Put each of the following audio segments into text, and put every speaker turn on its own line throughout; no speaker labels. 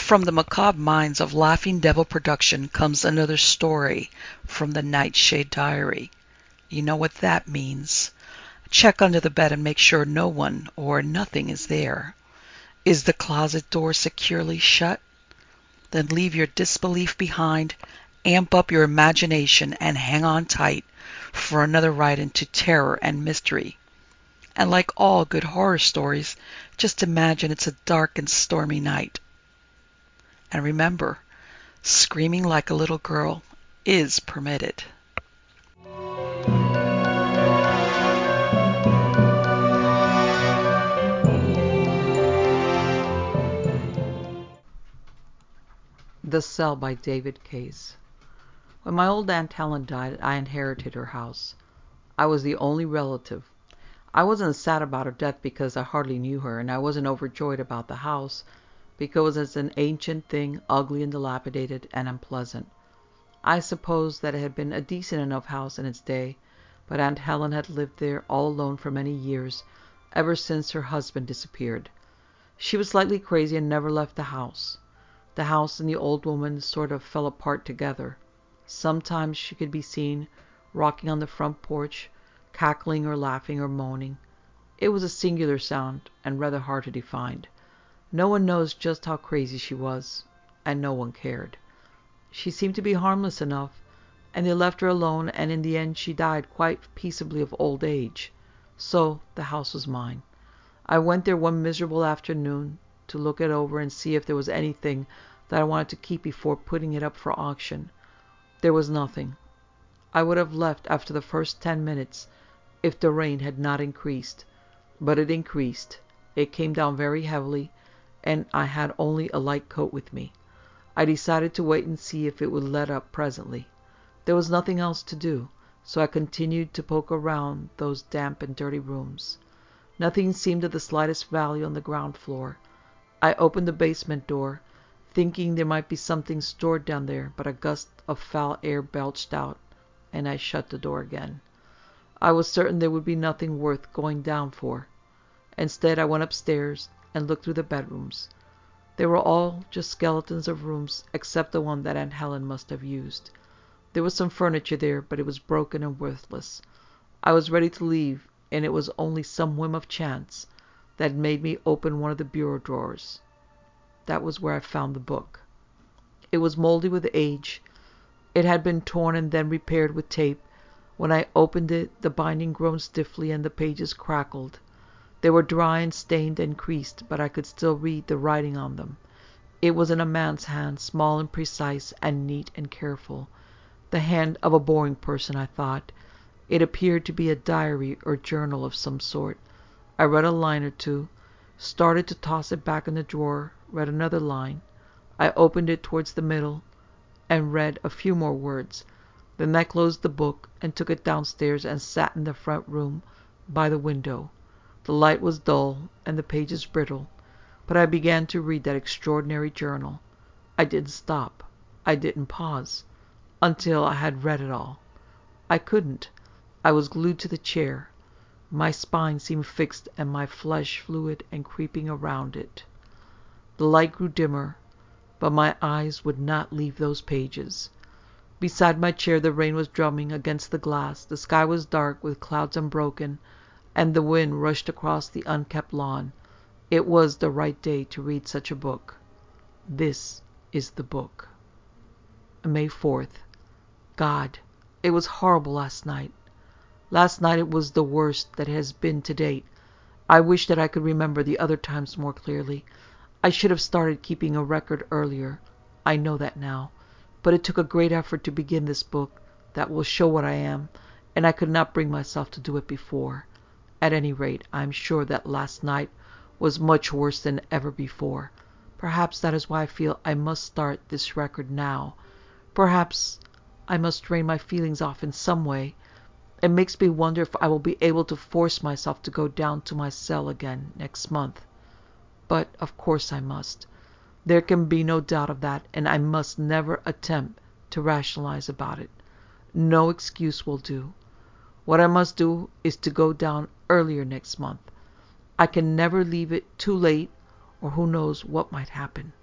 From the macabre minds of Laughing Devil Production comes another story from the Nightshade Diary. You know what that means. Check under the bed and make sure no one or nothing is there. Is the closet door securely shut? Then leave your disbelief behind, amp up your imagination, and hang on tight for another ride into terror and mystery. And like all good horror stories, just imagine it's a dark and stormy night. And remember, screaming like a little girl is permitted.
The Cell by David Case. When my old Aunt Helen died, I inherited her house. I was the only relative. I wasn't sad about her death because I hardly knew her, and I wasn't overjoyed about the house because it's an ancient thing, ugly and dilapidated and unpleasant. I suppose that it had been a decent enough house in its day, but Aunt Helen had lived there all alone for many years, ever since her husband disappeared. She was slightly crazy and never left the house. The house and the old woman sort of fell apart together. Sometimes she could be seen rocking on the front porch, cackling or laughing or moaning. It was a singular sound and rather hard to define. No one knows just how crazy she was, and no one cared. She seemed to be harmless enough, and they left her alone, and in the end she died quite peaceably of old age. So the house was mine. I went there one miserable afternoon to look it over and see if there was anything that I wanted to keep before putting it up for auction. There was nothing. I would have left after the first 10 minutes if the rain had not increased. But it increased. It came down very heavily, and I had only a light coat with me. I decided to wait and see if it would let up presently. There was nothing else to do, so I continued to poke around those damp and dirty rooms. Nothing seemed of the slightest value on the ground floor. I opened the basement door, thinking there might be something stored down there, but a gust of foul air belched out, and I shut the door again. I was certain there would be nothing worth going down for. Instead, I went upstairs and looked through the bedrooms. They were all just skeletons of rooms, except the one that Aunt Helen must have used. There was some furniture there, but it was broken and worthless. I was ready to leave, and it was only some whim of chance that made me open one of the bureau drawers. That was where I found the book. It was moldy with age. It had been torn and then repaired with tape. When I opened it, the binding groaned stiffly and the pages crackled. They were dry and stained and creased, but I could still read the writing on them. It was in a man's hand, small and precise and neat and careful. The hand of a boring person, I thought. It appeared to be a diary or journal of some sort. I read a line or two, started to toss it back in the drawer, read another line. I opened it towards the middle, and read a few more words. Then I closed the book and took it downstairs and sat in the front room by the window. The light was dull and the pages brittle, but I began to read that extraordinary journal. I didn't stop. I didn't pause until I had read it all. I couldn't. I was glued to the chair. My spine seemed fixed and my flesh fluid and creeping around it. The light grew dimmer, but my eyes would not leave those pages. Beside my chair the rain was drumming against the glass. The sky was dark with clouds unbroken, and the wind rushed across the unkept lawn. It was the right day to read such a book. This is the book. May 4th. God, it was horrible last night. Last night it was the worst that has been to date. I wish that I could remember the other times more clearly. I should have started keeping a record earlier. I know that now. But it took a great effort to begin this book that will show what I am, and I could not bring myself to do it before. At any rate, I am sure that last night was much worse than ever before. Perhaps that is why I feel I must start this record now. Perhaps I must drain my feelings off in some way. It makes me wonder if I will be able to force myself to go down to my cell again next month. But of course I must. There can be no doubt of that, and I must never attempt to rationalize about it. No excuse will do. What I must do is to go down earlier next month. I can never leave it too late, or who knows what might happen.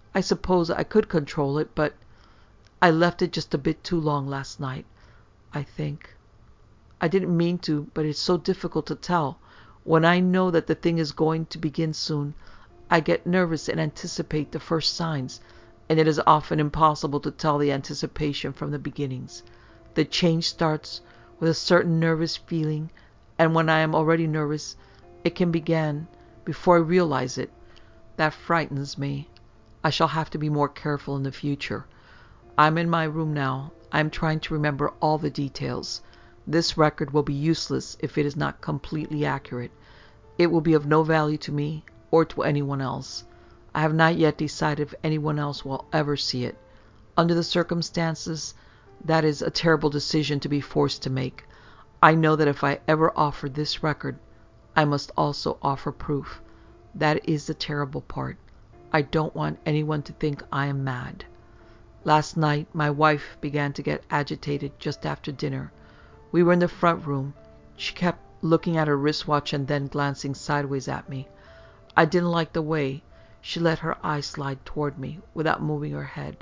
I suppose I could control it, but I left it just a bit too long last night, I think. I didn't mean to, but it's so difficult to tell. When I know that the thing is going to begin soon, I get nervous and anticipate the first signs, and it is often impossible to tell the anticipation from the beginnings. The change starts with a certain nervous feeling, and when I am already nervous, it can begin before I realize it. That frightens me. I shall have to be more careful in the future. I'm in my room now. I'm trying to remember all the details. This record will be useless if it is not completely accurate. It will be of no value to me or to anyone else. I have not yet decided if anyone else will ever see it. Under the circumstances, that is a terrible decision to be forced to make. I know that if I ever offer this record, I must also offer proof. That is the terrible part. I don't want anyone to think I am mad. Last night, my wife began to get agitated just after dinner. We were in the front room. She kept looking at her wristwatch and then glancing sideways at me. I didn't like the way she let her eyes slide toward me without moving her head.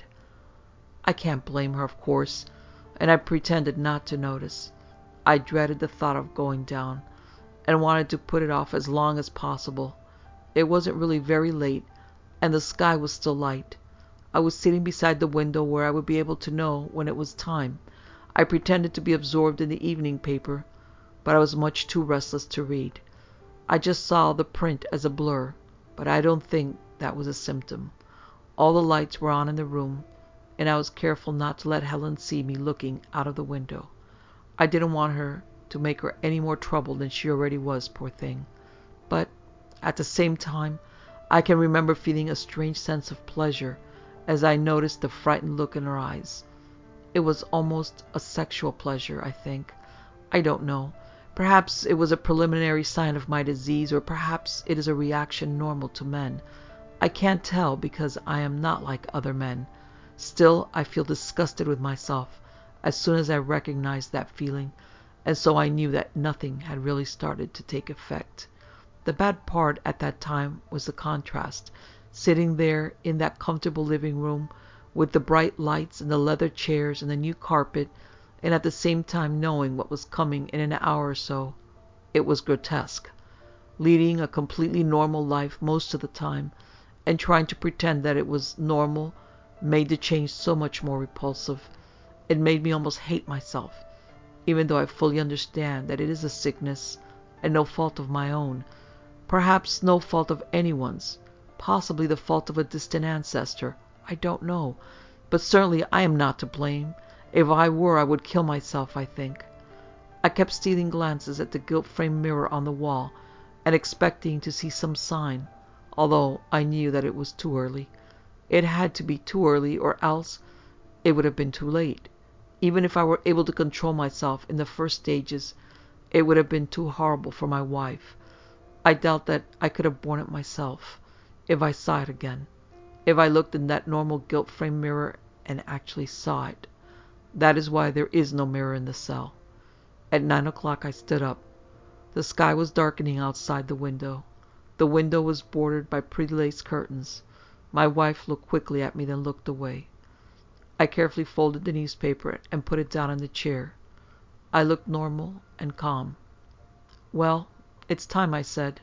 I can't blame her, of course, and I pretended not to notice. I dreaded the thought of going down and wanted to put it off as long as possible. It wasn't really very late, and the sky was still light. I was sitting beside the window where I would be able to know when it was time. I pretended to be absorbed in the evening paper, but I was much too restless to read. I just saw the print as a blur, but I don't think that was a symptom. All the lights were on in the room, and I was careful not to let Helen see me looking out of the window. I didn't want her to make her any more trouble than she already was, poor thing. But at the same time, I can remember feeling a strange sense of pleasure as I noticed the frightened look in her eyes. It was almost a sexual pleasure, I think. I don't know. Perhaps it was a preliminary sign of my disease, or perhaps it is a reaction normal to men. I can't tell because I am not like other men. Still, I feel disgusted with myself as soon as I recognized that feeling, and so I knew that nothing had really started to take effect. The bad part at that time was the contrast, sitting there in that comfortable living room with the bright lights and the leather chairs and the new carpet, and at the same time knowing what was coming in an hour or so. It was grotesque. Leading a completely normal life most of the time, and trying to pretend that it was normal, made the change so much more repulsive. It made me almost hate myself, even though I fully understand that it is a sickness and no fault of my own. Perhaps no fault of anyone's. Possibly the fault of a distant ancestor. I don't know. But certainly I am not to blame. If I were, I would kill myself, I think. I kept stealing glances at the gilt-framed mirror on the wall and expecting to see some sign, although I knew that it was too early. It had to be too early, or else it would have been too late. Even if I were able to control myself in the first stages, it would have been too horrible for my wife. I doubt that I could have borne it myself, if I saw it again. If I looked in that normal gilt-framed mirror and actually saw it. That is why there is no mirror in the cell. At 9 o'clock I stood up. The sky was darkening outside the window. The window was bordered by pretty lace curtains. My wife looked quickly at me, then looked away. I carefully folded the newspaper and put it down in the chair. I looked normal and calm. "Well, it's time," I said.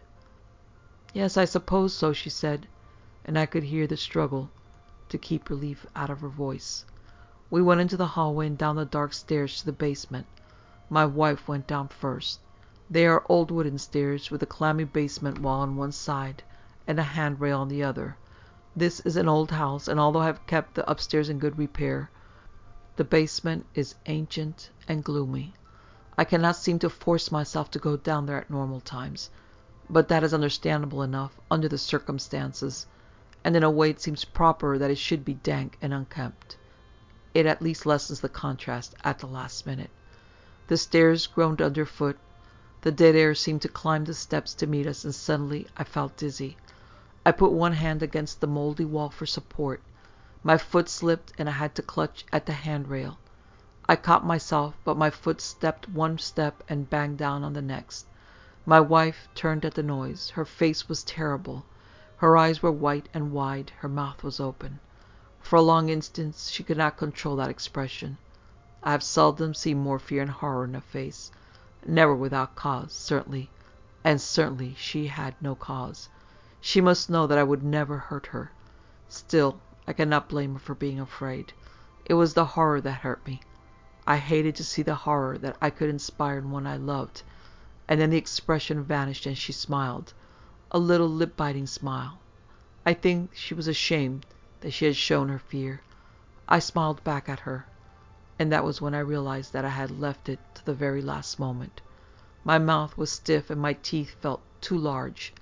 "Yes, I suppose so," she said, and I could hear the struggle to keep relief out of her voice. We went into the hallway and down the dark stairs to the basement. My wife went down first. They are old wooden stairs with a clammy basement wall on one side and a handrail on the other. This is an old house, and although I have kept the upstairs in good repair, the basement is ancient and gloomy. I cannot seem to force myself to go down there at normal times, but that is understandable enough under the circumstances, and in a way it seems proper that it should be dank and unkempt. It at least lessens the contrast at the last minute. The stairs groaned underfoot. The dead air seemed to climb the steps to meet us, and suddenly I felt dizzy. I put one hand against the moldy wall for support. My foot slipped, and I had to clutch at the handrail. I caught myself, but my foot stepped one step and banged down on the next. My wife turned at the noise. Her face was terrible. Her eyes were white and wide, her mouth was open. For a long instant she could not control that expression. I have seldom seen more fear and horror in a face. Never without cause, certainly. And certainly she had no cause. She must know that I would never hurt her. Still, I cannot blame her for being afraid. It was the horror that hurt me. I hated to see the horror that I could inspire in one I loved. And then the expression vanished and she smiled. A little lip-biting smile. I think she was ashamed that she had shown her fear. I smiled back at her. And that was when I realized that I had left it to the very last moment. My mouth was stiff and my teeth felt too large.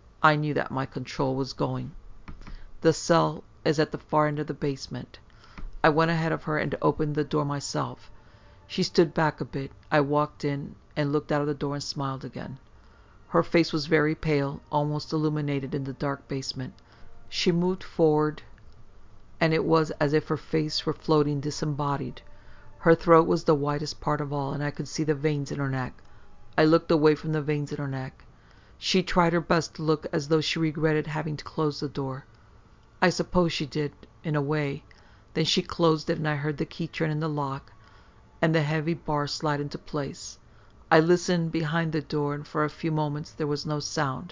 I knew that my control was going. The cell is at the far end of the basement. I went ahead of her and opened the door myself. She stood back a bit. I walked in and looked out of the door and smiled again. Her face was very pale, almost illuminated in the dark basement. She moved forward, and it was as if her face were floating disembodied. Her throat was the whitest part of all, and I could see the veins in her neck. I looked away from the veins in her neck. She tried her best to look as though she regretted having to close the door. I suppose she did, in a way. Then she closed it, and I heard the key turn in the lock, and the heavy bar slide into place. I listened behind the door, and for a few moments there was no sound.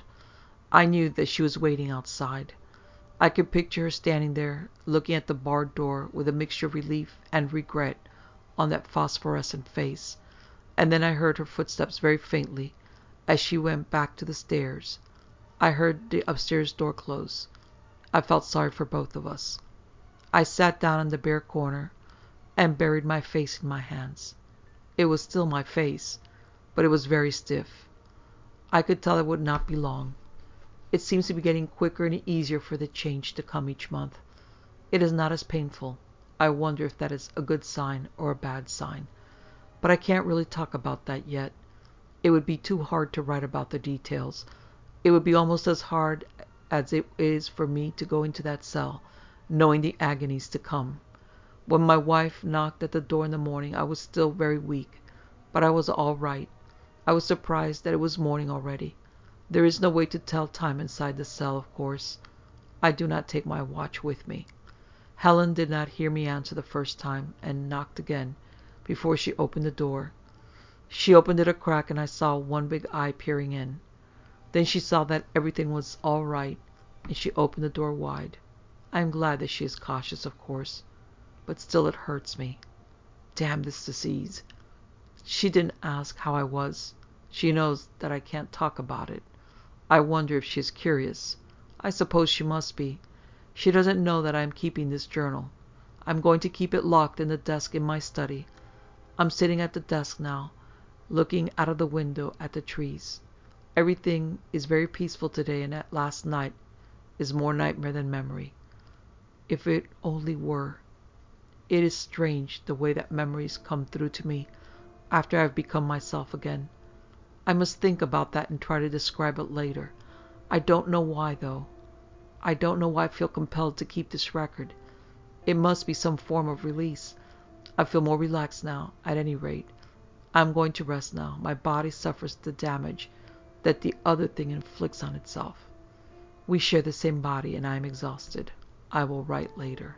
I knew that she was waiting outside. I could picture her standing there, looking at the barred door with a mixture of relief and regret on that phosphorescent face. And then I heard her footsteps very faintly as she went back to the stairs. I heard the upstairs door close. I felt sorry for both of us. I sat down in the bare corner and buried my face in my hands. It was still my face, but it was very stiff. I could tell it would not be long. It seems to be getting quicker and easier for the change to come each month. It is not as painful. I wonder if that is a good sign or a bad sign. But I can't really talk about that yet. It would be too hard to write about the details. It would be almost as hard as it is for me to go into that cell, knowing the agonies to come. When my wife knocked at the door in the morning, I was still very weak, but I was all right. I was surprised that it was morning already. There is no way to tell time inside the cell, of course. I do not take my watch with me. Helen did not hear me answer the first time, and knocked again before she opened the door. She opened it a crack, and I saw one big eye peering in. Then she saw that everything was all right, and she opened the door wide. I am glad that she is cautious, of course, but still it hurts me. Damn this disease. She didn't ask how I was. She knows that I can't talk about it. I wonder if she is curious. I suppose she must be. She doesn't know that I am keeping this journal. I'm going to keep it locked in the desk in my study. I'm sitting at the desk now, looking out of the window at the trees. Everything is very peaceful today, and that last night is more nightmare than memory. If it only were. It is strange the way that memories come through to me after I have become myself again. I must think about that and try to describe it later. I don't know why, though. I don't know why I feel compelled to keep this record. It must be some form of release. I feel more relaxed now, at any rate. I'm going to rest now. My body suffers the damage that the other thing inflicts on itself. We share the same body, and I am exhausted. I will write later.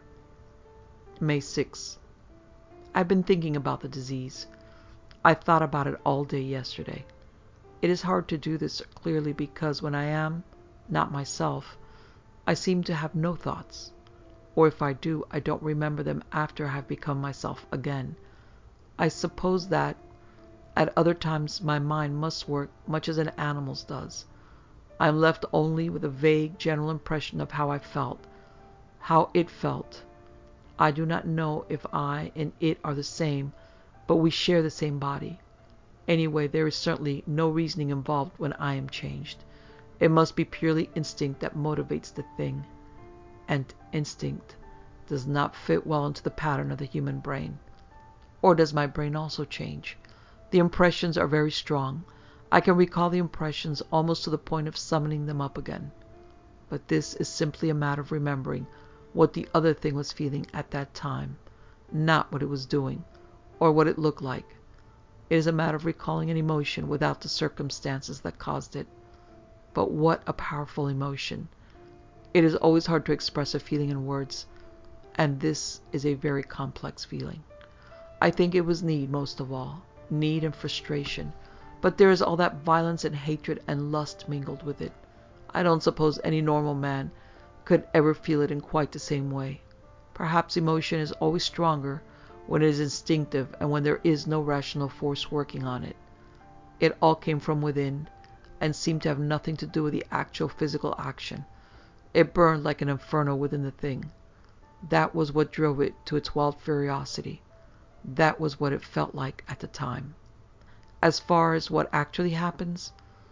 May 6. I've been thinking about the disease. I thought about it all day yesterday. It is hard to do this clearly because when I am not myself, I seem to have no thoughts. Or if I do, I don't remember them after I have become myself again. I suppose that at other times my mind must work much as an animal's does. I am left only with a vague general impression of how I felt, how it felt. I do not know if I and it are the same, but we share the same body. Anyway, there is certainly no reasoning involved when I am changed. It must be purely instinct that motivates the thing. And instinct does not fit well into the pattern of the human brain. Or does my brain also change? The impressions are very strong. I can recall the impressions almost to the point of summoning them up again. But this is simply a matter of remembering what the other thing was feeling at that time, not what it was doing, or what it looked like. It is a matter of recalling an emotion without the circumstances that caused it. But what a powerful emotion! It is always hard to express a feeling in words, and this is a very complex feeling. I think it was need most of all, need and frustration, but there is all that violence and hatred and lust mingled with it. I don't suppose any normal man could ever feel it in quite the same way. Perhaps emotion is always stronger when it is instinctive and when there is no rational force working on it. It all came from within and seemed to have nothing to do with the actual physical action. It burned like an inferno within the thing. That was what drove it to its wild ferocity. That was what it felt like at the time. As far as what actually happens,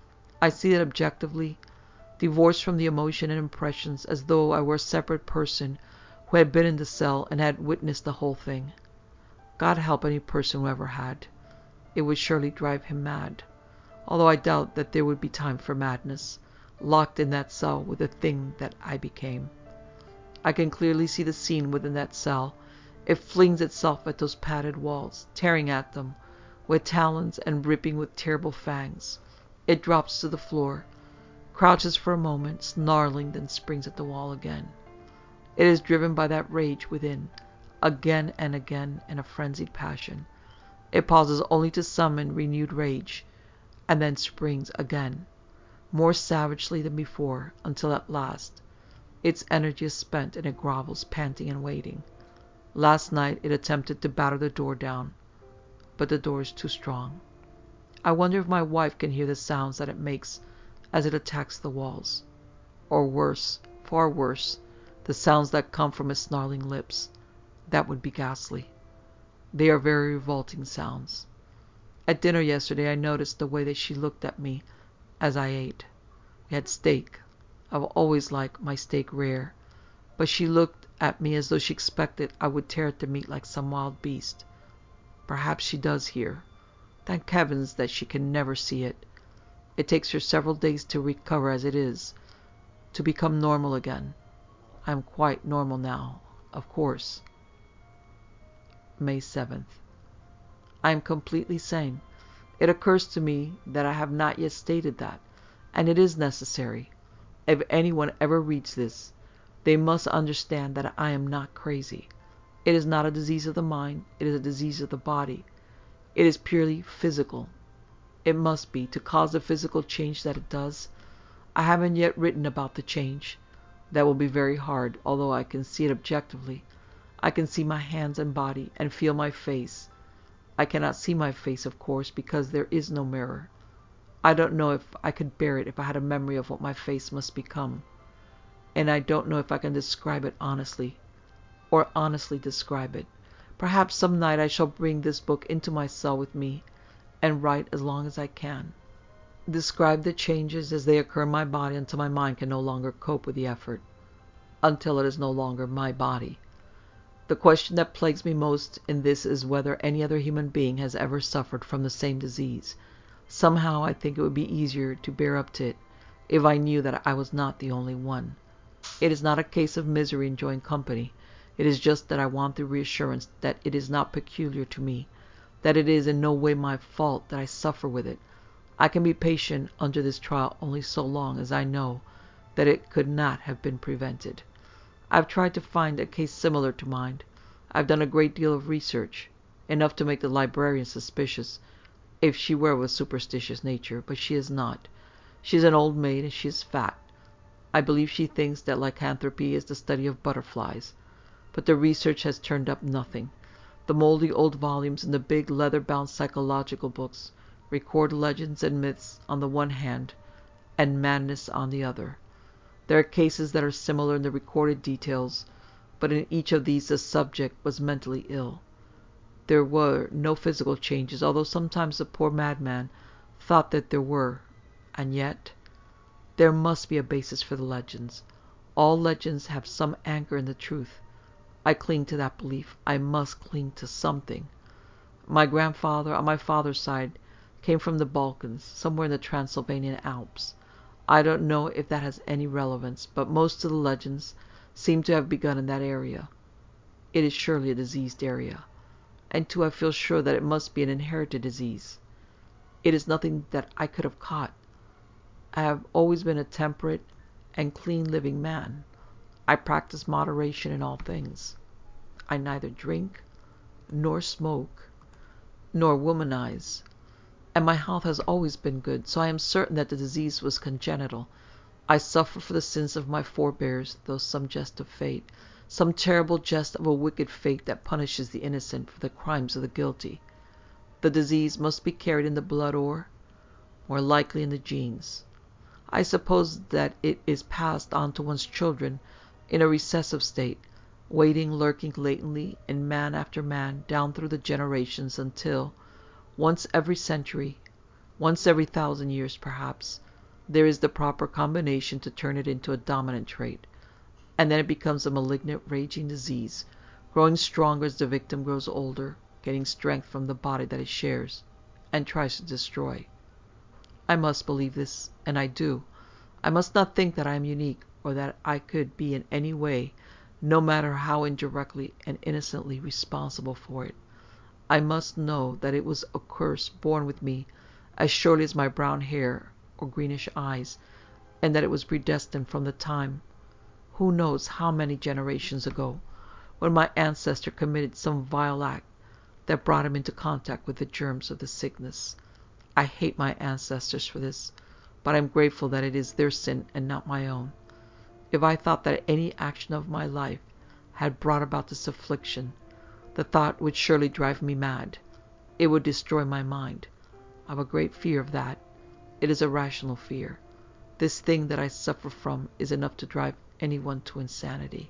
I see it objectively, divorced from the emotion and impressions, as though I were a separate person who had been in the cell and had witnessed the whole thing. God help any person who ever had. It would surely drive him mad, although I doubt that there would be time for madness, locked in that cell with the thing that I became. I can clearly see the scene within that cell. It flings itself at those padded walls, tearing at them with talons and ripping with terrible fangs. It drops to the floor, crouches for a moment, snarling, then springs at the wall again. It is driven by that rage within, again and again in a frenzied passion. It pauses only to summon renewed rage, and then springs again, more savagely than before, until at last its energy is spent and it grovels, panting and waiting. Last night it attempted to batter the door down, but the door is too strong. I wonder if my wife can hear the sounds that it makes as it attacks the walls. Or worse, far worse, the sounds that come from its snarling lips. That would be ghastly. They are very revolting sounds. At dinner yesterday I noticed the way that she looked at me as I ate. We had steak. I've always liked my steak rare, but she looked at me as though she expected I would tear at the meat like some wild beast. Perhaps she does hear. Thank heavens that she can never see it. It takes her several days to recover as it is, to become normal again. I am quite normal now, of course. May 7th. I am completely sane. It occurs to me that I have not yet stated that, and it is necessary. If anyone ever reads this, they must understand that I am not crazy. It is not a disease of the mind, it is a disease of the body. It is purely physical. It must be, to cause the physical change that it does. I haven't yet written about the change. That will be very hard, although I can see it objectively. I can see my hands and body, and feel my face. I cannot see my face, of course, because there is no mirror. I don't know if I could bear it if I had a memory of what my face must become. And I don't know if I can describe it honestly, or honestly describe it. Perhaps some night I shall bring this book into my cell with me, and write as long as I can. Describe the changes as they occur in my body until my mind can no longer cope with the effort. Until it is no longer my body. The question that plagues me most in this is whether any other human being has ever suffered from the same disease. Somehow I think it would be easier to bear up to it if I knew that I was not the only one. It is not a case of misery enjoying company. It is just that I want the reassurance that it is not peculiar to me, that it is in no way my fault that I suffer with it. I can be patient under this trial only so long as I know that it could not have been prevented. I have tried to find a case similar to mine. I have done a great deal of research, enough to make the librarian suspicious, if she were of a superstitious nature, but she is not. She is an old maid, and she is fat. I believe she thinks that lycanthropy is the study of butterflies, but the research has turned up nothing. The moldy old volumes and the big leather-bound psychological books record legends and myths on the one hand, and madness on the other. There are cases that are similar in the recorded details, but in each of these the subject was mentally ill. There were no physical changes, although sometimes the poor madman thought that there were, and yet there must be a basis for the legends. All legends have some anchor in the truth. I cling to that belief. I must cling to something. My grandfather, on my father's side, came from the Balkans, somewhere in the Transylvanian Alps. I don't know if that has any relevance, but most of the legends seem to have begun in that area. It is surely a diseased area. And too, I feel sure that it must be an inherited disease. It is nothing that I could have caught. I have always been a temperate and clean living man. I practice moderation in all things. I neither drink, nor smoke, nor womanize, and my health has always been good, so I am certain that the disease was congenital. I suffer for the sins of my forebears, though some jest of fate, some terrible jest of a wicked fate that punishes the innocent for the crimes of the guilty. The disease must be carried in the blood or, more likely, in the genes. I suppose that it is passed on to one's children in a recessive state, waiting, lurking latently in man after man down through the generations until, once every century, once every 1,000 years perhaps, there is the proper combination to turn it into a dominant trait, and then it becomes a malignant, raging disease, growing stronger as the victim grows older, getting strength from the body that it shares, and tries to destroy. I must believe this, and I do. I must not think that I am unique, or that I could be in any way, no matter how indirectly and innocently, responsible for it. I must know that it was a curse born with me as surely as my brown hair or greenish eyes, and that it was predestined from the time, who knows how many generations ago, when my ancestor committed some vile act that brought him into contact with the germs of the sickness. I hate my ancestors for this, but I am grateful that it is their sin and not my own. If I thought that any action of my life had brought about this affliction, the thought would surely drive me mad. It would destroy my mind. I have a great fear of that. It is a rational fear. This thing that I suffer from is enough to drive anyone to insanity.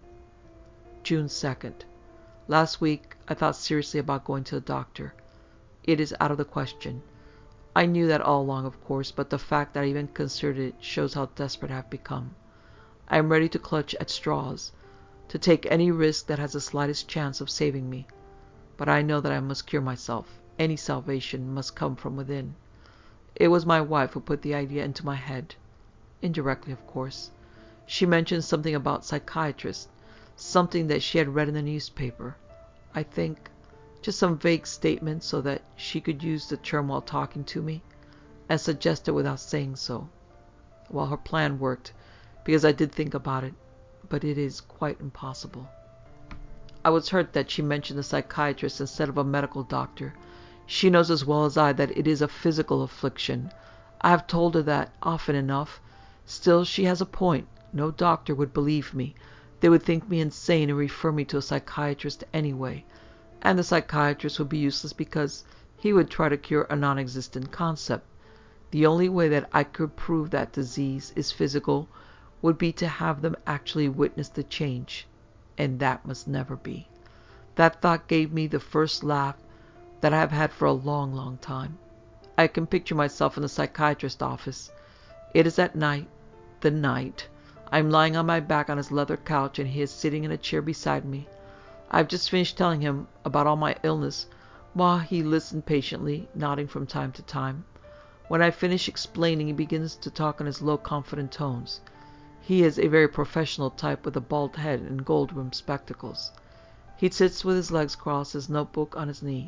June 2nd. Last week I thought seriously about going to the doctor. It is out of the question. I knew that all along, of course, but the fact that I even considered it shows how desperate I have become. I am ready to clutch at straws, to take any risk that has the slightest chance of saving me. But I know that I must cure myself. Any salvation must come from within. It was my wife who put the idea into my head. Indirectly, of course. She mentioned something about psychiatrists, something that she had read in the newspaper. I think just some vague statement so that she could use the term while talking to me, and suggest it without saying so. Well, her plan worked, because I did think about it, but it is quite impossible. I was hurt that she mentioned a psychiatrist instead of a medical doctor. She knows as well as I that it is a physical affliction. I have told her that often enough. Still, she has a point. No doctor would believe me. They would think me insane and refer me to a psychiatrist anyway. And the psychiatrist would be useless because he would try to cure a non-existent concept. The only way that I could prove that disease is physical would be to have them actually witness the change. And that must never be. That thought gave me the first laugh that I have had for a long, long time. I can picture myself in the psychiatrist's office. It is at night. The night. I am lying on my back on his leather couch, and he is sitting in a chair beside me. I have just finished telling him about all my illness, while he listened patiently, nodding from time to time. When I finish explaining, he begins to talk in his low, confident tones. He is a very professional type with a bald head and gold-rimmed spectacles. He sits with his legs crossed, his notebook on his knee.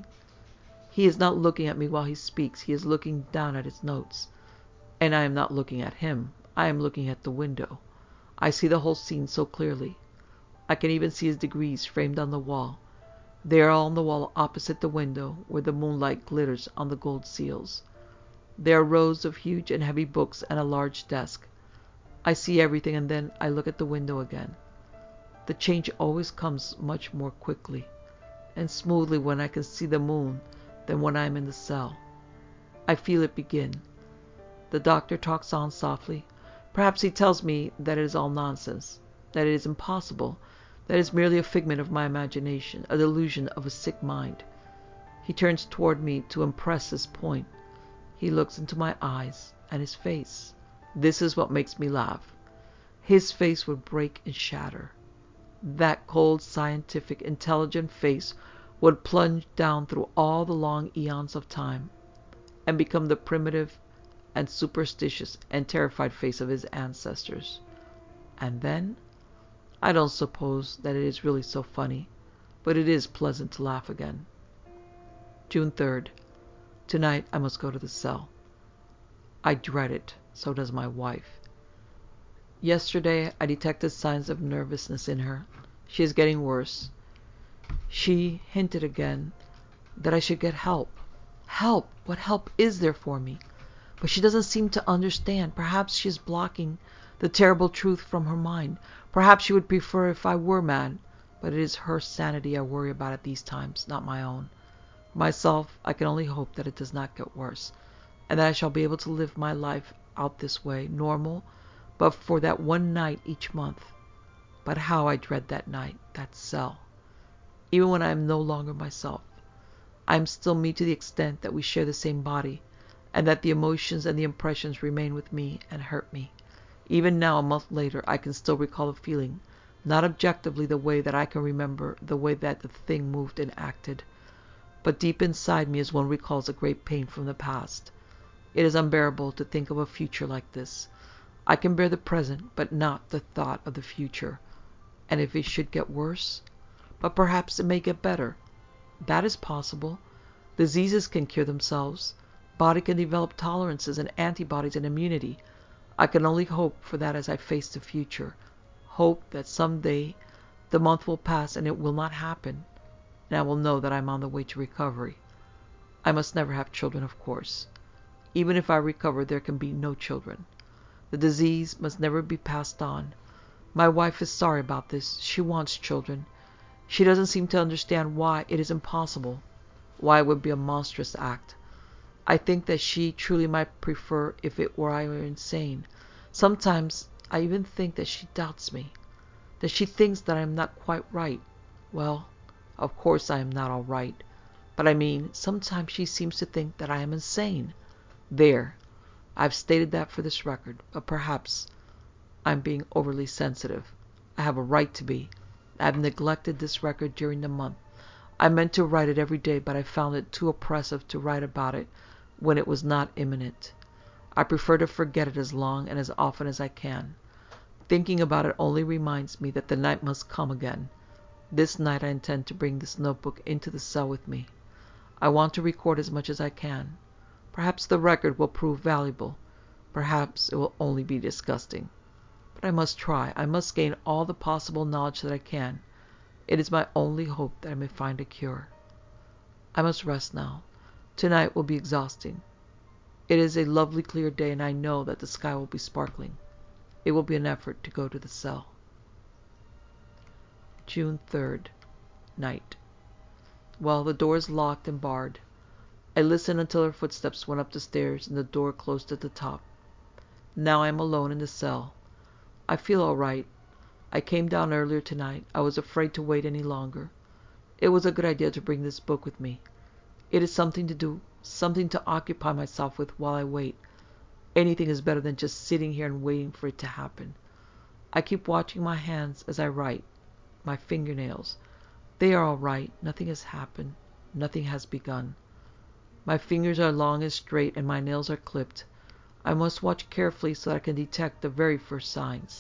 He is not looking at me while he speaks. He is looking down at his notes. And I am not looking at him. I am looking at the window. I see the whole scene so clearly. I can even see his degrees framed on the wall. They are all on the wall opposite the window, where the moonlight glitters on the gold seals. There are rows of huge and heavy books and a large desk. I see everything, and then I look at the window again. The change always comes much more quickly and smoothly when I can see the moon than when I am in the cell. I feel it begin. The doctor talks on softly. Perhaps he tells me that it is all nonsense, that it is impossible, that it is merely a figment of my imagination, a delusion of a sick mind. He turns toward me to impress his point. He looks into my eyes and his face. This is what makes me laugh. His face would break and shatter. That cold, scientific, intelligent face would plunge down through all the long eons of time and become the primitive and superstitious and terrified face of his ancestors. And then, I don't suppose that it is really so funny, but it is pleasant to laugh again. June 3rd. Tonight I must go to the cell. I dread it. So does my wife. Yesterday I detected signs of nervousness in her. She is getting worse. She hinted again that I should get help. Help! What help is there for me? But she doesn't seem to understand. Perhaps she is blocking the terrible truth from her mind. Perhaps she would prefer if I were mad. But it is her sanity I worry about at these times, not my own. For myself, I can only hope that it does not get worse, and that I shall be able to live my life out this way, normal, but for that one night each month. But how I dread that night, that cell. Even when I am no longer myself, I am still me to the extent that we share the same body, and that the emotions and the impressions remain with me and hurt me. Even now, a month later, I can still recall the feeling, not objectively the way that I can remember the way that the thing moved and acted, but deep inside me as one recalls a great pain from the past. It is unbearable to think of a future like this. I can bear the present, but not the thought of the future. And if it should get worse? But perhaps it may get better. That is possible. Diseases can cure themselves. Body can develop tolerances and antibodies and immunity. I can only hope for that as I face the future. Hope that someday the month will pass and it will not happen, and I will know that I am on the way to recovery. I must never have children, of course. Even if I recover, there can be no children. The disease must never be passed on. My wife is sorry about this. She wants children. She doesn't seem to understand why it is impossible, why it would be a monstrous act. I think that she truly might prefer if it were I were insane. Sometimes I even think that she doubts me, that she thinks that I am not quite right. Well, of course I am not all right, but I mean, sometimes she seems to think that I am insane. There, I've stated that for this record, but perhaps I'm being overly sensitive. I have a right to be. I've neglected this record during the month. I meant to write it every day, but I found it too oppressive to write about it when it was not imminent. I prefer to forget it as long and as often as I can. Thinking about it only reminds me that the night must come again. This night I intend to bring this notebook into the cell with me. I want to record as much as I can. Perhaps the record will prove valuable. Perhaps it will only be disgusting. But I must try. I must gain all the possible knowledge that I can. It is my only hope that I may find a cure. I must rest now. Tonight will be exhausting. It is a lovely clear day, and I know that the sky will be sparkling. It will be an effort to go to the cell. June 3rd, night. Well, the door is locked and barred. I listened until her footsteps went up the stairs and the door closed at the top. Now I am alone in the cell. I feel all right. I came down earlier tonight. I was afraid to wait any longer. It was a good idea to bring this book with me. It is something to do, something to occupy myself with while I wait. Anything is better than just sitting here and waiting for it to happen. I keep watching my hands as I write. My fingernails. They are all right. Nothing has happened. Nothing has begun. My fingers are long and straight and my nails are clipped. I must watch carefully so that I can detect the very first signs.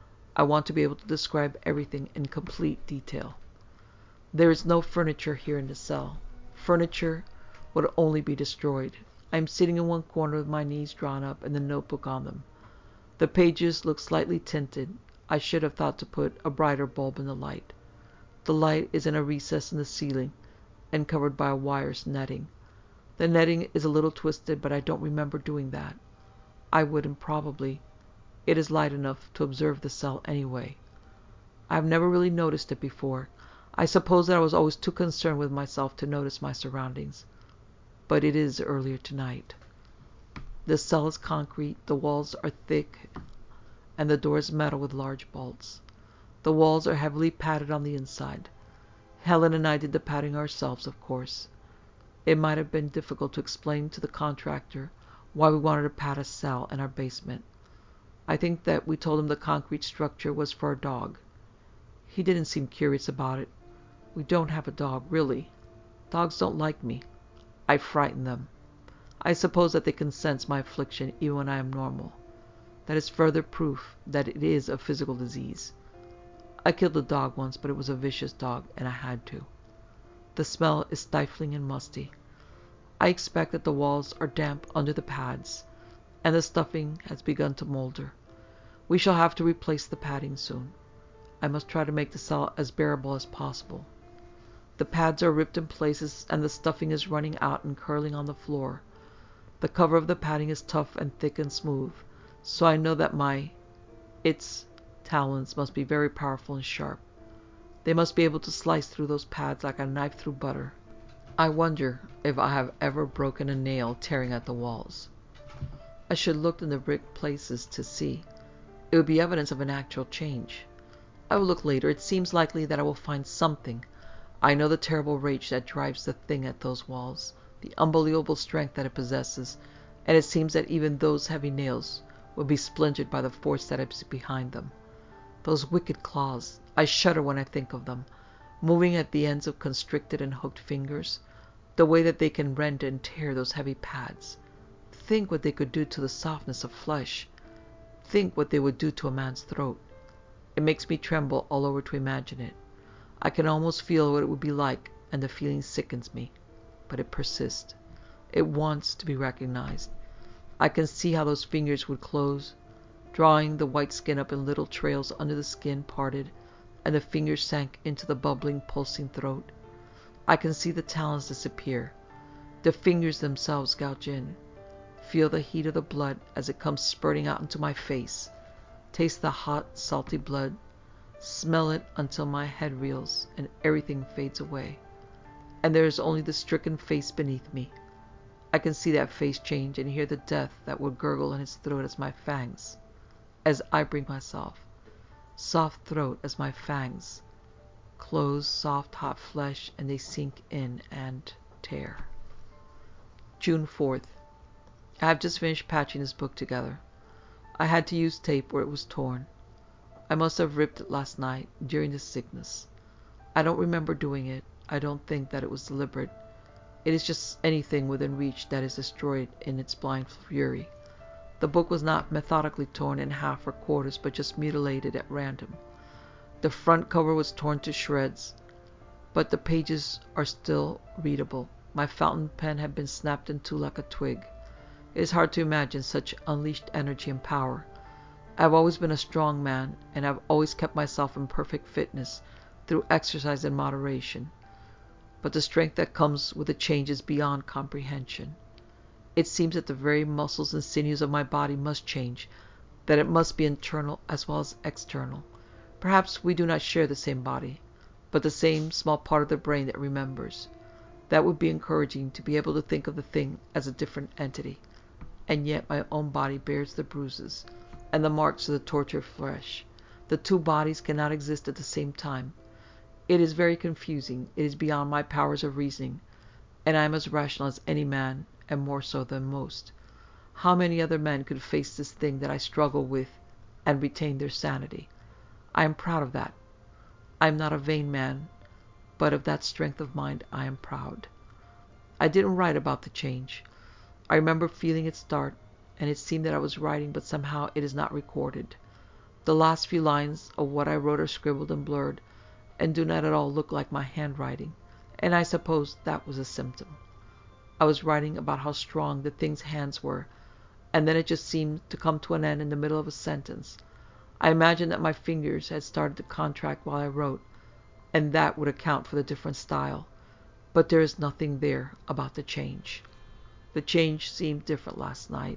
I want to be able to describe everything in complete detail. There is no furniture here in the cell. Furniture would only be destroyed. I am sitting in one corner with my knees drawn up and the notebook on them. The pages look slightly tinted. I should have thought to put a brighter bulb in the light. The light is in a recess in the ceiling and covered by a wires netting. The netting is a little twisted, but I don't remember doing that. I wouldn't probably. It is light enough to observe the cell anyway. I have never really noticed it before. I suppose that I was always too concerned with myself to notice my surroundings. But it is earlier tonight. The cell is concrete, the walls are thick, and the door is metal with large bolts. The walls are heavily padded on the inside. Helen and I did the padding ourselves, of course. It might have been difficult to explain to the contractor why we wanted to pad a cell in our basement. I think that we told him the concrete structure was for our dog. He didn't seem curious about it. We don't have a dog, really. Dogs don't like me. I frighten them. I suppose that they can sense my affliction even when I am normal. That is further proof that it is a physical disease. I killed a dog once, but it was a vicious dog, and I had to. The smell is stifling and musty. I expect that the walls are damp under the pads, and the stuffing has begun to molder. We shall have to replace the padding soon. I must try to make the cell as bearable as possible. The pads are ripped in places and the stuffing is running out and curling on the floor. The cover of the padding is tough and thick and smooth, so I know that its talons must be very powerful and sharp. They must be able to slice through those pads like a knife through butter. I wonder if I have ever broken a nail tearing at the walls. I should look in the brick places to see. It would be evidence of an actual change. I will look later. It seems likely that I will find something. I know the terrible rage that drives the thing at those walls, the unbelievable strength that it possesses, and it seems that even those heavy nails will be splintered by the force that is behind them. Those wicked claws, I shudder when I think of them, moving at the ends of constricted and hooked fingers, the way that they can rend and tear those heavy pads. Think what they could do to the softness of flesh. Think what they would do to a man's throat. It makes me tremble all over to imagine it. I can almost feel what it would be like, and the feeling sickens me. But it persists. It wants to be recognized. I can see how those fingers would close, drawing the white skin up in little trails under the skin parted, and the fingers sank into the bubbling, pulsing throat. I can see the talons disappear, the fingers themselves gouge in, feel the heat of the blood as it comes spurting out into my face, taste the hot, salty blood, smell it until my head reels and everything fades away, and there is only the stricken face beneath me. I can see that face change and hear the death that would gurgle in its throat as my fangs, as I bring myself, soft throat as my fangs, close soft hot flesh, and they sink in and tear. June 4th. I have just finished patching this book together. I had to use tape where it was torn. I must have ripped it last night during the sickness. I don't remember doing it. I don't think that it was deliberate. It is just anything within reach that is destroyed in its blind fury. The book was not methodically torn in half or quarters, but just mutilated at random. The front cover was torn to shreds, but the pages are still readable. My fountain pen had been snapped in two like a twig. It is hard to imagine such unleashed energy and power. I have always been a strong man, and have always kept myself in perfect fitness through exercise and moderation. But the strength that comes with a change is beyond comprehension. It seems that the very muscles and sinews of my body must change, that it must be internal as well as external. Perhaps we do not share the same body, but the same small part of the brain that remembers. That would be encouraging, to be able to think of the thing as a different entity. And yet my own body bears the bruises and the marks of the tortured flesh. The two bodies cannot exist at the same time. It is very confusing. It is beyond my powers of reasoning, and I am as rational as any man, and more so than most. How many other men could face this thing that I struggle with and retain their sanity? I am proud of that. I am not a vain man, but of that strength of mind I am proud. I didn't write about the change. I remember feeling it start, and it seemed that I was writing, but somehow it is not recorded. The last few lines of what I wrote are scribbled and blurred, and do not at all look like my handwriting, and I suppose that was a symptom. I was writing about how strong the thing's hands were, and then it just seemed to come to an end in the middle of a sentence. I imagined that my fingers had started to contract while I wrote, and that would account for the different style. But there is nothing there about the change. The change seemed different last night.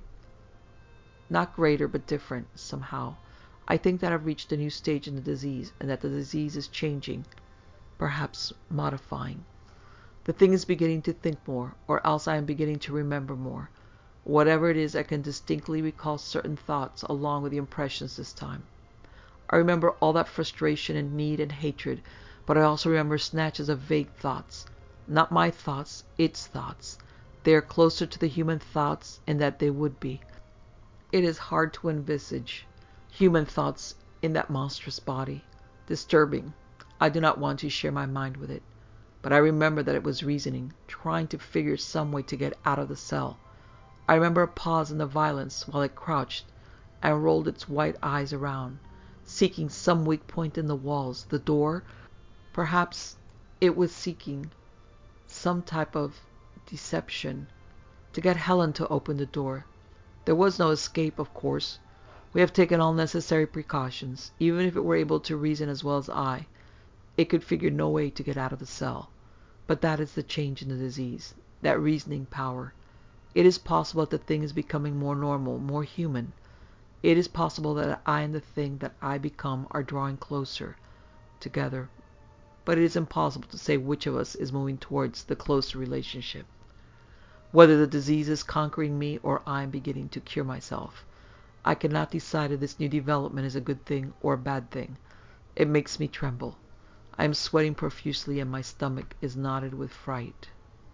Not greater, but different, somehow. I think that I've reached a new stage in the disease, and that the disease is changing, perhaps modifying. The thing is beginning to think more, or else I am beginning to remember more. Whatever it is, I can distinctly recall certain thoughts along with the impressions this time. I remember all that frustration and need and hatred, but I also remember snatches of vague thoughts. Not my thoughts, its thoughts. They are closer to the human thoughts in that they would be. It is hard to envisage human thoughts in that monstrous body. Disturbing. I do not want to share my mind with it. But I remember that it was reasoning, trying to figure some way to get out of the cell. I remember a pause in the violence while it crouched and rolled its white eyes around, seeking some weak point in the walls, the door. Perhaps it was seeking some type of deception to get Helen to open the door. There was no escape, of course. We have taken all necessary precautions. Even if it were able to reason as well as I, it could figure no way to get out of the cell. But that is the change in the disease, that reasoning power. It is possible that the thing is becoming more normal, more human. It is possible that I and the thing that I become are drawing closer together. But it is impossible to say which of us is moving towards the closer relationship. Whether the disease is conquering me or I am beginning to cure myself. I cannot decide if this new development is a good thing or a bad thing. It makes me tremble. I am sweating profusely and my stomach is knotted with fright.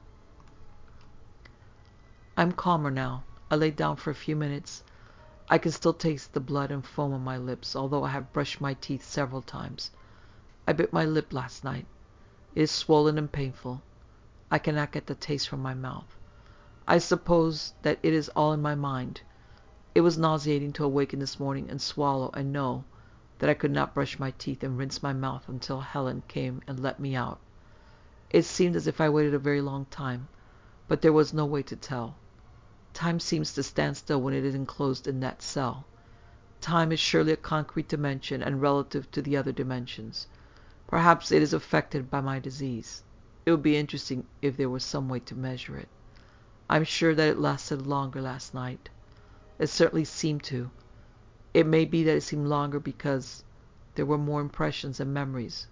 I am calmer now. I lay down for a few minutes. I can still taste the blood and foam on my lips, although I have brushed my teeth several times. I bit my lip last night. It is swollen and painful. I cannot get the taste from my mouth. I suppose that it is all in my mind. It was nauseating to awaken this morning and swallow and know that I could not brush my teeth and rinse my mouth until Helen came and let me out. It seemed as if I waited a very long time, but there was no way to tell. Time seems to stand still when it is enclosed in that cell. Time is surely a concrete dimension and relative to the other dimensions. Perhaps it is affected by my disease. It would be interesting if there was some way to measure it. I'm sure that it lasted longer last night. It certainly seemed to. It may be that it seemed longer because there were more impressions and memories.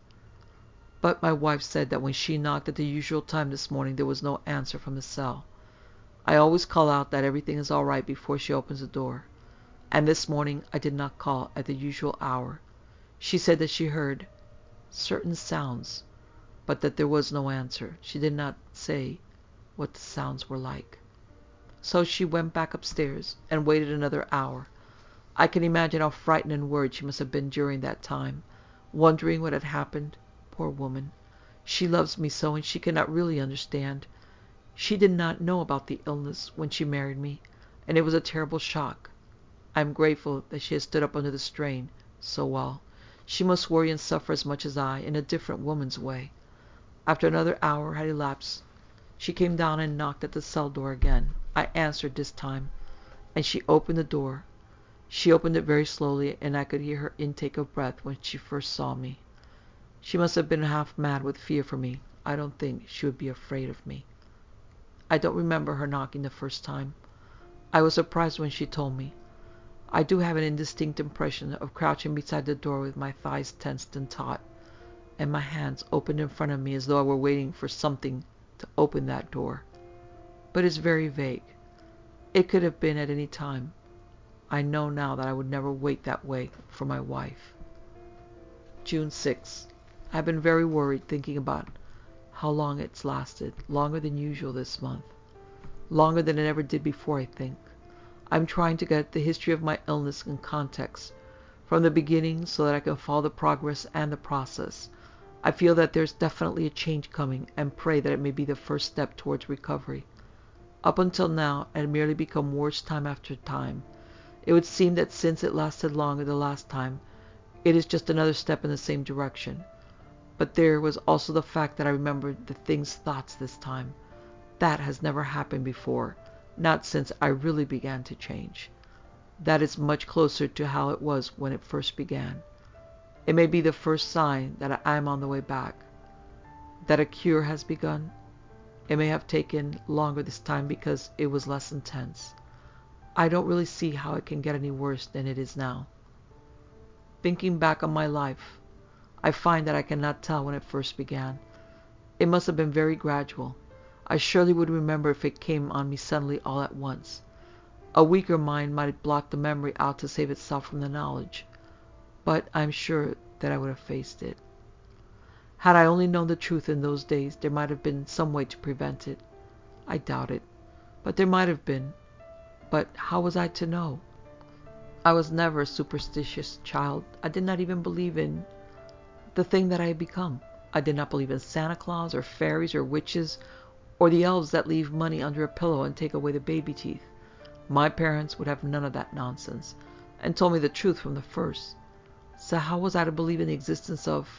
But my wife said that when she knocked at the usual time this morning, there was no answer from the cell. I always call out that everything is all right before she opens the door. And this morning I did not call at the usual hour. She said that she heard certain sounds, but that there was no answer. She did not say what the sounds were like. So she went back upstairs and waited another hour. I can imagine how frightened and worried she must have been during that time, wondering what had happened. Poor woman. She loves me so, and she cannot really understand. She did not know about the illness when she married me, and it was a terrible shock. I am grateful that she has stood up under the strain so well. She must worry and suffer as much as I, in a different woman's way. After another hour had elapsed, she came down and knocked at the cell door again. I answered this time, and she opened the door. She opened it very slowly, and I could hear her intake of breath when she first saw me. She must have been half mad with fear for me. I don't think she would be afraid of me. I don't remember her knocking the first time. I was surprised when she told me. I do have an indistinct impression of crouching beside the door with my thighs tensed and taut, and my hands opened in front of me as though I were waiting for something to open that door. But it's very vague. It could have been at any time. I know now that I would never wait that way for my wife. June 6. I've been very worried thinking about how long it's lasted. Longer than usual this month. Longer than it ever did before, I think. I'm trying to get the history of my illness in context, from the beginning, so that I can follow the progress and the process. I feel that there's definitely a change coming, and pray that it may be the first step towards recovery. Up until now, it had merely become worse time after time. It would seem that since it lasted longer the last time, it is just another step in the same direction. But there was also the fact that I remembered the thing's thoughts this time. That has never happened before, not since I really began to change. That is much closer to how it was when it first began. It may be the first sign that I am on the way back, that a cure has begun. It may have taken longer this time because it was less intense. I don't really see how it can get any worse than it is now. Thinking back on my life, I find that I cannot tell when it first began. It must have been very gradual. I surely would remember if it came on me suddenly all at once. A weaker mind might block the memory out to save itself from the knowledge, but I am sure that I would have faced it. Had I only known the truth in those days, there might have been some way to prevent it. I doubt it, but there might have been. But how was I to know? I was never a superstitious child. I did not even believe in the thing that I had become. I did not believe in Santa Claus or fairies or witches or the elves that leave money under a pillow and take away the baby teeth. My parents would have none of that nonsense, and told me the truth from the first. So how was I to believe in the existence of...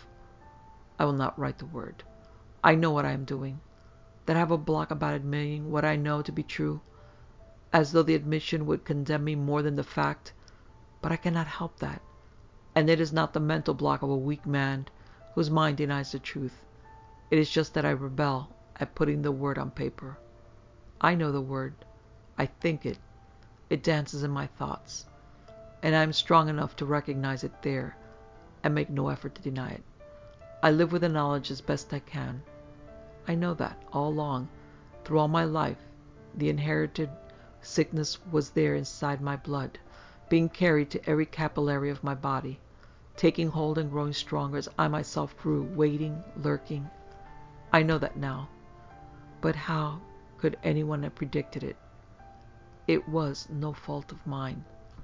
I will not write the word. I know what I am doing. That I have a block about admitting what I know to be true, as though the admission would condemn me more than the fact. But I cannot help that. And it is not the mental block of a weak man whose mind denies the truth. It is just that I rebel at putting the word on paper. I know the word. I think it. It dances in my thoughts. And I am strong enough to recognize it there and make no effort to deny it. I live with the knowledge as best I can. I know that all along, through all my life, the inherited sickness was there inside my blood, being carried to every capillary of my body, taking hold and growing stronger as I myself grew, waiting, lurking. I know that now. But how could anyone have predicted it? It was no fault of mine.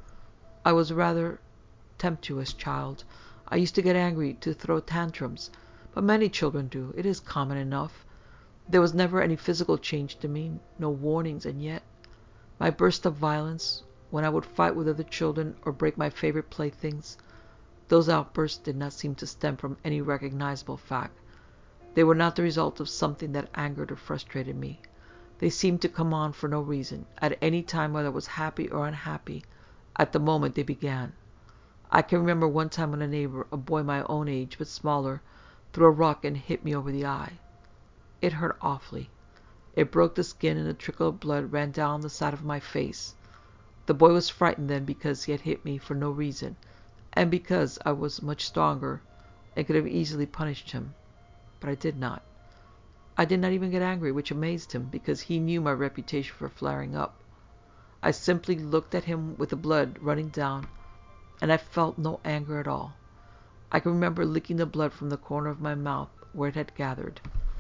I was a rather tempestuous child. I used to get angry, to throw tantrums. But many children do. It is common enough. There was never any physical change to me, no warnings, and yet my burst of violence, when I would fight with other children or break my favorite playthings, those outbursts did not seem to stem from any recognizable fact. They were not the result of something that angered or frustrated me. They seemed to come on for no reason, at any time, whether I was happy or unhappy, at the moment they began. I can remember one time when a neighbor, a boy my own age but smaller, threw a rock and hit me over the eye. It hurt awfully. It broke the skin and a trickle of blood ran down the side of my face. The boy was frightened then because he had hit me for no reason, and because I was much stronger and could have easily punished him. But I did not. I did not even get angry, which amazed him, because he knew my reputation for flaring up. I simply looked at him with the blood running down, and I felt no anger at all. I can remember licking the blood from the corner of my mouth where it had gathered.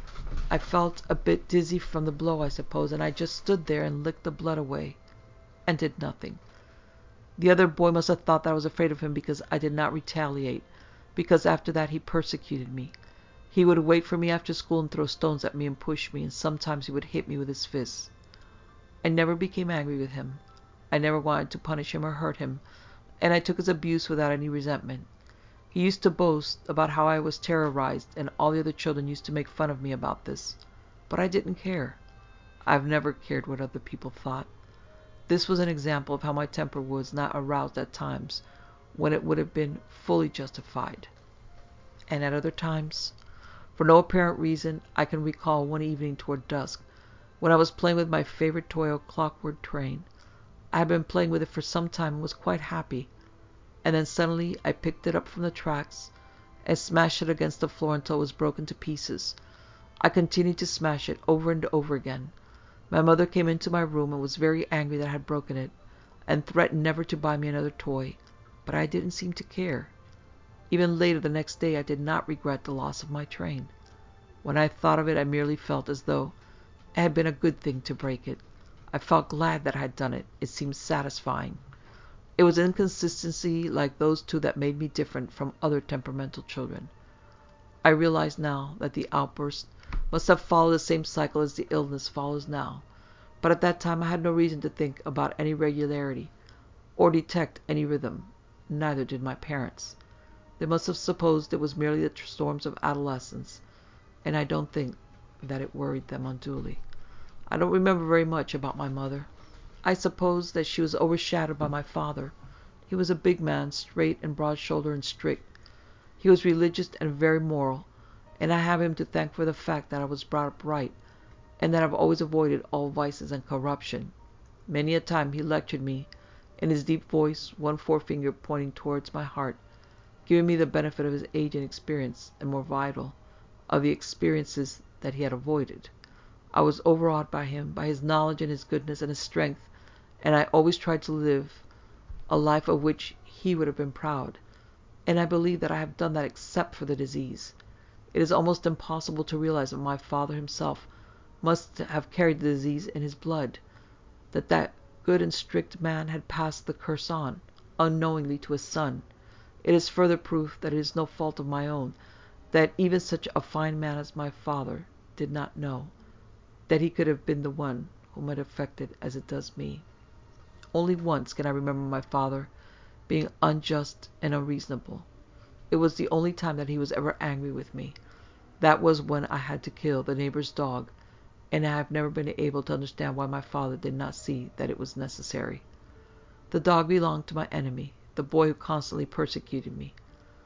I felt a bit dizzy from the blow, I suppose, and I just stood there and licked the blood away and did nothing. The other boy must have thought that I was afraid of him because I did not retaliate, because after that he persecuted me. He would wait for me after school and throw stones at me and push me, and sometimes he would hit me with his fists. I never became angry with him. I never wanted to punish him or hurt him, and I took his abuse without any resentment. He used to boast about how I was terrorized, and all the other children used to make fun of me about this. But I didn't care. I've never cared what other people thought. This was an example of how my temper was not aroused at times when it would have been fully justified. And at other times, for no apparent reason, I can recall one evening toward dusk, when I was playing with my favorite toy, a clockwork train. I had been playing with it for some time and was quite happy. And then suddenly I picked it up from the tracks and smashed it against the floor until it was broken to pieces. I continued to smash it over and over again. My mother came into my room and was very angry that I had broken it, and threatened never to buy me another toy, but I didn't seem to care. Even later the next day I did not regret the loss of my train. When I thought of it, I merely felt as though it had been a good thing to break it. I felt glad that I had done it. It seemed satisfying. It was inconsistency like those two that made me different from other temperamental children. I realize now that the outburst must have followed the same cycle as the illness follows now, but at that time I had no reason to think about any regularity or detect any rhythm. Neither did my parents. They must have supposed it was merely the storms of adolescence, and I don't think that it worried them unduly. I don't remember very much about my mother. I suppose that she was overshadowed by my father. He was a big man, straight and broad-shouldered and strict. He was religious and very moral, and I have him to thank for the fact that I was brought up right, and that I've always avoided all vices and corruption. Many a time he lectured me, in his deep voice, one forefinger pointing towards my heart, giving me the benefit of his age and experience, and more vital, of the experiences that he had avoided. I was overawed by him, by his knowledge and his goodness and his strength, and I always tried to live a life of which he would have been proud. And I believe that I have done that except for the disease. It is almost impossible to realize that my father himself must have carried the disease in his blood, that good and strict man had passed the curse on, unknowingly, to his son. It is further proof that it is no fault of my own, that even such a fine man as my father did not know that he could have been the one whom it affected as it does me. Only once can I remember my father being unjust and unreasonable. It was the only time that he was ever angry with me. That was when I had to kill the neighbor's dog, and I have never been able to understand why my father did not see that it was necessary. The dog belonged to my enemy, the boy who constantly persecuted me.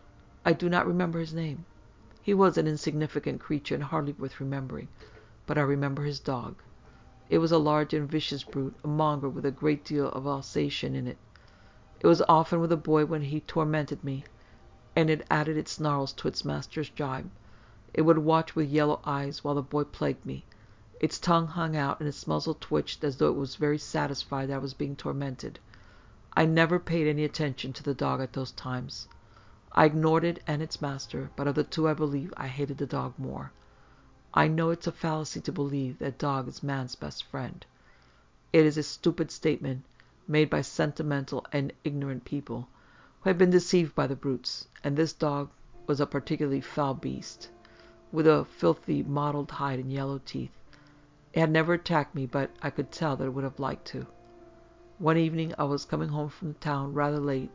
I do not remember his name. He was an insignificant creature and hardly worth remembering, but I remember his dog. It was a large and vicious brute, a mongrel with a great deal of Alsatian in it. It was often with the boy when he tormented me, and it added its snarls to its master's jibe. It would watch with yellow eyes while the boy plagued me. Its tongue hung out and its muzzle twitched as though it was very satisfied that I was being tormented. I never paid any attention to the dog at those times. I ignored it and its master, but of the two I believe I hated the dog more. I know it's a fallacy to believe that dog is man's best friend. It is a stupid statement made by sentimental and ignorant people who have been deceived by the brutes, and this dog was a particularly foul beast, with a filthy mottled hide and yellow teeth. It had never attacked me, but I could tell that it would have liked to. One evening I was coming home from town rather late.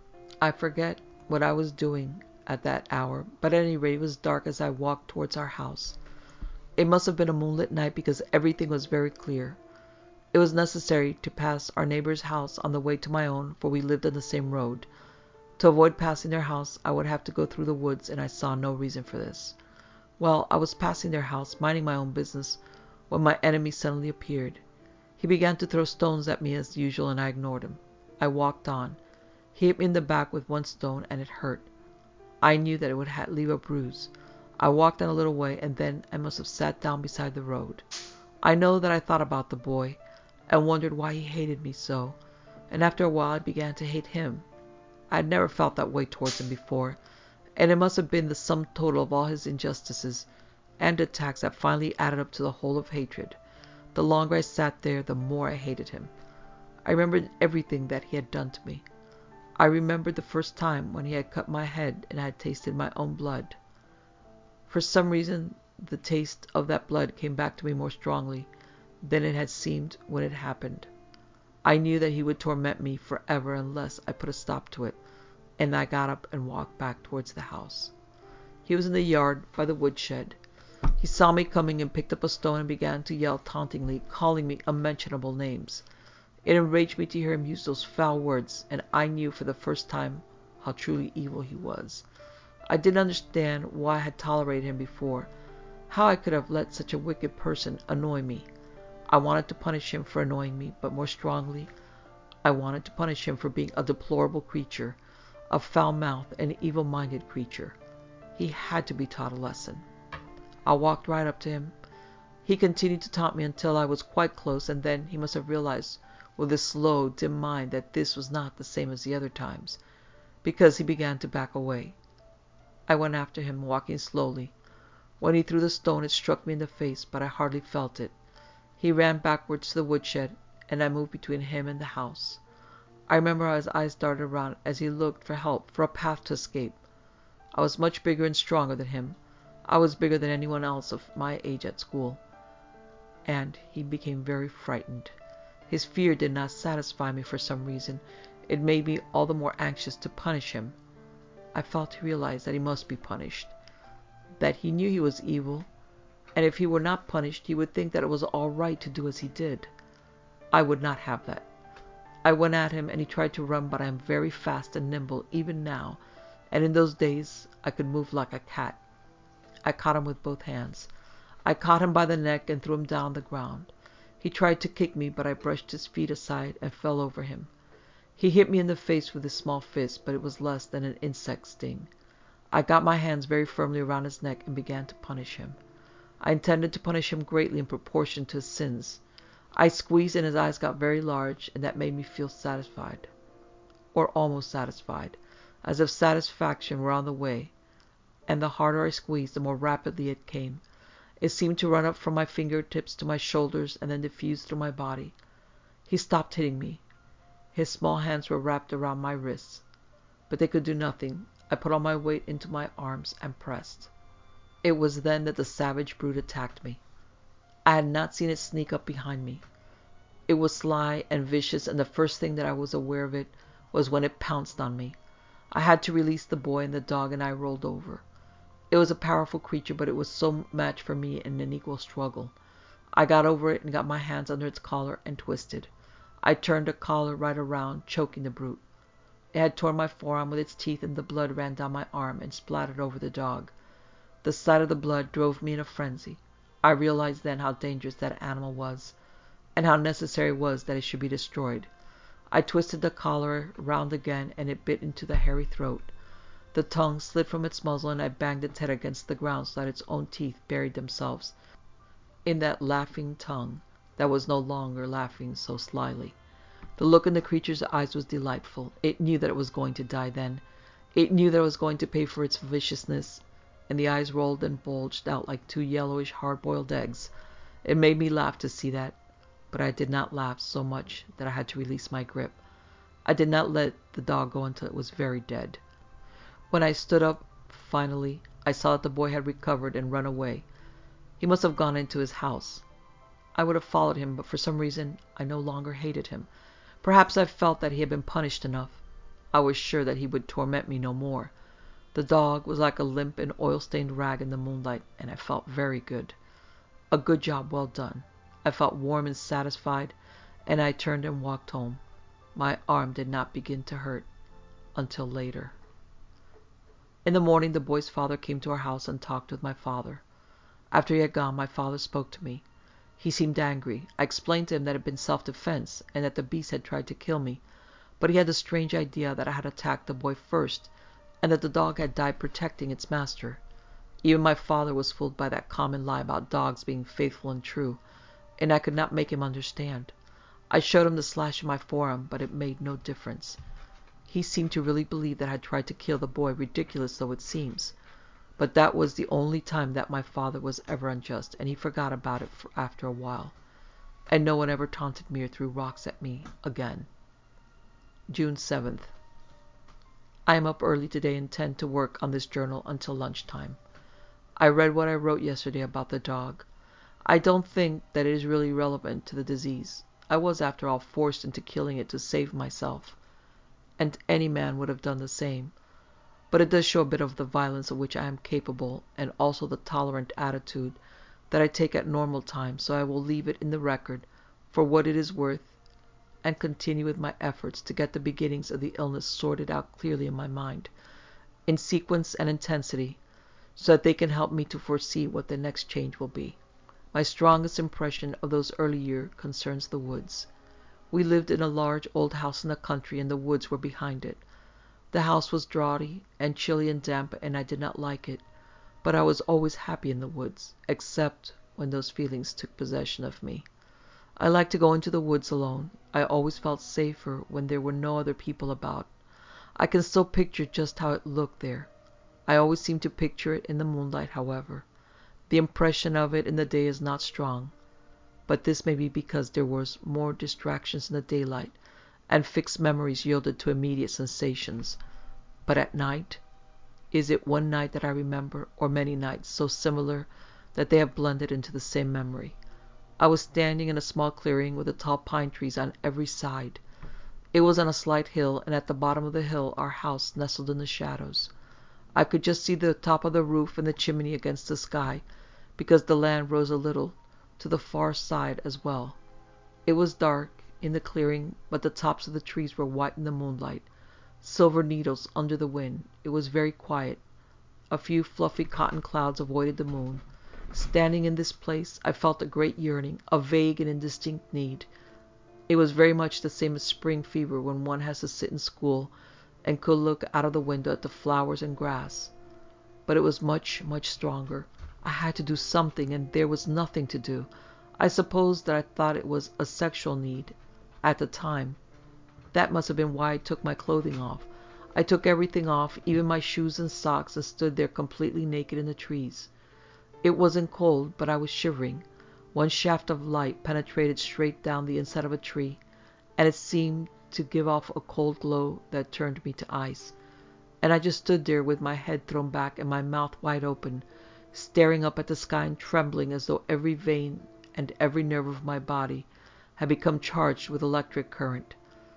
I forget what I was doing at that hour, but at any rate it was dark as I walked towards our house. It must have been a moonlit night because everything was very clear. It was necessary to pass our neighbor's house on the way to my own, for we lived on the same road. To avoid passing their house, I would have to go through the woods, and I saw no reason for this. Well, I was passing their house, minding my own business, when my enemy suddenly appeared. He began to throw stones at me as usual, and I ignored him. I walked on. He hit me in the back with one stone, and it hurt. I knew that it would leave a bruise. I walked on a little way, and then I must have sat down beside the road. I know that I thought about the boy, and wondered why he hated me so, and after a while I began to hate him. I had never felt that way towards him before, and it must have been the sum total of all his injustices and attacks that finally added up to the whole of hatred. The longer I sat there, the more I hated him. I remembered everything that he had done to me. I remembered the first time when he had cut my head and I had tasted my own blood. For some reason, the taste of that blood came back to me more strongly than it had seemed when it happened. I knew that he would torment me forever unless I put a stop to it, and I got up and walked back towards the house. He was in the yard by the woodshed. He saw me coming and picked up a stone and began to yell tauntingly, calling me unmentionable names. It enraged me to hear him use those foul words, and I knew for the first time how truly evil he was. I didn't understand why I had tolerated him before, how I could have let such a wicked person annoy me. I wanted to punish him for annoying me, but more strongly, I wanted to punish him for being a deplorable creature, a foul-mouthed and evil-minded creature. He had to be taught a lesson. I walked right up to him. He continued to taunt me until I was quite close, and then he must have realized with his slow, dim mind that this was not the same as the other times, because he began to back away. I went after him, walking slowly. When he threw the stone, it struck me in the face, but I hardly felt it. He ran backwards to the woodshed, and I moved between him and the house. I remember how his eyes darted around as he looked for help, for a path to escape. I was much bigger and stronger than him. I was bigger than anyone else of my age at school. And he became very frightened. His fear did not satisfy me for some reason. It made me all the more anxious to punish him. I felt he realized that he must be punished, that he knew he was evil, and if he were not punished, he would think that it was all right to do as he did. I would not have that. I went at him, and he tried to run, but I am very fast and nimble even now, and in those days I could move like a cat. I caught him with both hands. I caught him by the neck and threw him down on the ground. He tried to kick me, but I brushed his feet aside and fell over him. He hit me in the face with his small fist, but it was less than an insect sting. I got my hands very firmly around his neck and began to punish him. I intended to punish him greatly in proportion to his sins. I squeezed and his eyes got very large, and that made me feel satisfied, or almost satisfied, as if satisfaction were on the way, and the harder I squeezed, the more rapidly it came. It seemed to run up from my fingertips to my shoulders and then diffuse through my body. He stopped hitting me. His small hands were wrapped around my wrists, but they could do nothing. I put all my weight into my arms and pressed. It was then that the savage brute attacked me. I had not seen it sneak up behind me. It was sly and vicious, and the first thing that I was aware of it was when it pounced on me. I had to release the boy, and the dog and I rolled over. It was a powerful creature, but it was so match for me in an equal struggle. I got over it and got my hands under its collar and twisted. I turned the collar right around, choking the brute. It had torn my forearm with its teeth, and the blood ran down my arm and splattered over the dog. The sight of the blood drove me in a frenzy. I realized then how dangerous that animal was, and how necessary it was that it should be destroyed. I twisted the collar round again, and it bit into the hairy throat. The tongue slid from its muzzle, and I banged its head against the ground so that its own teeth buried themselves in that laughing tongue that was no longer laughing so slyly. The look in the creature's eyes was delightful. It knew that it was going to die then. It knew that it was going to pay for its viciousness, and the eyes rolled and bulged out like two yellowish hard-boiled eggs. It made me laugh to see that, but I did not laugh so much that I had to release my grip. I did not let the dog go until it was very dead. When I stood up, finally, I saw that the boy had recovered and run away. He must have gone into his house. I would have followed him, but for some reason I no longer hated him. Perhaps I felt that he had been punished enough. I was sure that he would torment me no more. The dog was like a limp and oil-stained rag in the moonlight, and I felt very good. A good job well done. I felt warm and satisfied, and I turned and walked home. My arm did not begin to hurt until later. In the morning, the boy's father came to our house and talked with my father. After he had gone, my father spoke to me. He seemed angry. I explained to him that it had been self-defense, and that the beast had tried to kill me. But he had the strange idea that I had attacked the boy first, and that the dog had died protecting its master. Even my father was fooled by that common lie about dogs being faithful and true, and I could not make him understand. I showed him the slash in my forearm, but it made no difference. He seemed to really believe that I had tried to kill the boy, ridiculous though it seems. But that was the only time that my father was ever unjust, and he forgot about it after a while. And no one ever taunted me or threw rocks at me again. June 7th. I am up early today and intend to work on this journal until lunchtime. I read what I wrote yesterday about the dog. I don't think that it is really relevant to the disease. I was, after all, forced into killing it to save myself, and any man would have done the same. But it does show a bit of the violence of which I am capable, and also the tolerant attitude that I take at normal times, so I will leave it in the record for what it is worth, and continue with my efforts to get the beginnings of the illness sorted out clearly in my mind, in sequence and intensity, so that they can help me to foresee what the next change will be. My strongest impression of those early years concerns the woods. We lived in a large old house in the country, and the woods were behind it. The house was draughty and chilly and damp, and I did not like it, but I was always happy in the woods, except when those feelings took possession of me. I liked to go into the woods alone. I always felt safer when there were no other people about. I can still picture just how it looked there. I always seem to picture it in the moonlight, however. The impression of it in the day is not strong, but this may be because there was more distractions in the daylight, and fixed memories yielded to immediate sensations. But at night, is it one night that I remember, or many nights so similar that they have blended into the same memory? I was standing in a small clearing with the tall pine trees on every side. It was on a slight hill, and at the bottom of the hill our house nestled in the shadows. I could just see the top of the roof and the chimney against the sky, because the land rose a little to the far side as well. It was dark in the clearing, but the tops of the trees were white in the moonlight, silver needles under the wind. It was very quiet. A few fluffy cotton clouds avoided the moon. Standing in this place, I felt a great yearning, a vague and indistinct need. It was very much the same as spring fever, when one has to sit in school and could look out of the window at the flowers and grass. But it was much, much stronger. I had to do something, and there was nothing to do. I suppose that I thought it was a sexual need at the time. That must have been why I took my clothing off. I took everything off, even my shoes and socks, and stood there completely naked in the trees. It wasn't cold, but I was shivering. One shaft of light penetrated straight down the inside of a tree, and it seemed to give off a cold glow that turned me to ice. And I just stood there with my head thrown back and my mouth wide open, staring up at the sky and trembling as though every vein and every nerve of my body had become charged with electric current.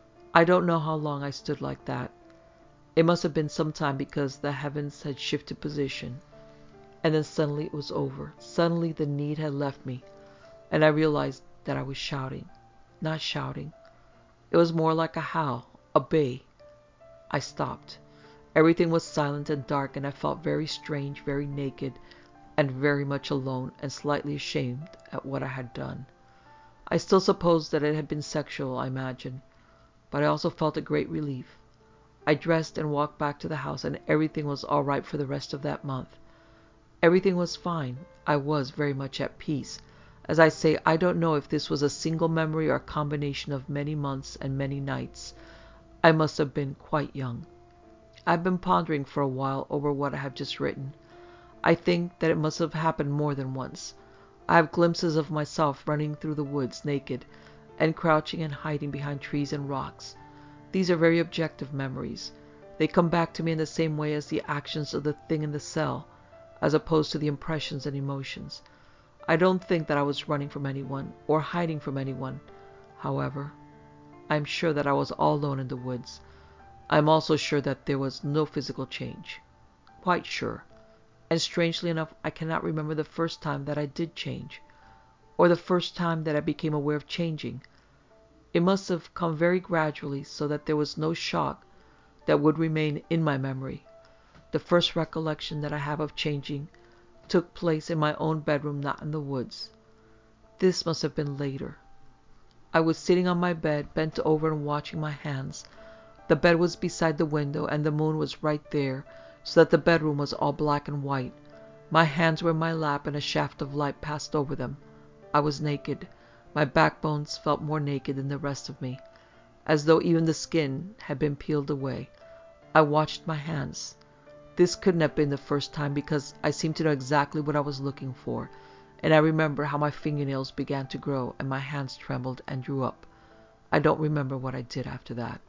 I don't know how long I stood like that. It must have been some time, because the heavens had shifted position. And then suddenly it was over. Suddenly the need had left me, and I realized that I was shouting. Not shouting. It was more like a howl, a bay. I stopped. Everything was silent and dark, and I felt very strange, very naked, and very much alone and slightly ashamed at what I had done. I still supposed that it had been sexual, I imagine, but I also felt a great relief. I dressed and walked back to the house, and everything was all right for the rest of that month. Everything was fine. I was very much at peace. As I say, I don't know if this was a single memory or a combination of many months and many nights. I must have been quite young. I've been pondering for a while over what I have just written. I think that it must have happened more than once. I have glimpses of myself running through the woods naked, and crouching and hiding behind trees and rocks. These are very objective memories. They come back to me in the same way as the actions of the thing in the cell, as opposed to the impressions and emotions. I don't think that I was running from anyone or hiding from anyone. However, I am sure that I was all alone in the woods. I am also sure that there was no physical change. Quite sure. And strangely enough, I cannot remember the first time that I did change, or the first time that I became aware of changing. It must have come very gradually, so that there was no shock that would remain in my memory. The first recollection that I have of changing took place in my own bedroom, not in the woods. This must have been later. I was sitting on my bed, bent over and watching my hands. The bed was beside the window, and the moon was right there, so that the bedroom was all black and white. My hands were in my lap, and a shaft of light passed over them. I was naked. My backbones felt more naked than the rest of me, as though even the skin had been peeled away. I watched my hands. This couldn't have been the first time, because I seemed to know exactly what I was looking for, and I remember how my fingernails began to grow and my hands trembled and drew up. I don't remember what I did after that.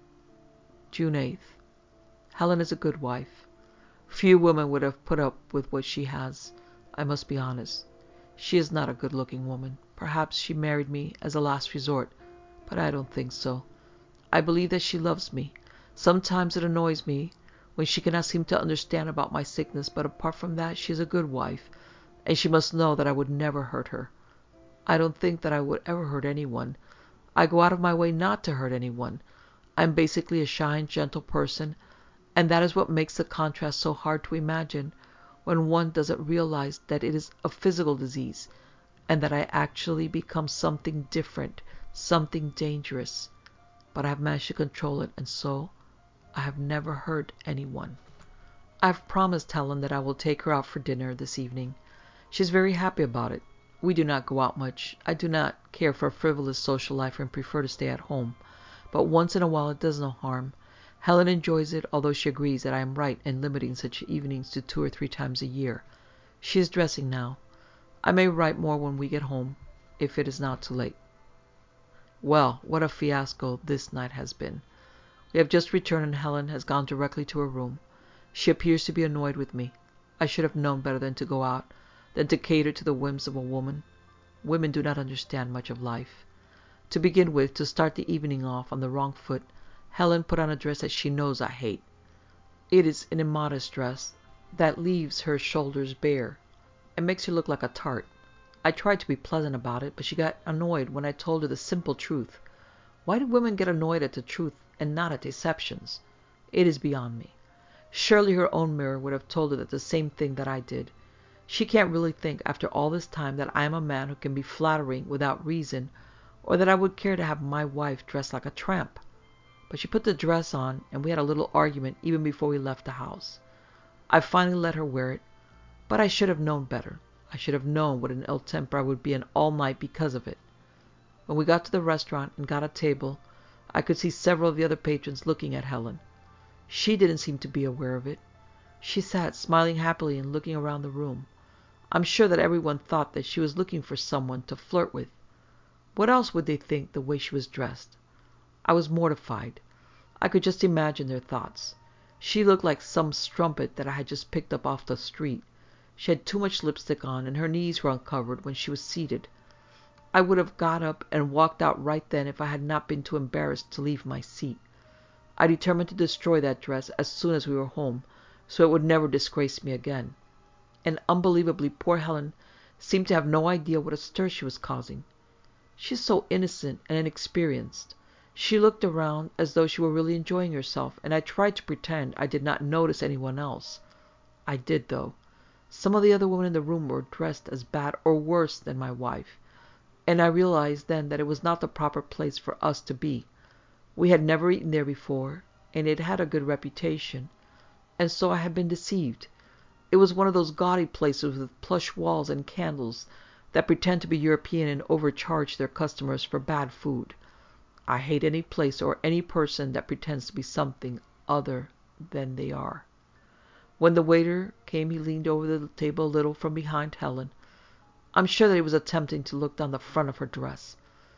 June 8th. Helen is a good wife. Few women would have put up with what she has. I must be honest. She is not a good-looking woman. Perhaps she married me as a last resort, but I don't think so. I believe that she loves me. Sometimes it annoys me when she cannot seem to understand about my sickness, but apart from that, she is a good wife, and she must know that I would never hurt her. I don't think that I would ever hurt anyone. I go out of my way not to hurt anyone. I am basically a shy and gentle person, and that is what makes the contrast so hard to imagine when one doesn't realize that it is a physical disease, and that I actually become something different, something dangerous. But I have managed to control it, and so I have never hurt anyone. I've promised Helen that I will take her out for dinner this evening. She is very happy about it. We do not go out much. I do not care for a frivolous social life and prefer to stay at home. But once in a while it does no harm. Helen enjoys it, although she agrees that I am right in limiting such evenings to 2 or 3 times a year. She is dressing now. I may write more when we get home, if it is not too late. Well, what a fiasco this night has been. We have just returned, and Helen has gone directly to her room. She appears to be annoyed with me. I should have known better than to go out, than to cater to the whims of a woman. Women do not understand much of life. To begin with, to start the evening off on the wrong foot, Helen put on a dress that she knows I hate. It is an immodest dress that leaves her shoulders bare and makes her look like a tart. I tried to be pleasant about it, but she got annoyed when I told her the simple truth. Why do women get annoyed at the truth and not at deceptions? It is beyond me. Surely her own mirror would have told her that the same thing that I did. She can't really think after all this time that I am a man who can be flattering without reason, or that I would care to have my wife dressed like a tramp. But she put the dress on, and we had a little argument even before we left the house. I finally let her wear it, but I should have known better. I should have known what an ill temper I would be in all night because of it. When we got to the restaurant and got a table, I could see several of the other patrons looking at Helen. She didn't seem to be aware of it. She sat smiling happily and looking around the room. I'm sure that everyone thought that she was looking for someone to flirt with. What else would they think the way she was dressed? I was mortified. I could just imagine their thoughts. She looked like some strumpet that I had just picked up off the street. She had too much lipstick on, and her knees were uncovered when she was seated. I would have got up and walked out right then if I had not been too embarrassed to leave my seat. I determined to destroy that dress as soon as we were home, so it would never disgrace me again. And unbelievably, poor Helen seemed to have no idea what a stir she was causing. She is so innocent and inexperienced. She looked around as though she were really enjoying herself, and I tried to pretend I did not notice anyone else. I did, though. Some of the other women in the room were dressed as bad or worse than my wife, and I realized then that it was not the proper place for us to be. We had never eaten there before, and it had a good reputation, and so I had been deceived. It was one of those gaudy places with plush walls and candles that pretend to be European and overcharge their customers for bad food. I hate any place or any person that pretends to be something other than they are. When the waiter came he leaned over the table a little from behind Helen. I'm sure that he was attempting to look down the front of her dress.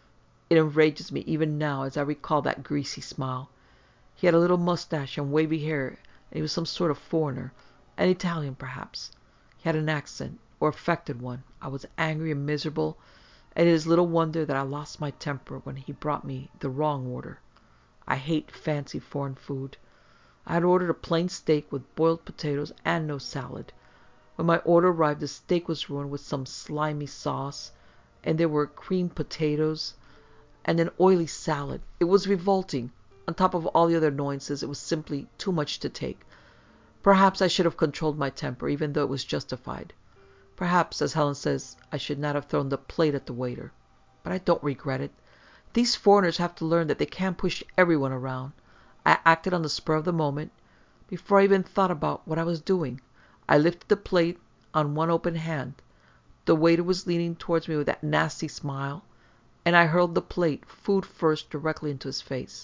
It enrages me even now as I recall that greasy smile. He had a little mustache and wavy hair, and he was some sort of foreigner, an Italian perhaps. He had an accent, or affected one. I was angry and miserable, and it is little wonder that I lost my temper when he brought me the wrong order. I hate fancy foreign food. I had ordered a plain steak with boiled potatoes and no salad. When my order arrived, the steak was ruined with some slimy sauce, and there were creamed potatoes and an oily salad. It was revolting. On top of all the other annoyances, it was simply too much to take. Perhaps I should have controlled my temper, even though it was justified. Perhaps, as Helen says, I should not have thrown the plate at the waiter. But I don't regret it. These foreigners have to learn that they can't push everyone around. I acted on the spur of the moment. Before I even thought about what I was doing, I lifted the plate on one open hand. The waiter was leaning towards me with that nasty smile, and I hurled the plate, food first, directly into his face.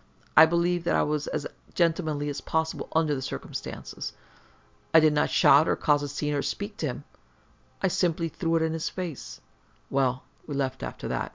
I believe that I was as gentlemanly as possible under the circumstances. I did not shout or cause a scene or speak to him. I simply threw it in his face. Well, we left after that.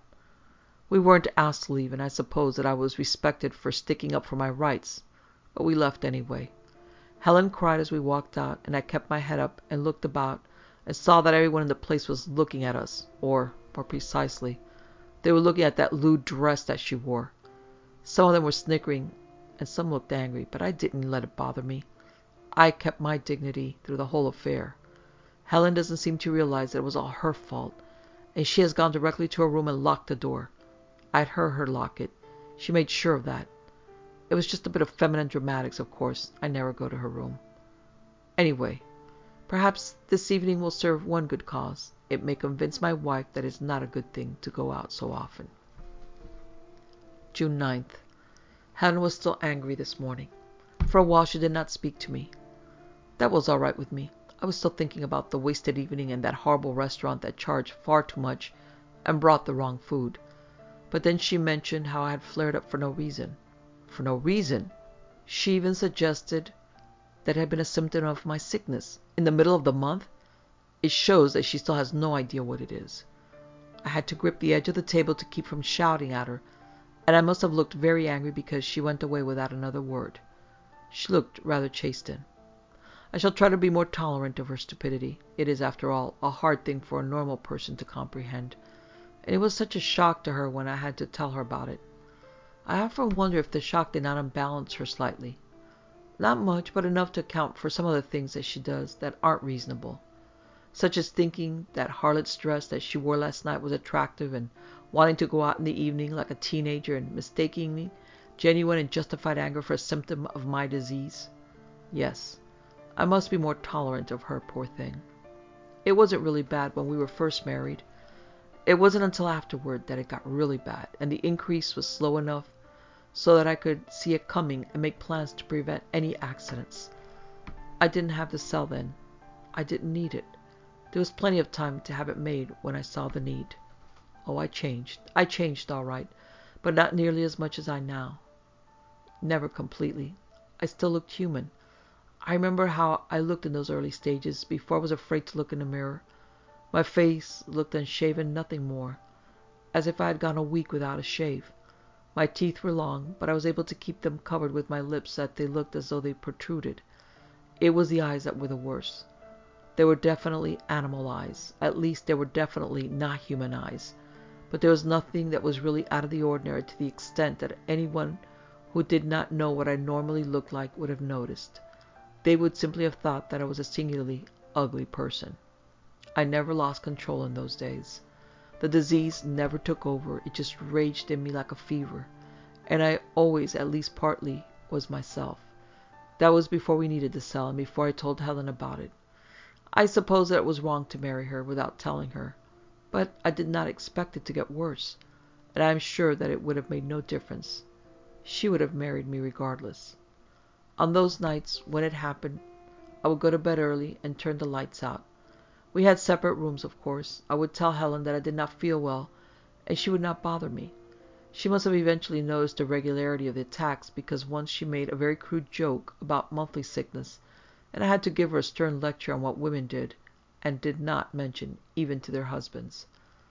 We weren't asked to leave, and I suppose that I was respected for sticking up for my rights, but we left anyway. Helen cried as we walked out, and I kept my head up and looked about and saw that everyone in the place was looking at us, or, more precisely, they were looking at that lewd dress that she wore. Some of them were snickering, and some looked angry, but I didn't let it bother me. I kept my dignity through the whole affair. Helen doesn't seem to realize that it was all her fault, and she has gone directly to her room and locked the door. I'd heard her lock it. She made sure of that. It was just a bit of feminine dramatics, of course. I never go to her room. Anyway, perhaps this evening will serve one good cause. It may convince my wife that it's not a good thing to go out so often. June 9th. Helen was still angry this morning. For a while she did not speak to me. That was all right with me. I was still thinking about the wasted evening and that horrible restaurant that charged far too much and brought the wrong food. But then she mentioned how I had flared up for no reason. For no reason? She even suggested that it had been a symptom of my sickness. In the middle of the month? It shows that she still has no idea what it is. I had to grip the edge of the table to keep from shouting at her, and I must have looked very angry because she went away without another word. She looked rather chastened. I shall try to be more tolerant of her stupidity. It is, after all, a hard thing for a normal person to comprehend, and it was such a shock to her when I had to tell her about it. I often wonder if the shock did not unbalance her slightly. Not much, but enough to account for some of the things that she does that aren't reasonable, such as thinking that harlot's dress that she wore last night was attractive and wanting to go out in the evening like a teenager and mistaking genuine and justified anger for a symptom of my disease. Yes, I must be more tolerant of her, poor thing. It wasn't really bad when we were first married. It wasn't until afterward that it got really bad, and the increase was slow enough so that I could see it coming and make plans to prevent any accidents. I didn't have the cell then. I didn't need it. There was plenty of time to have it made when I saw the need. Oh, I changed. I changed all right, but not nearly as much as I now. Never completely. I still looked human. I remember how I looked in those early stages, before I was afraid to look in the mirror. My face looked unshaven, nothing more, as if I had gone a week without a shave. My teeth were long, but I was able to keep them covered with my lips so that they looked as though they protruded. It was the eyes that were the worst. They were definitely animal eyes. At least they were definitely not human eyes. But there was nothing that was really out of the ordinary to the extent that anyone who did not know what I normally looked like would have noticed. They would simply have thought that I was a singularly ugly person. I never lost control in those days. The disease never took over. It just raged in me like a fever. and I always, at least partly, was myself. That was before we needed the cell, and before I told Helen about it. I suppose that it was wrong to marry her without telling her, but I did not expect it to get worse, and I am sure that it would have made no difference. She would have married me regardless. On those nights when it happened, I would go to bed early and turn the lights out. We had separate rooms, of course. I would tell Helen that I did not feel well, and she would not bother me. She must have eventually noticed the regularity of the attacks, because once she made a very crude joke about monthly sickness, and I had to give her a stern lecture on what women did, and did not mention even to their husbands.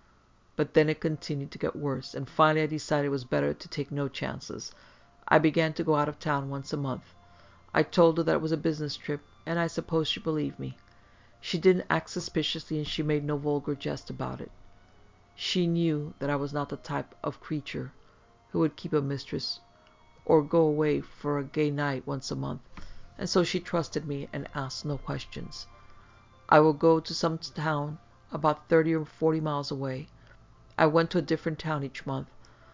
But then it continued to get worse, and finally I decided it was better to take no chances. I began to go out of town once a month. I told her that it was a business trip, and I suppose she believed me. She didn't act suspiciously, and she made no vulgar jest about it. She knew that I was not the type of creature who would keep a mistress or go away for a gay night once a month, and so she trusted me and asked no questions. I would go to some town about 30 or 40 miles away. I went to a different town each month.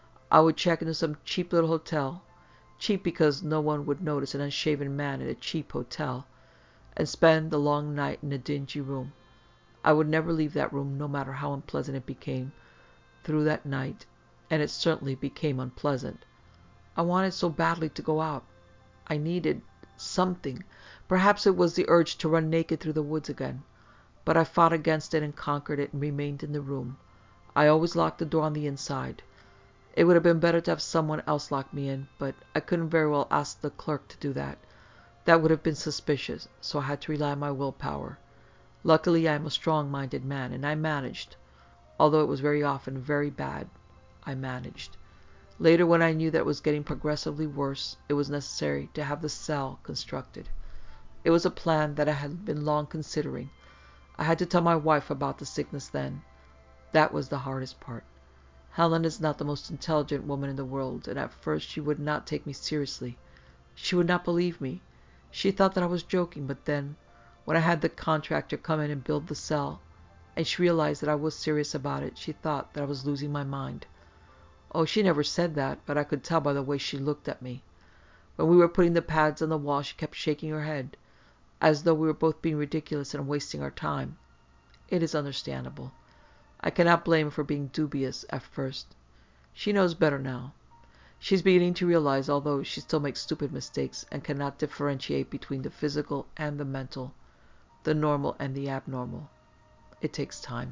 I would check into some cheap little hotel, cheap because no one would notice an unshaven man in a cheap hotel, and spend the long night in a dingy room. I would never leave that room, no matter how unpleasant it became through that night, and it certainly became unpleasant. I wanted so badly to go out. I needed something. Perhaps it was the urge to run naked through the woods again. But I fought against it and conquered it and remained in the room. I always locked the door on the inside. It would have been better to have someone else lock me in, but I couldn't very well ask the clerk to do that. That would have been suspicious, so I had to rely on my willpower. Luckily, I am a strong-minded man, and I managed. Although it was very often very bad, I managed. Later, when I knew that it was getting progressively worse, it was necessary to have the cell constructed. It was a plan that I had been long considering. I had to tell my wife about the sickness then. That was the hardest part. Helen is not the most intelligent woman in the world, and at first she would not take me seriously. She would not believe me. She thought that I was joking, but then, when I had the contractor come in and build the cell, and she realized that I was serious about it, she thought that I was losing my mind. Oh, she never said that, but I could tell by the way she looked at me. When we were putting the pads on the wall, she kept shaking her head, as though we were both being ridiculous and wasting our time. It is understandable. I cannot blame her for being dubious at first. She knows better now. She's beginning to realize, although she still makes stupid mistakes and cannot differentiate between the physical and the mental, the normal and the abnormal. It takes time.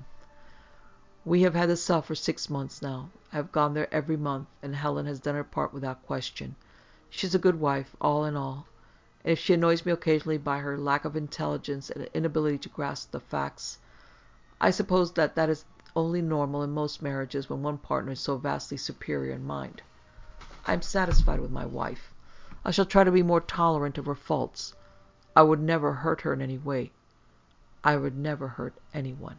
We have had the cell for 6 months now. I have gone there every month, and Helen has done her part without question. She's a good wife, all in all, and if she annoys me occasionally by her lack of intelligence and inability to grasp the facts, I suppose that is only normal in most marriages when one partner is so vastly superior in mind. I am satisfied with my wife. I shall try to be more tolerant of her faults. I would never hurt her in any way. I would never hurt anyone.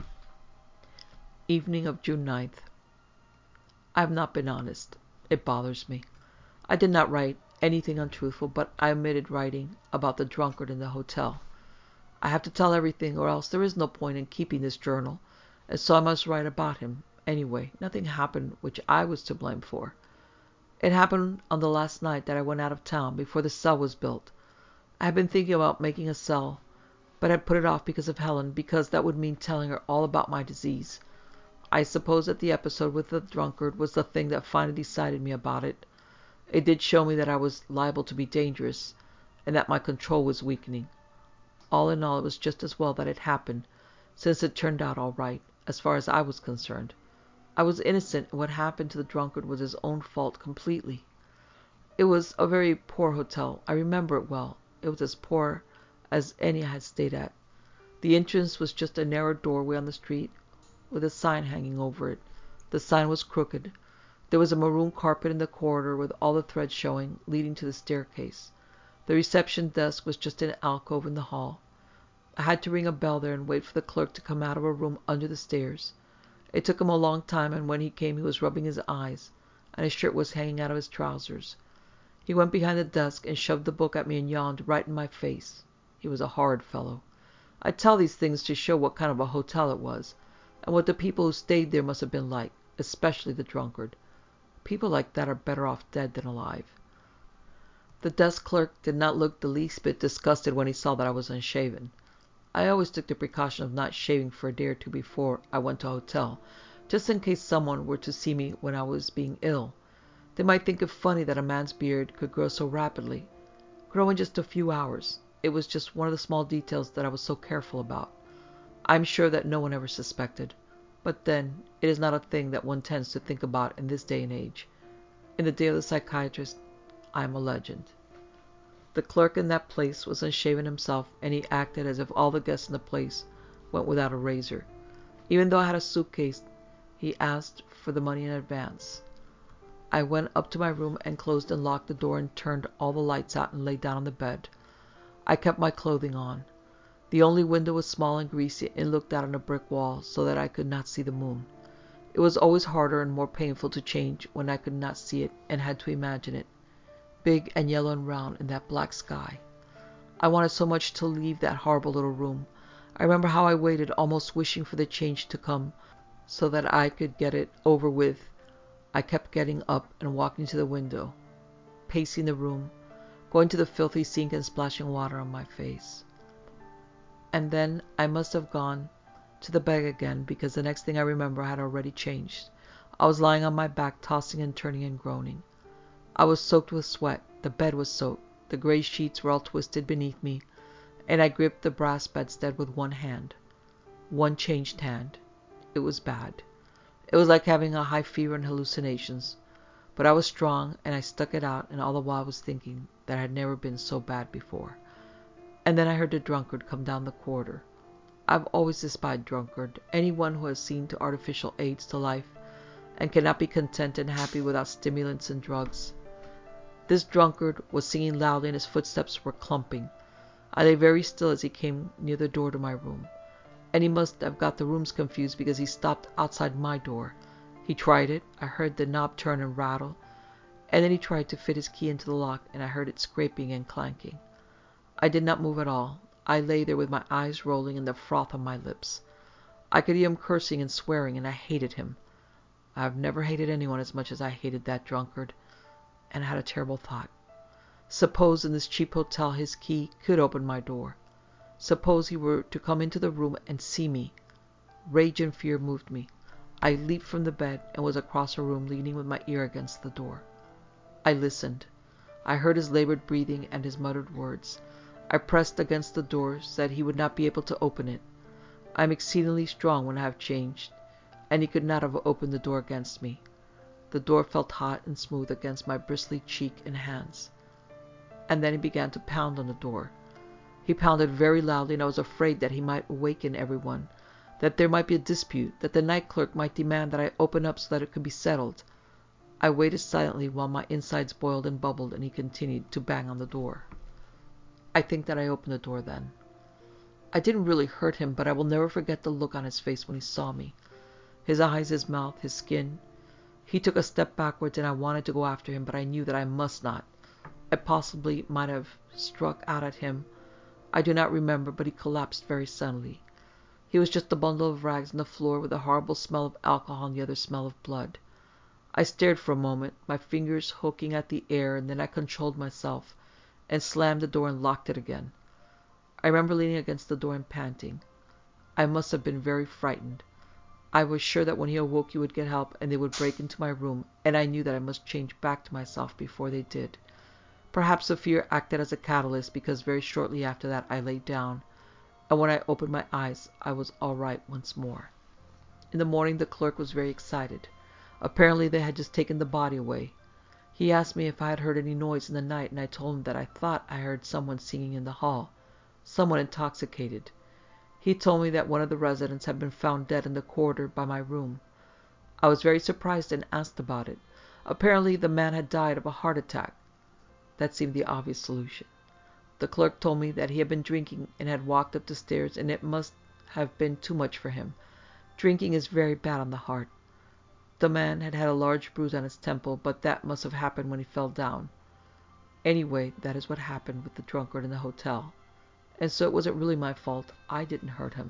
Evening of June 9th. I have not been honest. It bothers me. I did not write anything untruthful, but I omitted writing about the drunkard in the hotel. I have to tell everything, or else there is no point in keeping this journal, and so I must write about him. Anyway, nothing happened which I was to blame for. It happened on the last night that I went out of town, before the cell was built. I had been thinking about making a cell, but had put it off because of Helen, because that would mean telling her all about my disease. I suppose that the episode with the drunkard was the thing that finally decided me about it. It did show me that I was liable to be dangerous, and that my control was weakening. All in all, it was just as well that it happened, since it turned out all right, as far as I was concerned. I was innocent, and what happened to the drunkard was his own fault completely. It was a very poor hotel. I remember it well. It was as poor as any I had stayed at. The entrance was just a narrow doorway on the street, with a sign hanging over it. The sign was crooked. There was a maroon carpet in the corridor with all the threads showing, leading to the staircase. The reception desk was just an alcove in the hall. I had to ring a bell there and wait for the clerk to come out of a room under the stairs. It took him a long time, and when he came he was rubbing his eyes, and his shirt was hanging out of his trousers. He went behind the desk and shoved the book at me and yawned right in my face. He was a horrid fellow. I tell these things to show what kind of a hotel it was, and what the people who stayed there must have been like, especially the drunkard. People like that are better off dead than alive. The desk clerk did not look the least bit disgusted when he saw that I was unshaven. I always took the precaution of not shaving for a day or two before I went to a hotel, just in case someone were to see me when I was being ill. They might think it funny that a man's beard could grow so rapidly. Grow in just a few hours. It was just one of the small details that I was so careful about. I'm sure that no one ever suspected. But then, it is not a thing that one tends to think about in this day and age. In the day of the psychiatrist, I am a legend. The clerk in that place was unshaven himself, and he acted as if all the guests in the place went without a razor. Even though I had a suitcase, he asked for the money in advance. I went up to my room and closed and locked the door and turned all the lights out and lay down on the bed. I kept my clothing on. The only window was small and greasy and looked out on a brick wall so that I could not see the moon. It was always harder and more painful to change when I could not see it and had to imagine it, big and yellow and round in that black sky. I wanted so much to leave that horrible little room. I remember how I waited, almost wishing for the change to come so that I could get it over with. I kept getting up and walking to the window, pacing the room, going to the filthy sink and splashing water on my face. And then I must have gone to the bed again, because the next thing I remember I had already changed. I was lying on my back, tossing and turning and groaning. I was soaked with sweat. The bed was soaked. The gray sheets were all twisted beneath me, and I gripped the brass bedstead with one hand. One changed hand. It was bad. It was like having a high fever and hallucinations. But I was strong, and I stuck it out, and all the while I was thinking that I had never been so bad before. And then I heard the drunkard come down the corridor. I've always despised drunkard, anyone who has seen to artificial aids to life, and cannot be content and happy without stimulants and drugs. This drunkard was singing loudly, and his footsteps were clumping. I lay very still as he came near the door to my room. And he must have got the rooms confused, because he stopped outside my door. He tried it. I heard the knob turn and rattle. And then he tried to fit his key into the lock, and I heard it scraping and clanking. I did not move at all. I lay there with my eyes rolling and the froth on my lips. I could hear him cursing and swearing, and I hated him. I have never hated anyone as much as I hated that drunkard. And I had a terrible thought. Suppose in this cheap hotel his key could open my door. Suppose he were to come into the room and see me. Rage and fear moved me. I leaped from the bed and was across the room, leaning with my ear against the door. I listened. I heard his labored breathing and his muttered words. I pressed against the door so that he would not be able to open it. I am exceedingly strong when I have changed, and he could not have opened the door against me. The door felt hot and smooth against my bristly cheek and hands. And then he began to pound on the door. He pounded very loudly, and I was afraid that he might awaken everyone, that there might be a dispute, that the night clerk might demand that I open up so that it could be settled. I waited silently while my insides boiled and bubbled, and he continued to bang on the door. I think that I opened the door then. I didn't really hurt him, but I will never forget the look on his face when he saw me. His eyes, his mouth, his skin. He took a step backwards, and I wanted to go after him, but I knew that I must not. I possibly might have struck out at him. I do not remember, but he collapsed very suddenly. He was just a bundle of rags on the floor, with a horrible smell of alcohol and the other smell of blood. I stared for a moment, my fingers hooking at the air, and then I controlled myself and slammed the door and locked it again. I remember leaning against the door and panting. I must have been very frightened. I was sure that when he awoke he would get help, and they would break into my room, and I knew that I must change back to myself before they did. Perhaps the fear acted as a catalyst, because very shortly after that I lay down, and when I opened my eyes I was all right once more. In the morning the clerk was very excited. Apparently they had just taken the body away. He asked me if I had heard any noise in the night, and I told him that I thought I heard someone singing in the hall, someone intoxicated. He told me that one of the residents had been found dead in the corridor by my room. I was very surprised and asked about it. Apparently the man had died of a heart attack. That seemed the obvious solution. The clerk told me that he had been drinking and had walked up the stairs, and it must have been too much for him. Drinking is very bad on the heart. The man had had a large bruise on his temple, but that must have happened when he fell down. Anyway, that is what happened with the drunkard in the hotel. And so it wasn't really my fault. I didn't hurt him.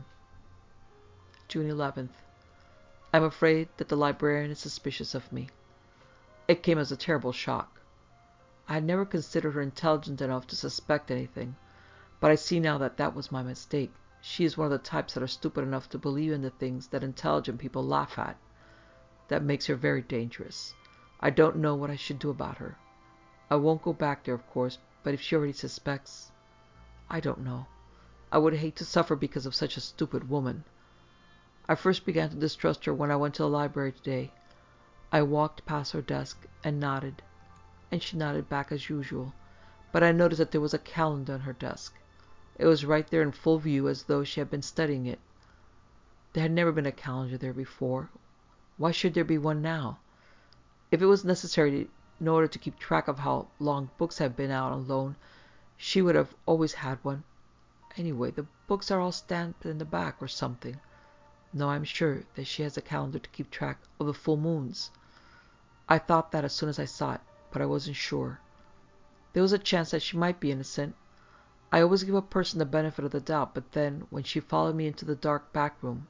June 11th. I'm afraid that the librarian is suspicious of me. It came as a terrible shock. I had never considered her intelligent enough to suspect anything, but I see now that that was my mistake. She is one of the types that are stupid enough to believe in the things that intelligent people laugh at. That makes her very dangerous. I don't know what I should do about her. I won't go back there, of course, but if she already suspects, I don't know. I would hate to suffer because of such a stupid woman. I first began to distrust her when I went to the library today. I walked past her desk and nodded, and she nodded back as usual, but I noticed that there was a calendar on her desk. It was right there in full view as though she had been studying it. There had never been a calendar there before. Why should there be one now? If it was necessary in order to keep track of how long books had been out on loan, she would have always had one. Anyway, the books are all stamped in the back or something. No, I'm sure that she has a calendar to keep track of the full moons. I thought that as soon as I saw it, but I wasn't sure. There was a chance that she might be innocent. I always give a person the benefit of the doubt, but then, when she followed me into the dark back room,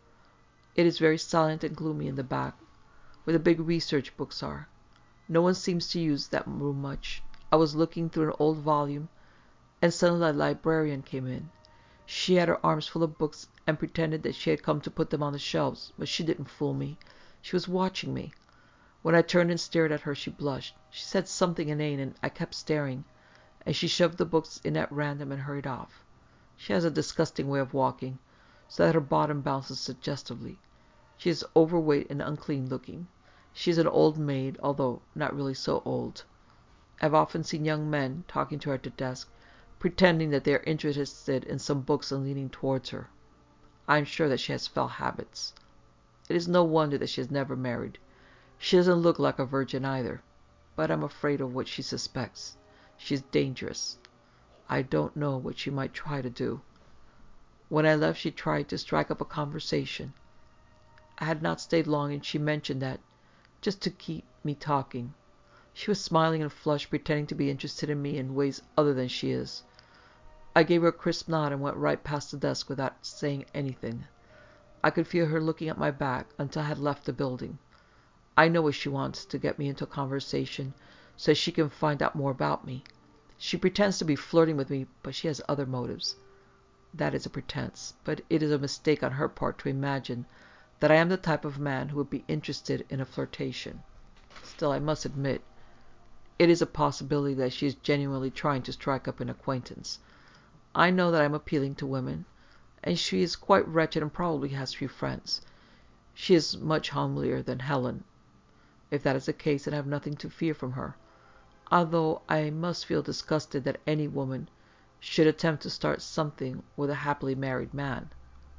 it is very silent and gloomy in the back, where the big research books are. No one seems to use that room much. I was looking through an old volume, and suddenly the librarian came in. She had her arms full of books and pretended that she had come to put them on the shelves, but she didn't fool me. She was watching me. When I turned and stared at her, she blushed. She said something inane, and I kept staring, and she shoved the books in at random and hurried off. She has a disgusting way of walking, so that her bottom bounces suggestively. She is overweight and unclean looking. She is an old maid, although not really so old. I've often seen young men talking to her at the desk, pretending that they are interested in some books and leaning towards her. I am sure that she has foul habits. It is no wonder that she has never married. She doesn't look like a virgin either, but I'm afraid of what she suspects. She is dangerous. I don't know what she might try to do. When I left, she tried to strike up a conversation. I had not stayed long, and she mentioned that, just to keep me talking. She was smiling and flushed, pretending to be interested in me in ways other than she is. I gave her a crisp nod and went right past the desk without saying anything. I could feel her looking at my back until I had left the building. I know what she wants, to get me into a conversation so she can find out more about me. She pretends to be flirting with me, but she has other motives. That is a pretense, but it is a mistake on her part to imagine that I am the type of man who would be interested in a flirtation. Still, I must admit, it is a possibility that she is genuinely trying to strike up an acquaintance. I know that I am appealing to women, and she is quite wretched and probably has few friends. She is much homelier than Helen. If that is the case, then I have nothing to fear from her, although I must feel disgusted that any woman should attempt to start something with a happily married man.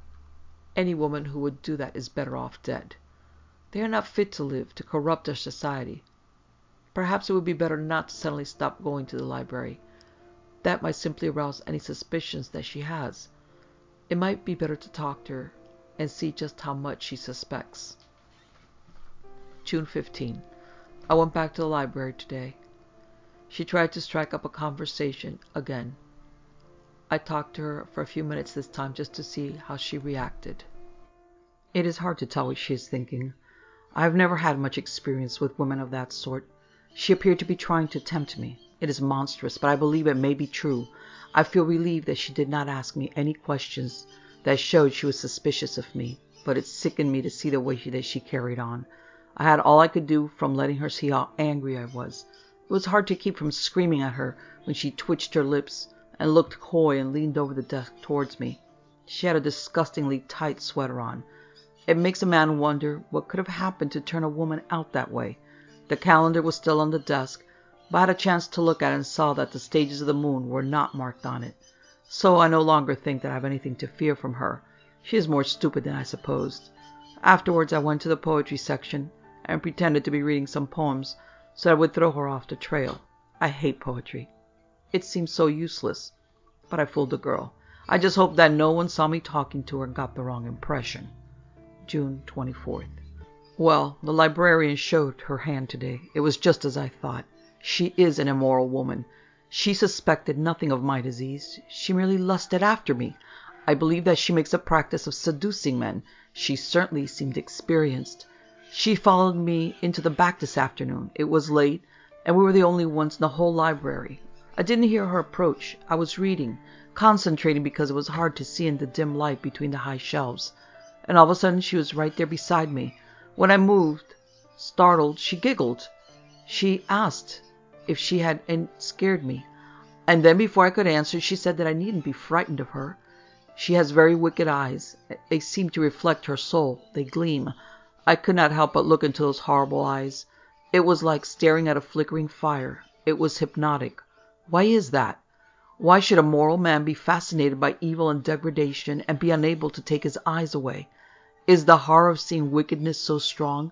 Any woman who would do that is better off dead. They are not fit to live, to corrupt our society. Perhaps it would be better not to suddenly stop going to the library. That might simply arouse any suspicions that she has. It might be better to talk to her and see just how much she suspects. June 15. I went back to the library today. She tried to strike up a conversation again. I talked to her for a few minutes this time just to see how she reacted. It is hard to tell what she is thinking. I have never had much experience with women of that sort. She appeared to be trying to tempt me. It is monstrous, but I believe it may be true. I feel relieved that she did not ask me any questions that showed she was suspicious of me, but it sickened me to see the way that she carried on. I had all I could do from letting her see how angry I was. It was hard to keep from screaming at her when she twitched her lips and looked coy and leaned over the desk towards me. She had a disgustingly tight sweater on. It makes a man wonder what could have happened to turn a woman out that way. The calendar was still on the desk, but I had a chance to look at it and saw that the stages of the moon were not marked on it. So I no longer think that I have anything to fear from her. She is more stupid than I supposed. Afterwards I went to the poetry section and pretended to be reading some poems so I would throw her off the trail. I hate poetry. It seems so useless. But I fooled the girl. I just hope that no one saw me talking to her and got the wrong impression. June 24th. Well, the librarian showed her hand today. It was just as I thought. She is an immoral woman. She suspected nothing of my disease. She merely lusted after me. I believe that she makes a practice of seducing men. She certainly seemed experienced. She followed me into the back this afternoon. It was late, and we were the only ones in the whole library. I didn't hear her approach. I was reading, concentrating because it was hard to see in the dim light between the high shelves. And all of a sudden she was right there beside me. When I moved, startled, she giggled. She asked if she had scared me. And then before I could answer, she said that I needn't be frightened of her. She has very wicked eyes. They seem to reflect her soul. They gleam. I could not help but look into those horrible eyes. It was like staring at a flickering fire. It was hypnotic. Why is that? Why should a moral man be fascinated by evil and degradation and be unable to take his eyes away? Is the horror of seeing wickedness so strong?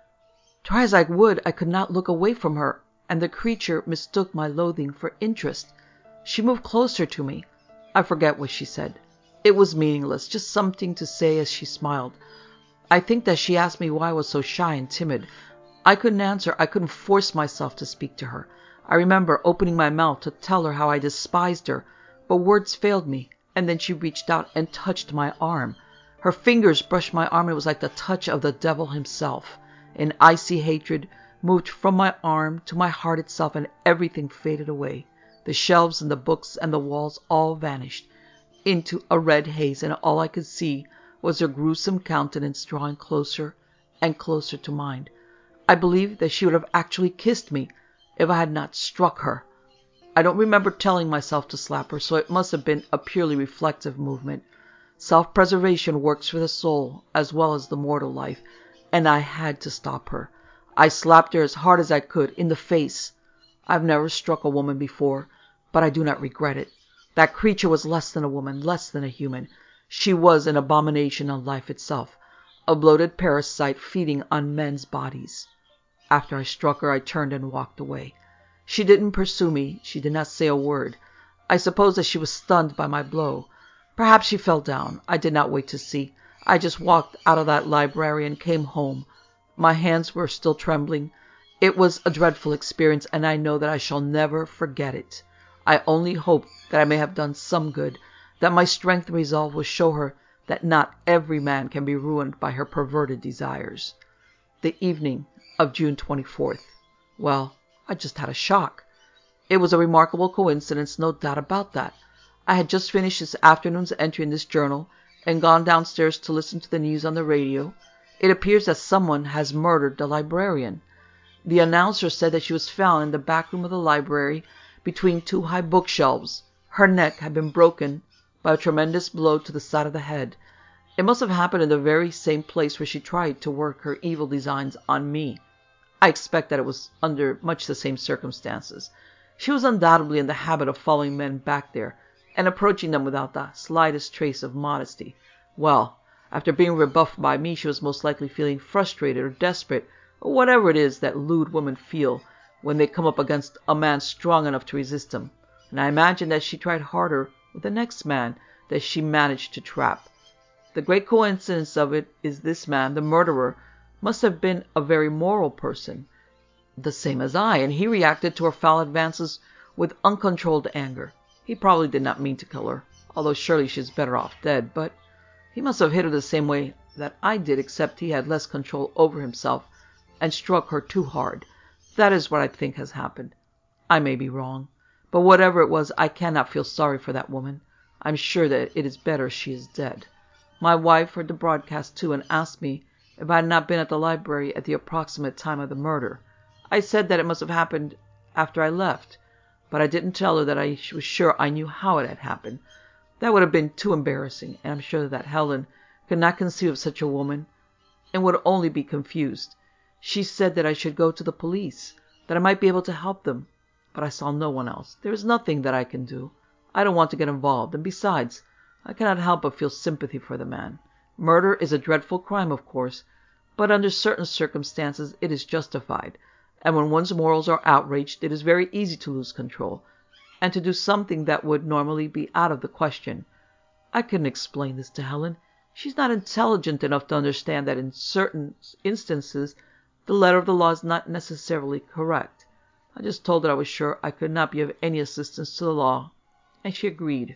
Try as I would, I could not look away from her, and the creature mistook my loathing for interest. She moved closer to me. I forget what she said. It was meaningless, just something to say as she smiled. I think that she asked me why I was so shy and timid. I couldn't answer. I couldn't force myself to speak to her. I remember opening my mouth to tell her how I despised her, but words failed me, and then she reached out and touched my arm. Her fingers brushed my arm. It was like the touch of the devil himself. An icy hatred moved from my arm to my heart itself, and everything faded away. The shelves and the books and the walls all vanished into a red haze, and all I could see was her gruesome countenance drawing closer and closer to mine. I believe that she would have actually kissed me if I had not struck her. I don't remember telling myself to slap her, so it must have been a purely reflective movement. Self-preservation works for the soul as well as the mortal life, and I had to stop her. I slapped her as hard as I could, in the face. I've never struck a woman before, but I do not regret it. That creature was less than a woman, less than a human. She was an abomination on life itself, a bloated parasite feeding on men's bodies. After I struck her, I turned and walked away. She didn't pursue me. She did not say a word. I suppose that she was stunned by my blow. Perhaps she fell down. I did not wait to see. I just walked out of that library and came home. My hands were still trembling. It was a dreadful experience, and I know that I shall never forget it. I only hope that I may have done some good, that my strength and resolve will show her that not every man can be ruined by her perverted desires. The evening of June 24th. Well, I just had a shock. It was a remarkable coincidence, no doubt about that. I had just finished this afternoon's entry in this journal and gone downstairs to listen to the news on the radio. It appears that someone has murdered the librarian. The announcer said that she was found in the back room of the library between two high bookshelves. Her neck had been broken by a tremendous blow to the side of the head. It must have happened in the very same place where she tried to work her evil designs on me. I expect that it was under much the same circumstances. She was undoubtedly in the habit of following men back there and approaching them without the slightest trace of modesty. Well, after being rebuffed by me, she was most likely feeling frustrated or desperate, or whatever it is that lewd women feel when they come up against a man strong enough to resist them. And I imagine that she tried harder with the next man that she managed to trap. The great coincidence of it is this man, the murderer, must have been a very moral person, the same as I, and he reacted to her foul advances with uncontrolled anger. He probably did not mean to kill her, although surely she's better off dead, but he must have hit her the same way that I did, except he had less control over himself and struck her too hard. That is what I think has happened. I may be wrong, but whatever it was, I cannot feel sorry for that woman. I'm sure that it is better she is dead. My wife heard the broadcast too and asked me if I had not been at the library at the approximate time of the murder. I said that it must have happened after I left, but I didn't tell her that I was sure I knew how it had happened. That would have been too embarrassing, and I'm sure that Helen could not conceive of such a woman and would only be confused. She said that I should go to the police, that I might be able to help them, but I saw no one else. There is nothing that I can do. I don't want to get involved, and besides, I cannot help but feel sympathy for the man. Murder is a dreadful crime, of course, but under certain circumstances it is justified, and when one's morals are outraged, it is very easy to lose control, and to do something that would normally be out of the question. I couldn't explain this to Helen. She's not intelligent enough to understand that in certain instances the letter of the law is not necessarily correct. I just told her I was sure I could not be of any assistance to the law, and she agreed,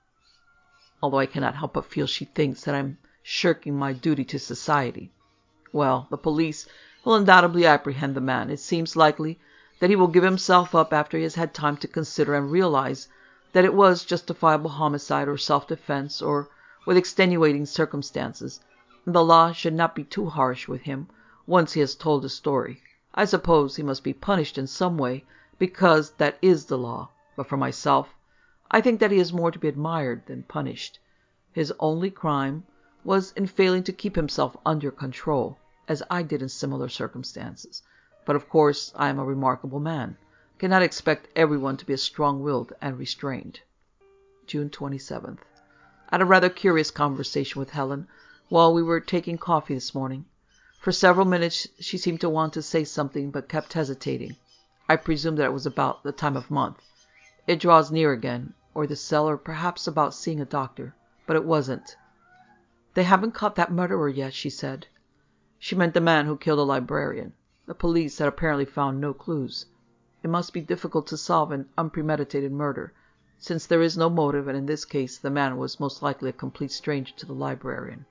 although I cannot help but feel she thinks that I'm shirking my duty to society. Well, the police will undoubtedly apprehend the man. It seems likely that he will give himself up after he has had time to consider and realize that it was justifiable homicide or self-defense or with extenuating circumstances. The law should not be too harsh with him once he has told his story. I suppose he must be punished in some way because that is the law. But for myself, I think that he is more to be admired than punished. His only crime was in failing to keep himself under control, as I did in similar circumstances. But of course I am a remarkable man. I cannot expect everyone to be as strong-willed and restrained. June 27th. I had a rather curious conversation with Helen while we were taking coffee this morning. For several minutes she seemed to want to say something but kept hesitating. I presumed that it was about the time of month. It draws near again, or the cell, or perhaps about seeing a doctor. But it wasn't. "They haven't caught that murderer yet," she said. She meant the man who killed the librarian. The police had apparently found no clues. It must be difficult to solve an unpremeditated murder, since there is no motive, and in this case the man was most likely a complete stranger to the librarian.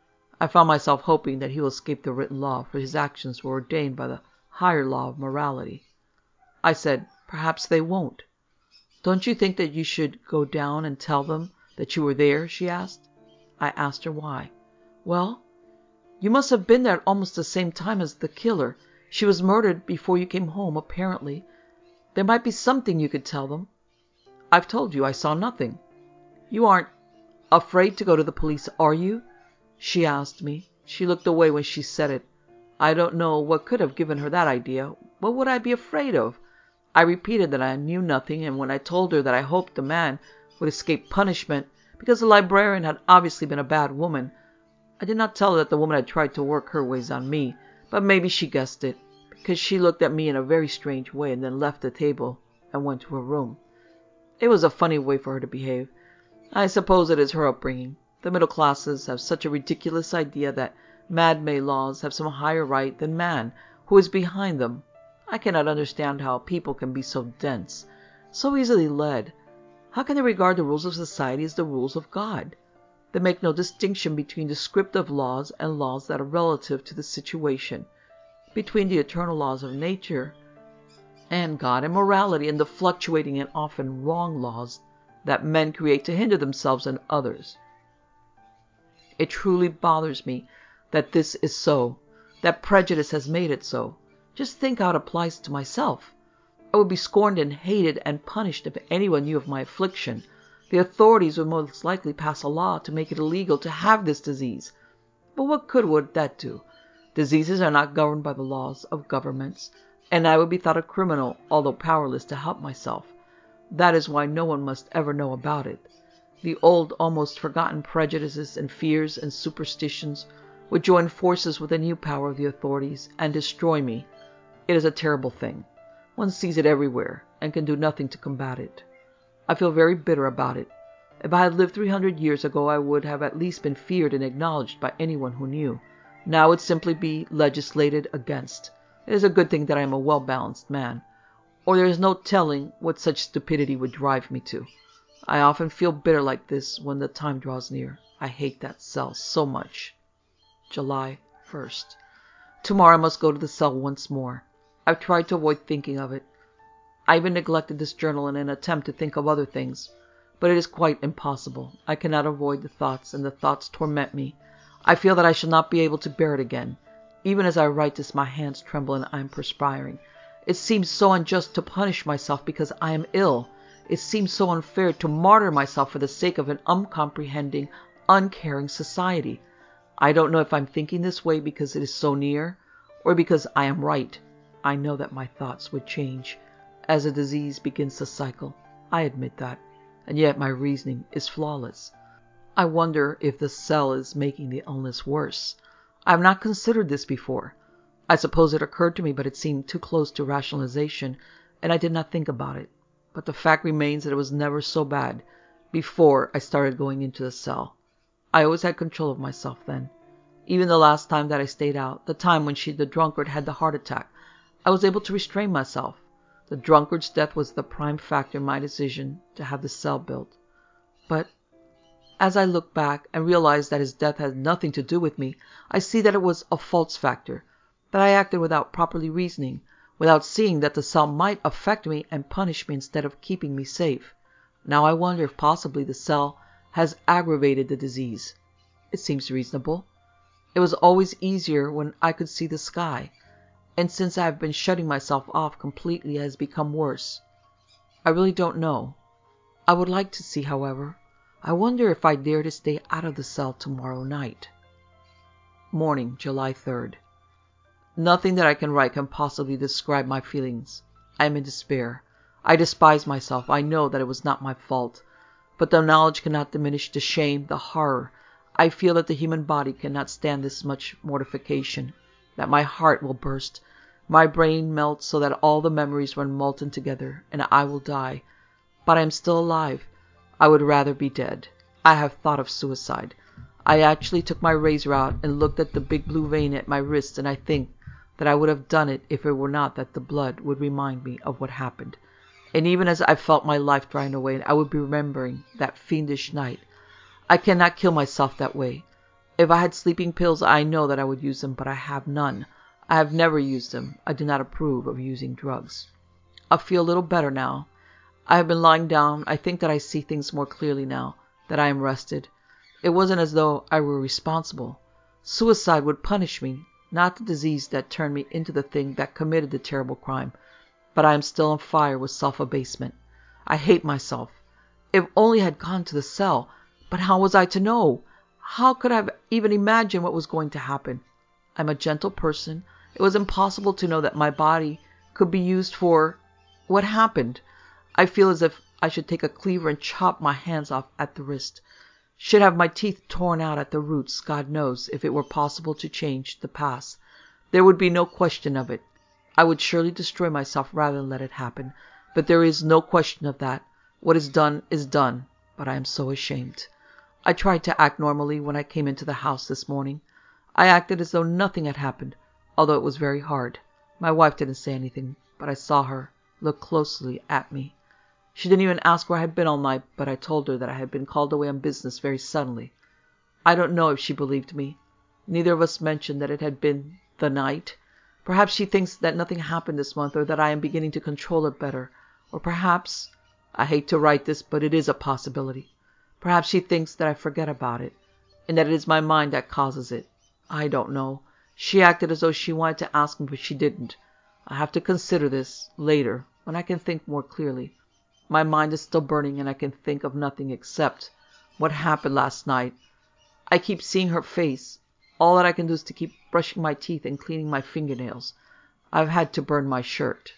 I found myself hoping that he will escape the written law, for his actions were ordained by the higher law of morality. I said, "Perhaps they won't." "Don't you think that you should go down and tell them that you were there?" she asked. I asked her why. "Well, you must have been there at almost the same time as the killer. She was murdered before you came home, apparently. There might be something you could tell them." "I've told you I saw nothing." "You aren't afraid to go to the police, are you?" she asked me. She looked away when she said it. I don't know what could have given her that idea. What would I be afraid of? I repeated that I knew nothing, and when I told her that I hoped the man would escape punishment, because the librarian had obviously been a bad woman, I did not tell her that the woman had tried to work her ways on me, but maybe she guessed it, because she looked at me in a very strange way and then left the table and went to her room. It was a funny way for her to behave. I suppose it is her upbringing. The middle classes have such a ridiculous idea that man-made laws have some higher right than man, who is behind them. I cannot understand how people can be so dense, so easily led. How can they regard the rules of society as the rules of God? They make no distinction between descriptive laws and laws that are relative to the situation, between the eternal laws of nature and God and morality, and the fluctuating and often wrong laws that men create to hinder themselves and others. It truly bothers me that this is so, that prejudice has made it so. Just think how it applies to myself. I would be scorned and hated and punished if anyone knew of my affliction. The authorities would most likely pass a law to make it illegal to have this disease. But what good would that do? Diseases are not governed by the laws of governments, and I would be thought a criminal, although powerless to help myself. That is why no one must ever know about it. The old, almost forgotten prejudices and fears and superstitions would join forces with the new power of the authorities and destroy me. It is a terrible thing. One sees it everywhere and can do nothing to combat it. I feel very bitter about it. If I had lived 300 years ago, I would have at least been feared and acknowledged by anyone who knew. Now it would simply be legislated against. It is a good thing that I am a well-balanced man, or there is no telling what such stupidity would drive me to. I often feel bitter like this when the time draws near. I hate that cell so much. July 1st. Tomorrow I must go to the cell once more. I've tried to avoid thinking of it. I even neglected this journal in an attempt to think of other things. But it is quite impossible. I cannot avoid the thoughts, and the thoughts torment me. I feel that I shall not be able to bear it again. Even as I write this, my hands tremble and I am perspiring. It seems so unjust to punish myself because I am ill. It seems so unfair to martyr myself for the sake of an uncomprehending, uncaring society. I don't know if I'm thinking this way because it is so near, or because I am right. I know that my thoughts would change as the disease begins to cycle. I admit that. And yet my reasoning is flawless. I wonder if the cell is making the illness worse. I have not considered this before. I suppose it occurred to me, but it seemed too close to rationalization, and I did not think about it. But the fact remains that it was never so bad before I started going into the cell. I always had control of myself then. Even the last time that I stayed out, the time when the drunkard had the heart attack, I was able to restrain myself. The drunkard's death was the prime factor in my decision to have the cell built. But As I look back and realize that his death had nothing to do with me, I see that it was a false factor, that I acted without properly reasoning, without seeing that the cell might affect me and punish me instead of keeping me safe. Now I wonder if possibly the cell has aggravated the disease. It seems reasonable. It was always easier when I could see the sky, and since I have been shutting myself off completely it has become worse. I really don't know. I would like to see, however. I wonder if I dare to stay out of the cell tomorrow night. Morning, July 3rd. Nothing that I can write can possibly describe my feelings. I am in despair. I despise myself. I know that it was not my fault. But the knowledge cannot diminish the shame, the horror. I feel that the human body cannot stand this much mortification, that my heart will burst, my brain melt so that all the memories run molten together, and I will die. But I am still alive. I would rather be dead. I have thought of suicide. I actually took my razor out and looked at the big blue vein at my wrist, and I think that I would have done it if it were not that the blood would remind me of what happened. And even as I felt my life drying away, I would be remembering that fiendish night. I cannot kill myself that way. If I had sleeping pills, I know that I would use them, but I have none. I have never used them. I do not approve of using drugs. I feel a little better now. I have been lying down. I think that I see things more clearly now, that I am rested. It wasn't as though I were responsible. Suicide would punish me, not the disease that turned me into the thing that committed the terrible crime. But I am still on fire with self-abasement. I hate myself. If only I had gone to the cell. But how was I to know? How could I have even imagined what was going to happen? I am a gentle person. It was impossible to know that my body could be used for what happened. I feel as if I should take a cleaver and chop my hands off at the wrist. Should have my teeth torn out at the roots, God knows, if it were possible to change the past. There would be no question of it. I would surely destroy myself rather than let it happen. But there is no question of that. What is done, but I am so ashamed. I tried to act normally when I came into the house this morning. I acted as though nothing had happened, although it was very hard. My wife didn't say anything, but I saw her look closely at me. She didn't even ask where I had been all night, but I told her that I had been called away on business very suddenly. I don't know if she believed me. Neither of us mentioned that it had been the night. Perhaps she thinks that nothing happened this month, or that I am beginning to control it better. Or perhaps, I hate to write this, but it is a possibility. Perhaps she thinks that I forget about it, and that it is my mind that causes it. I don't know. She acted as though she wanted to ask me, but she didn't. I have to consider this later, when I can think more clearly. My mind is still burning, and I can think of nothing except what happened last night. I keep seeing her face. All that I can do is to keep brushing my teeth and cleaning my fingernails. I've had to burn my shirt.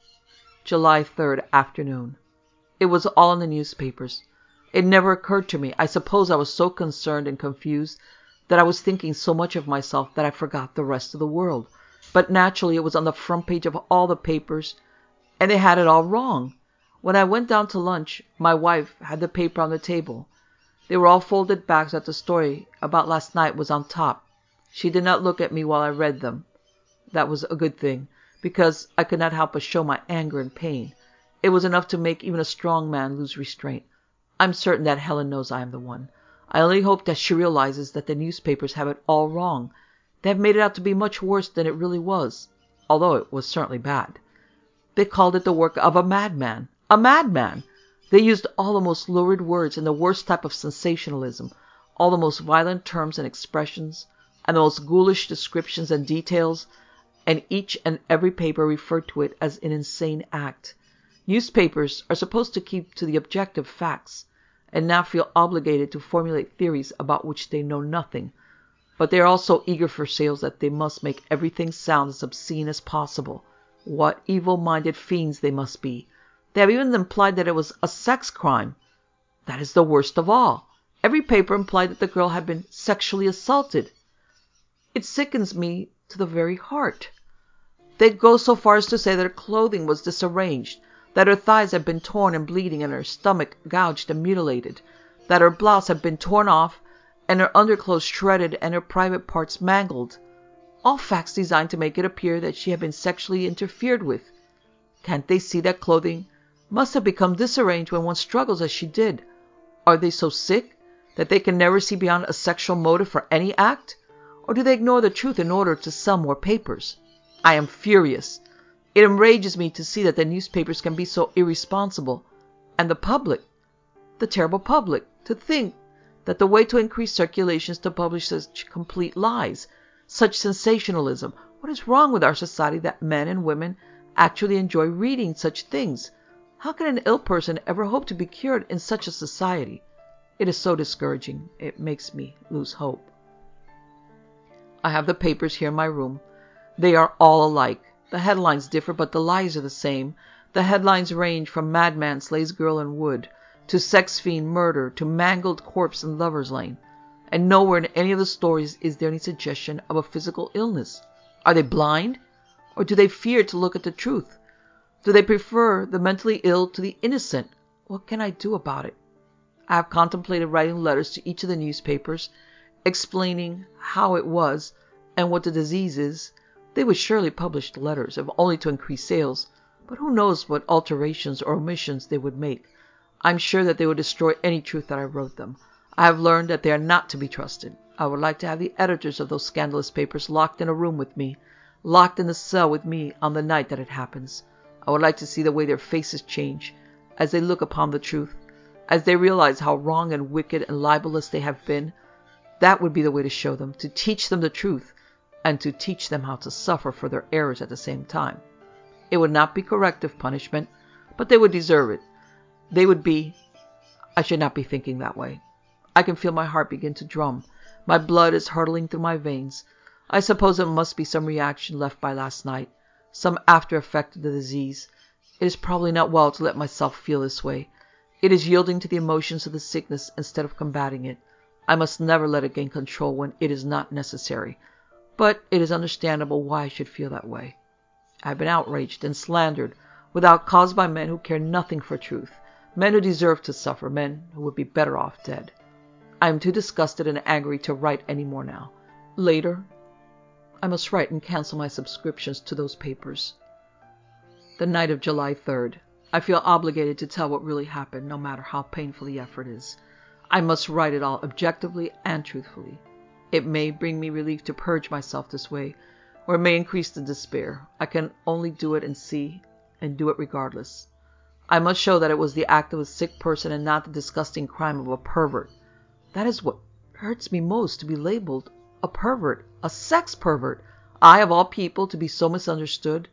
July 3rd, afternoon. It was all in the newspapers. It never occurred to me. I suppose I was so concerned and confused that I was thinking so much of myself that I forgot the rest of the world. But naturally it was on the front page of all the papers, and they had it all wrong. When I went down to lunch, my wife had the paper on the table. They were all folded back so that the story about last night was on top. She did not look at me while I read them. That was a good thing, because I could not help but show my anger and pain. It was enough to make even a strong man lose restraint. I'm certain that Helen knows I am the one. I only hope that she realizes that the newspapers have it all wrong. They have made it out to be much worse than it really was, although it was certainly bad. They called it the work of a madman. A madman! They used all the most lurid words and the worst type of sensationalism, all the most violent terms and expressions, and the most ghoulish descriptions and details, and each and every paper referred to it as an insane act. Newspapers are supposed to keep to the objective facts, and now feel obligated to formulate theories about which they know nothing. But they are all so eager for sales that they must make everything sound as obscene as possible. What evil-minded fiends they must be! They have even implied that it was a sex crime. That is the worst of all. Every paper implied that the girl had been sexually assaulted. It sickens me to the very heart. They go so far as to say that her clothing was disarranged, that her thighs had been torn and bleeding, and her stomach gouged and mutilated, that her blouse had been torn off, and her underclothes shredded, and her private parts mangled. All facts designed to make it appear that she had been sexually interfered with. Can't they see that clothing must have become disarranged when one struggles as she did? Are they so sick? That they can never see beyond a sexual motive for any act? Or do they ignore the truth in order to sell more papers? I am furious. It enrages me to see that the newspapers can be so irresponsible. And the public, the terrible public, to think that the way to increase circulation is to publish such complete lies, such sensationalism. What is wrong with our society that men and women actually enjoy reading such things? How can an ill person ever hope to be cured in such a society? It is so discouraging. It makes me lose hope. I have the papers here in my room. They are all alike. The headlines differ, but the lies are the same. The headlines range from madman slays girl in wood, to sex fiend murder, to mangled corpse in Lover's Lane. And nowhere in any of the stories is there any suggestion of a physical illness. Are they blind? Or do they fear to look at the truth? Do they prefer the mentally ill to the innocent? What can I do about it? I have contemplated writing letters to each of the newspapers, explaining how it was and what the disease is. They would surely publish the letters, if only to increase sales. But who knows what alterations or omissions they would make. I'm sure that they would destroy any truth that I wrote them. I have learned that they are not to be trusted. I would like to have the editors of those scandalous papers locked in a room with me, locked in the cell with me on the night that it happens. I would like to see the way their faces change as they look upon the truth, as they realize how wrong and wicked and libelous they have been. That would be the way to show them, to teach them the truth, and to teach them how to suffer for their errors at the same time. It would not be corrective punishment, but they would deserve it. I should not be thinking that way. I can feel my heart begin to drum. My blood is hurtling through my veins. I suppose it must be some reaction left by last night, some after effect of the disease. It is probably not well to let myself feel this way. It is yielding to the emotions of the sickness instead of combating it. I must never let it gain control when it is not necessary. But it is understandable why I should feel that way. I have been outraged and slandered without cause by men who care nothing for truth, men who deserve to suffer, men who would be better off dead. I am too disgusted and angry to write any more now. Later, I must write and cancel my subscriptions to those papers. The night of July 3rd. I feel obligated to tell what really happened, no matter how painful the effort is. I must write it all objectively and truthfully. It may bring me relief to purge myself this way, or it may increase the despair. I can only do it and do it regardless. I must show that it was the act of a sick person and not the disgusting crime of a pervert. That is what hurts me most, to be labeled a pervert, a sex pervert. I, of all people, to be so misunderstood.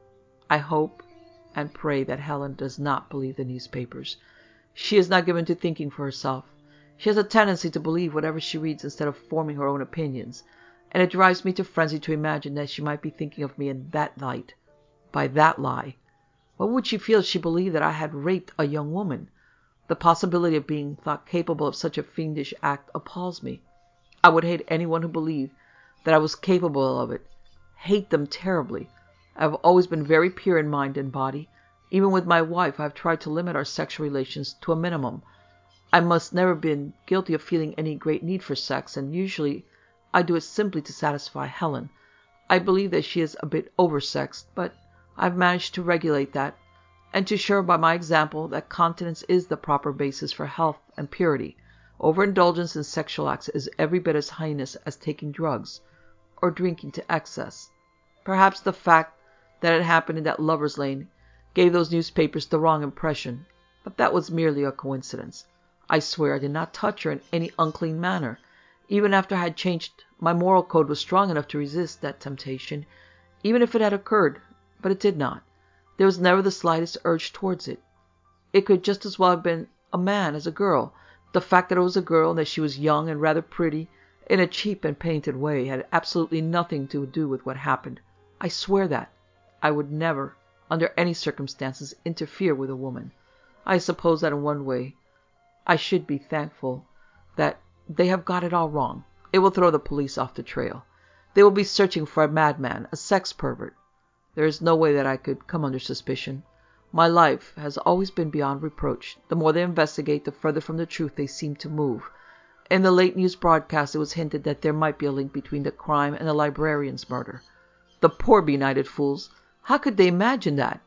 I hope and pray that Helen does not believe the newspapers. She is not given to thinking for herself. She has a tendency to believe whatever she reads instead of forming her own opinions, and it drives me to frenzy to imagine that she might be thinking of me in that light, by that lie. What would she feel if she believed that I had raped a young woman? The possibility of being thought capable of such a fiendish act appalls me. I would hate anyone who believed that I was capable of it. Hate them terribly. I have always been very pure in mind and body. Even with my wife, I have tried to limit our sexual relations to a minimum. I must never have been guilty of feeling any great need for sex, and usually I do it simply to satisfy Helen. I believe that she is a bit oversexed, but I've managed to regulate that, and to show her by my example that continence is the proper basis for health and purity. Overindulgence in sexual acts is every bit as heinous as taking drugs, or drinking to excess. Perhaps the fact that it happened in that Lover's Lane gave those newspapers the wrong impression, but that was merely a coincidence. I swear I did not touch her in any unclean manner. Even after I had changed, my moral code was strong enough to resist that temptation, even if it had occurred, but it did not. There was never the slightest urge towards it. It could just as well have been a man as a girl. The fact that it was a girl and that she was young and rather pretty, in a cheap and painted way, had absolutely nothing to do with what happened. I swear that. I would never, under any circumstances, interfere with a woman. I suppose that in one way I should be thankful that they have got it all wrong. It will throw the police off the trail. They will be searching for a madman, a sex pervert. There is no way that I could come under suspicion. My life has always been beyond reproach. The more they investigate, the further from the truth they seem to move. In the late news broadcast, it was hinted that there might be a link between the crime and the librarian's murder. The poor benighted fools! How could they imagine that?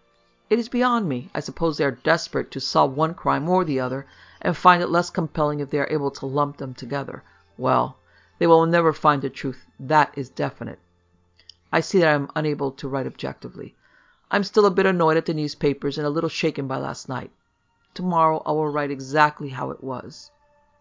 It is beyond me. I suppose they are desperate to solve one crime or the other, and find it less compelling if they are able to lump them together. Well, they will never find the truth. That is definite. I see that I am unable to write objectively. I'm still a bit annoyed at the newspapers and a little shaken by last night. Tomorrow I will write exactly how it was.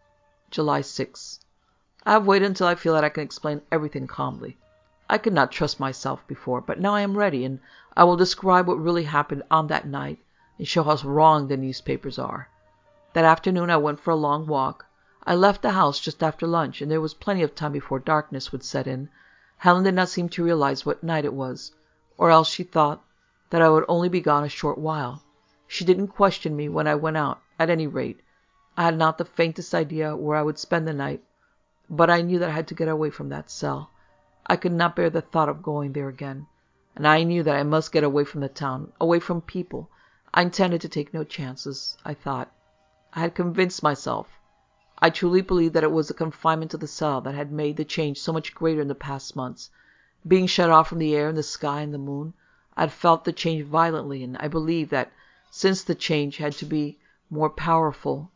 July 6. I have waited until I feel that I can explain everything calmly. I could not trust myself before, but now I am ready, and I will describe what really happened on that night and show how wrong the newspapers are. That afternoon I went for a long walk. I left the house just after lunch, and there was plenty of time before darkness would set in. Helen did not seem to realize what night it was, or else she thought that I would only be gone a short while. She didn't question me when I went out. At any rate, I had not the faintest idea where I would spend the night, but I knew that I had to get away from that cell. I could not bear the thought of going there again, and I knew that I must get away from the town, away from people. I intended to take no chances, I thought. I had convinced myself. I truly believed that it was the confinement to the cell that had made the change so much greater in the past months. Being shut off from the air and the sky and the moon, I had felt the change violently, and I believed that since the change had to be more powerful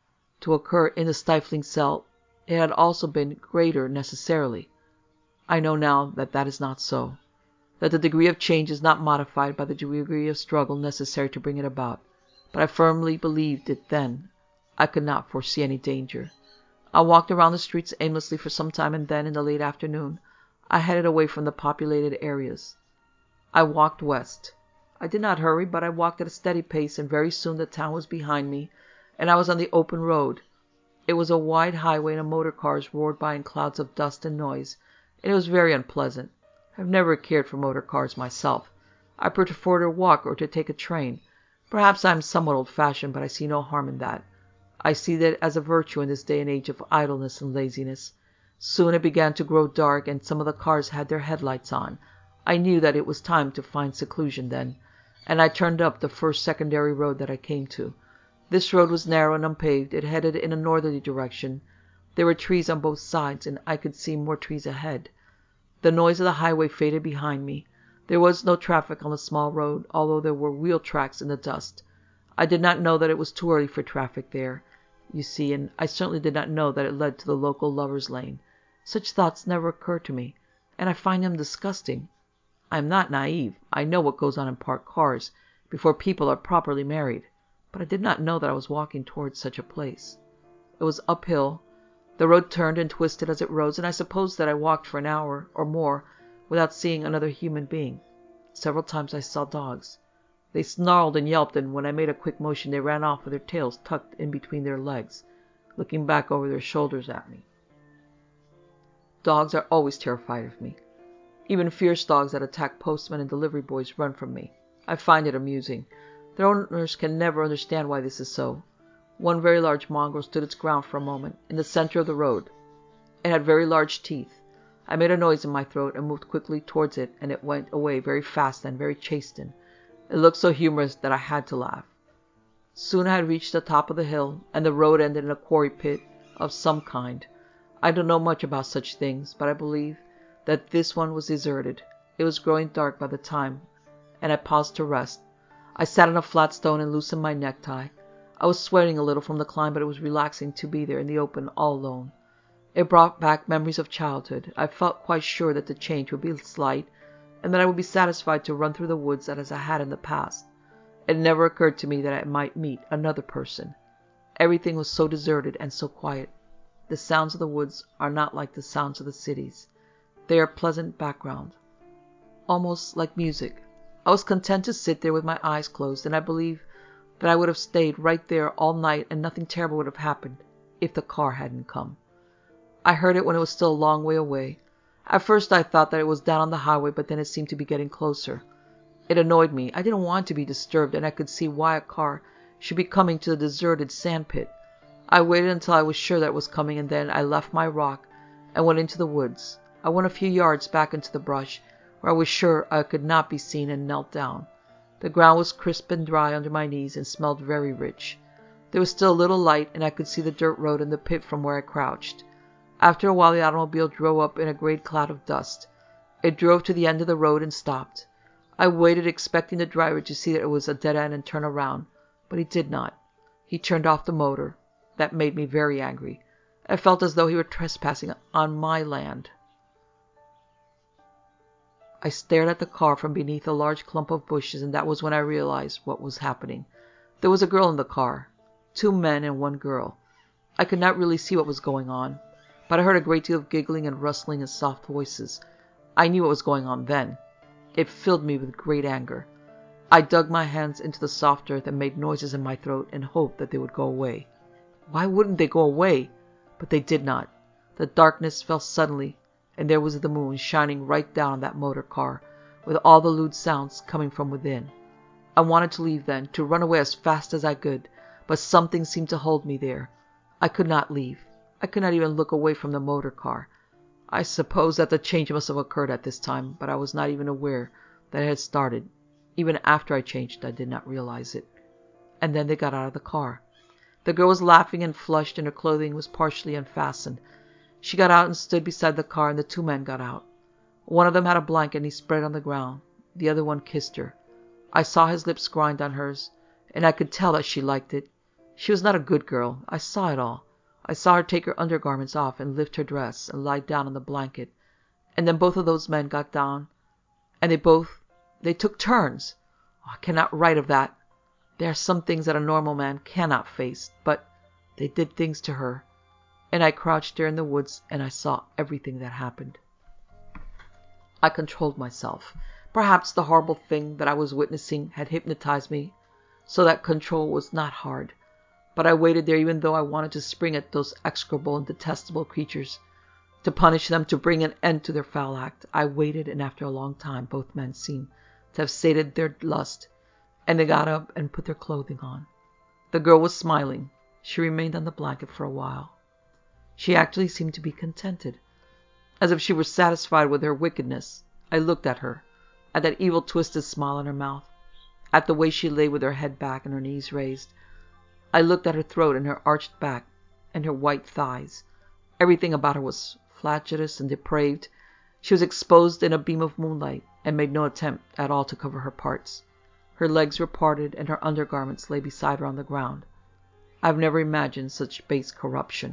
to occur in the stifling cell, it had also been greater necessarily. I know now that that is not so, that the degree of change is not modified by the degree of struggle necessary to bring it about, but I firmly believed it then. I could not foresee any danger. I walked around the streets aimlessly for some time, and then, in the late afternoon, I headed away from the populated areas. I walked west. I did not hurry, but I walked at a steady pace, and very soon the town was behind me, and I was on the open road. It was a wide highway, and motor cars roared by in clouds of dust and noise, and it was very unpleasant. I have never cared for motor cars myself. I prefer to walk or to take a train. Perhaps I am somewhat old-fashioned, but I see no harm in that. I see that as a virtue in this day and age of idleness and laziness. Soon it began to grow dark, and some of the cars had their headlights on. I knew that it was time to find seclusion then, and I turned up the first secondary road that I came to. This road was narrow and unpaved. It headed in a northerly direction. There were trees on both sides, and I could see more trees ahead. The noise of the highway faded behind me. There was no traffic on the small road, although there were wheel tracks in the dust. I did not know that it was too early for traffic there, you see, and I certainly did not know that it led to the local lovers' lane. Such thoughts never occur to me, and I find them disgusting. I am not naive. I know what goes on in parked cars before people are properly married, but I did not know that I was walking towards such a place. It was uphill. The road turned and twisted as it rose, and I suppose that I walked for an hour or more without seeing another human being. Several times I saw dogs. They snarled and yelped, and when I made a quick motion they ran off with their tails tucked in between their legs, looking back over their shoulders at me. Dogs are always terrified of me. Even fierce dogs that attack postmen and delivery boys run from me. I find it amusing. Their owners can never understand why this is so. One very large mongrel stood its ground for a moment, in the center of the road. It had very large teeth. I made a noise in my throat and moved quickly towards it, and it went away very fast and very chastened. It looked so humorous that I had to laugh. Soon I had reached the top of the hill, and the road ended in a quarry pit of some kind. I don't know much about such things, but I believe that this one was deserted. It was growing dark by the time, and I paused to rest. I sat on a flat stone and loosened my necktie. I was sweating a little from the climb, but it was relaxing to be there in the open all alone. It brought back memories of childhood. I felt quite sure that the change would be slight, and that I would be satisfied to run through the woods as I had in the past. It never occurred to me that I might meet another person. Everything was so deserted and so quiet. The sounds of the woods are not like the sounds of the cities. They are pleasant background, almost like music. I was content to sit there with my eyes closed, and I believe that I would have stayed right there all night and nothing terrible would have happened if the car hadn't come. I heard it when it was still a long way away. At first I thought that it was down on the highway, but then it seemed to be getting closer. It annoyed me. I didn't want to be disturbed, and I could see why a car should be coming to the deserted sandpit. I waited until I was sure that it was coming, and then I left my rock and went into the woods. I went a few yards back into the brush, where I was sure I could not be seen, and knelt down. The ground was crisp and dry under my knees and smelled very rich. There was still a little light, and I could see the dirt road and the pit from where I crouched. After a while the automobile drove up in a great cloud of dust. It drove to the end of the road and stopped. I waited, expecting the driver to see that it was a dead end and turn around, but he did not. He turned off the motor. That made me very angry. I felt as though he were trespassing on my land. I stared at the car from beneath a large clump of bushes, and that was when I realized what was happening. There was a girl in the car. 2 men and 1 girl. I could not really see what was going on, but I heard a great deal of giggling and rustling and soft voices. I knew what was going on then. It filled me with great anger. I dug my hands into the soft earth and made noises in my throat and hoped that they would go away. Why wouldn't they go away? But they did not. The darkness fell suddenly, and there was the moon shining right down on that motor car, with all the lewd sounds coming from within. I wanted to leave then, to run away as fast as I could, but something seemed to hold me there. I could not leave. I could not even look away from the motor car. I suppose that the change must have occurred at this time, but I was not even aware that it had started. Even after I changed, I did not realize it. And then they got out of the car. The girl was laughing and flushed, and her clothing was partially unfastened. She got out and stood beside the car, and the 2 men got out. One of them had a blanket, and he spread on the ground. The other one kissed her. I saw his lips grind on hers, and I could tell that she liked it. She was not a good girl. I saw it all. I saw her take her undergarments off and lift her dress and lie down on the blanket. And then both of those men got down, and they took turns. Oh, I cannot write of that. There are some things that a normal man cannot face, but they did things to her. And I crouched there in the woods, and I saw everything that happened. I controlled myself. Perhaps the horrible thing that I was witnessing had hypnotized me, so that control was not hard. But I waited there even though I wanted to spring at those execrable and detestable creatures, to punish them, to bring an end to their foul act. I waited, and after a long time both men seemed to have sated their lust, and they got up and put their clothing on. The girl was smiling. She remained on the blanket for a while. She actually seemed to be contented, as if she were satisfied with her wickedness. I looked at her, at that evil twisted smile on her mouth, at the way she lay with her head back and her knees raised. I looked at her throat and her arched back and her white thighs. Everything about her was flagellous and depraved. She was exposed in a beam of moonlight, and made no attempt at all to cover her parts. Her legs were parted, and her undergarments lay beside her on the ground. I have never imagined such base corruption.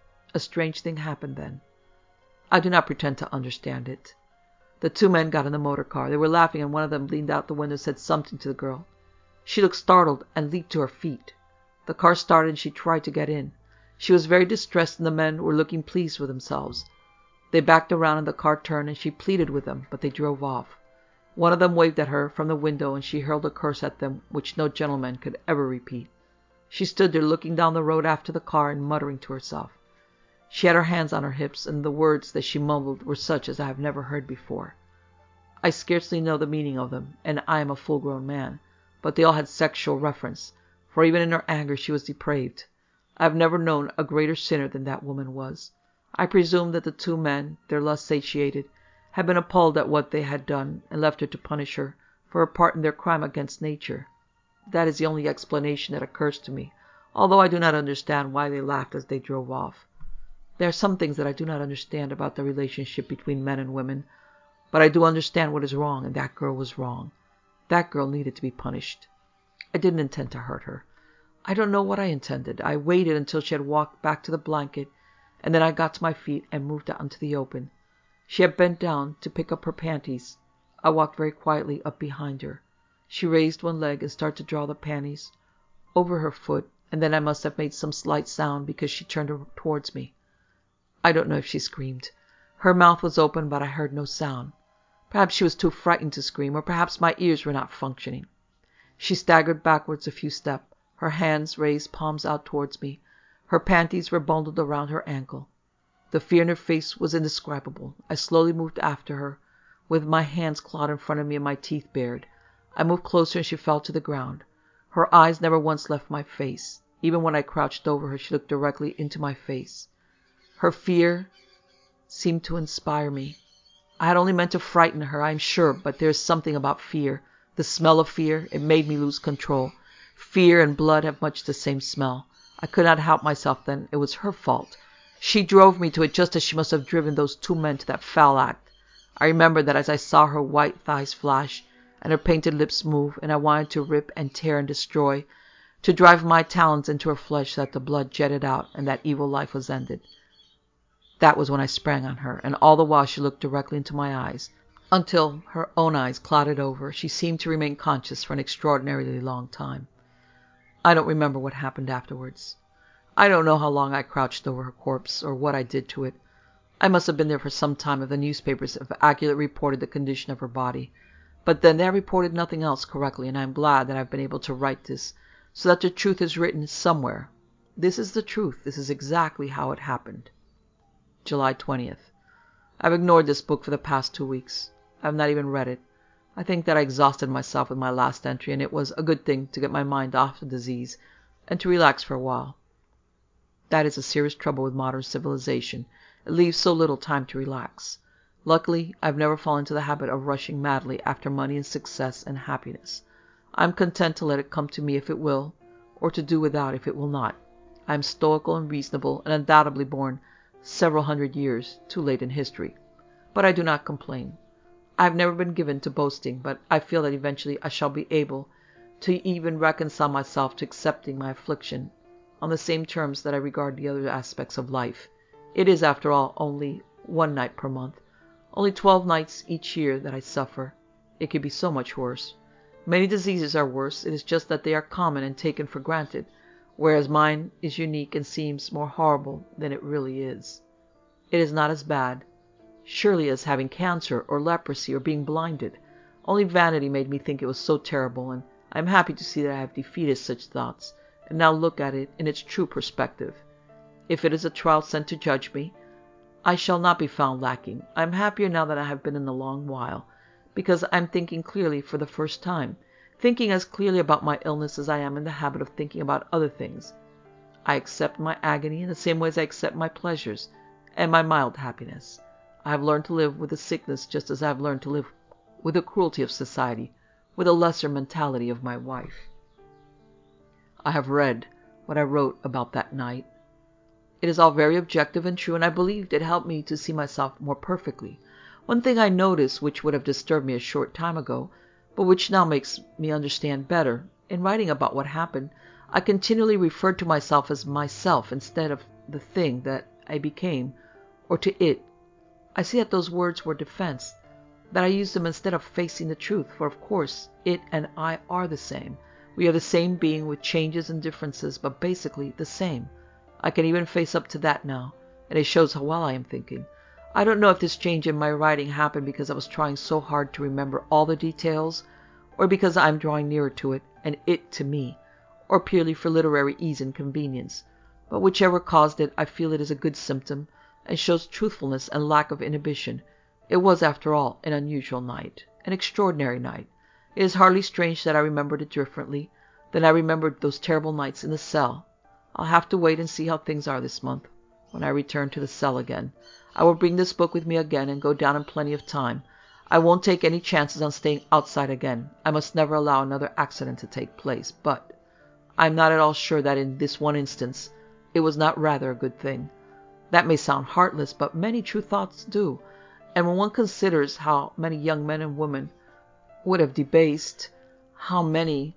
A strange thing happened then. I do not pretend to understand it. The 2 men got in the motor car. They were laughing, and one of them leaned out the window and said something to the girl. She looked startled and leaped to her feet. The car started, and she tried to get in. She was very distressed, and the men were looking pleased with themselves. They backed around, and the car turned, and she pleaded with them, but they drove off. One of them waved at her from the window, and she hurled a curse at them which no gentleman could ever repeat. She stood there looking down the road after the car and muttering to herself. She had her hands on her hips, and the words that she mumbled were such as I have never heard before. I scarcely know the meaning of them, and I am a full-grown man, but they all had sexual reference, for even in her anger she was depraved. I have never known a greater sinner than that woman was. I presume that the 2 men, their lust satiated, had been appalled at what they had done, and left her to punish her for her part in their crime against nature. That is the only explanation that occurs to me, although I do not understand why they laughed as they drove off. There are some things that I do not understand about the relationship between men and women, but I do understand what is wrong, and that girl was wrong. That girl needed to be punished. I didn't intend to hurt her. I don't know what I intended. I waited until she had walked back to the blanket, and then I got to my feet and moved out into the open. She had bent down to pick up her panties. I walked very quietly up behind her. She raised one leg and started to draw the panties over her foot, and then I must have made some slight sound because she turned towards me. I don't know if she screamed. Her mouth was open, but I heard no sound. Perhaps she was too frightened to scream, or perhaps my ears were not functioning. She staggered backwards a few steps, her hands raised, palms out towards me. Her panties were bundled around her ankle. The fear in her face was indescribable. I slowly moved after her, with my hands clawed in front of me and my teeth bared. I moved closer, and she fell to the ground. Her eyes never once left my face. Even when I crouched over her, she looked directly into my face. Her fear seemed to inspire me. I had only meant to frighten her, I am sure, but there is something about fear. The smell of fear, it made me lose control. Fear and blood have much the same smell. I could not help myself then. It was her fault. She drove me to it just as she must have driven those 2 men to that foul act. I remember that as I saw her white thighs flash, and her painted lips move, and I wanted to rip and tear and destroy, to drive my talons into her flesh so that the blood jetted out and that evil life was ended. That was when I sprang on her, and all the while she looked directly into my eyes, until her own eyes clouded over. She seemed to remain conscious for an extraordinarily long time. I don't remember what happened afterwards. I don't know how long I crouched over her corpse, or what I did to it. I must have been there for some time if the newspapers have accurately reported the condition of her body. But then they have reported nothing else correctly, and I am glad that I have been able to write this, so that the truth is written somewhere. This is the truth. This is exactly how it happened. July 20th. I've ignored this book for the past 2 weeks. I've not even read it. I think that I exhausted myself with my last entry, and it was a good thing to get my mind off the disease and to relax for a while. That is a serious trouble with modern civilization. It leaves so little time to relax. Luckily, I've never fallen into the habit of rushing madly after money and success and happiness. I'm content to let it come to me if it will, or to do without if it will not. I am stoical and reasonable, and undoubtedly born several hundred years too late in history. But I do not complain. I have never been given to boasting, but I feel that eventually I shall be able to even reconcile myself to accepting my affliction on the same terms that I regard the other aspects of life. It is, after all, only one night per month, only 12 nights each year that I suffer. It could be so much worse. Many diseases are worse. It is just that they are common and taken for granted, whereas mine is unique and seems more horrible than it really is. It is not as bad, surely, as having cancer or leprosy or being blinded. Only vanity made me think it was so terrible, and I am happy to see that I have defeated such thoughts, and now look at it in its true perspective. If it is a trial sent to judge me, I shall not be found lacking. I am happier now than I have been in a long while, because I am thinking clearly for the first time, thinking as clearly about my illness as I am in the habit of thinking about other things. I accept my agony in the same way as I accept my pleasures and my mild happiness. I have learned to live with the sickness just as I have learned to live with the cruelty of society, with the lesser mentality of my wife. I have read what I wrote about that night. It is all very objective and true, and I believed it helped me to see myself more perfectly. One thing I noticed which would have disturbed me a short time ago, but which now makes me understand better. In writing about what happened, I continually referred to myself as myself instead of the thing that I became, or to it. I see that those words were defense, that I used them instead of facing the truth, for of course it and I are the same. We are the same being with changes and differences, but basically the same. I can even face up to that now, and it shows how well I am thinking. I don't know if this change in my writing happened because I was trying so hard to remember all the details, or because I am drawing nearer to it, and it to me, or purely for literary ease and convenience. But whichever caused it, I feel it is a good symptom, and shows truthfulness and lack of inhibition. It was, after all, an unusual night, an extraordinary night. It is hardly strange that I remembered it differently than I remembered those terrible nights in the cell. I'll have to wait and see how things are this month, when I return to the cell again. I will bring this book with me again and go down in plenty of time. I won't take any chances on staying outside again. I must never allow another accident to take place. But I am not at all sure that in this one instance it was not rather a good thing. That may sound heartless, but many true thoughts do. And when one considers how many young men and women would have debased, how many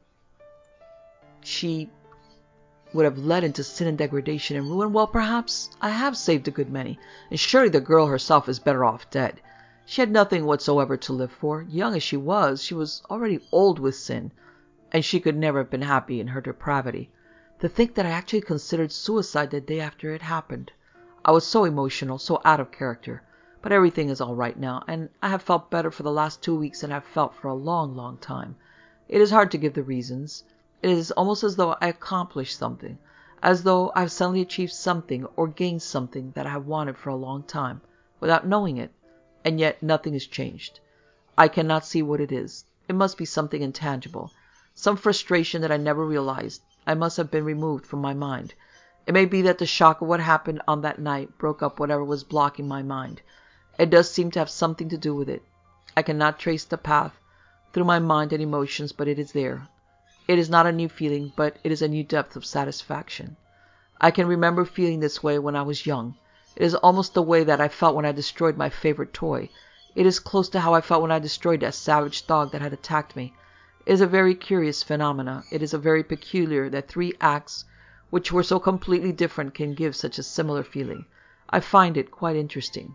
she would have led into sin and degradation and ruin, well, perhaps I have saved a good many, and surely the girl herself is better off dead. She had nothing whatsoever to live for. Young as she was already old with sin, and she could never have been happy in her depravity. To think that I actually considered suicide the day after it happened. I was so emotional, so out of character. But everything is all right now, and I have felt better for the last 2 weeks than I have felt for a long, long time. It is hard to give the reasons. It is almost as though I accomplished something, as though I have suddenly achieved something or gained something that I have wanted for a long time, without knowing it, and yet nothing is changed. I cannot see what it is. It must be something intangible, some frustration that I never realized. I must have been removed from my mind. It may be that the shock of what happened on that night broke up whatever was blocking my mind. It does seem to have something to do with it. I cannot trace the path through my mind and emotions, but it is there. It is not a new feeling, but it is a new depth of satisfaction. I can remember feeling this way when I was young. It is almost the way that I felt when I destroyed my favorite toy. It is close to how I felt when I destroyed that savage dog that had attacked me. It is a very curious phenomena. It is a very peculiar that 3 acts which were so completely different can give such a similar feeling. I find it quite interesting.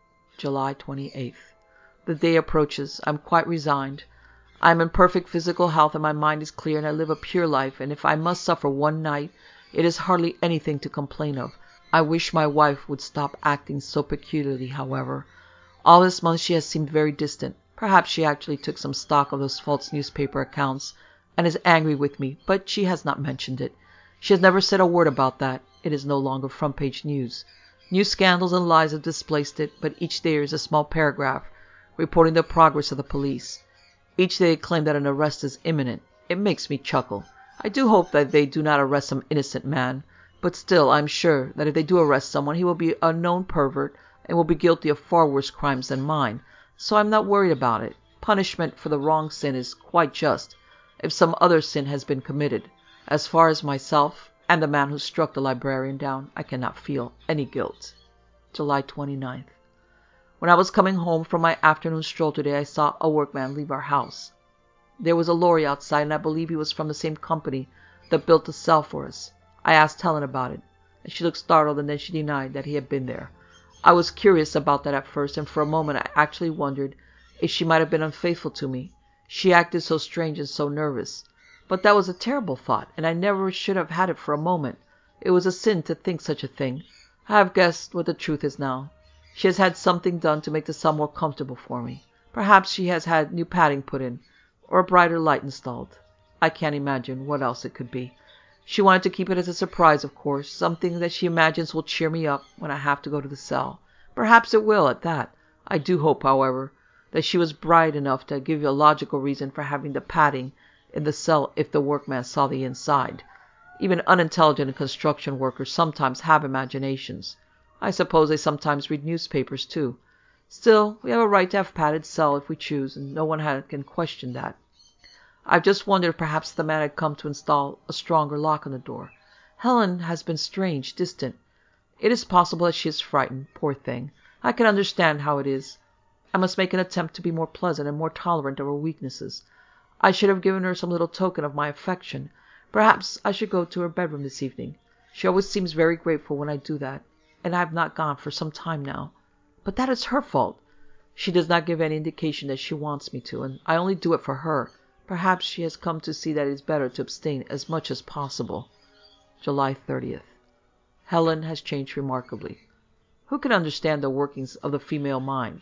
July 28th. The day approaches. I am quite resigned. I am in perfect physical health and my mind is clear and I live a pure life, and if I must suffer one night, it is hardly anything to complain of. I wish my wife would stop acting so peculiarly, however. All this month she has seemed very distant. Perhaps she actually took some stock of those false newspaper accounts and is angry with me, but she has not mentioned it. She has never said a word about that. It is no longer front-page news. New scandals and lies have displaced it, but each day there is a small paragraph reporting the progress of the police. Each day they claim that an arrest is imminent. It makes me chuckle. I do hope that they do not arrest some innocent man, but still I am sure that if they do arrest someone, he will be a known pervert and will be guilty of far worse crimes than mine, so I am not worried about it. Punishment for the wrong sin is quite just, if some other sin has been committed. As far as myself and the man who struck the librarian down, I cannot feel any guilt. July 29th. When I was coming home from my afternoon stroll today, I saw a workman leave our house. There was a lorry outside, and I believe he was from the same company that built the cell for us. I asked Helen about it, and she looked startled, and then she denied that he had been there. I was curious about that at first, and for a moment I actually wondered if she might have been unfaithful to me. She acted so strange and so nervous. But that was a terrible thought, and I never should have had it for a moment. It was a sin to think such a thing. I have guessed what the truth is now. She has had something done to make the cell more comfortable for me. Perhaps she has had new padding put in, or a brighter light installed. I can't imagine what else it could be. She wanted to keep it as a surprise, of course, something that she imagines will cheer me up when I have to go to the cell. Perhaps it will, at that. I do hope, however, that she was bright enough to give you a logical reason for having the padding in the cell if the workman saw the inside. Even unintelligent construction workers sometimes have imaginations. I suppose they sometimes read newspapers, too. Still, we have a right to have padded cell if we choose, and no one can question that. I've just wondered if perhaps the man had come to install a stronger lock on the door. Helen has been strange, distant. It is possible that she is frightened, poor thing. I can understand how it is. I must make an attempt to be more pleasant and more tolerant of her weaknesses. I should have given her some little token of my affection. Perhaps I should go to her bedroom this evening. She always seems very grateful when I do that, and I have not gone for some time now. But that is her fault. She does not give any indication that she wants me to, and I only do it for her. Perhaps she has come to see that it is better to abstain as much as possible. July 30th. Helen has changed remarkably. Who can understand the workings of the female mind?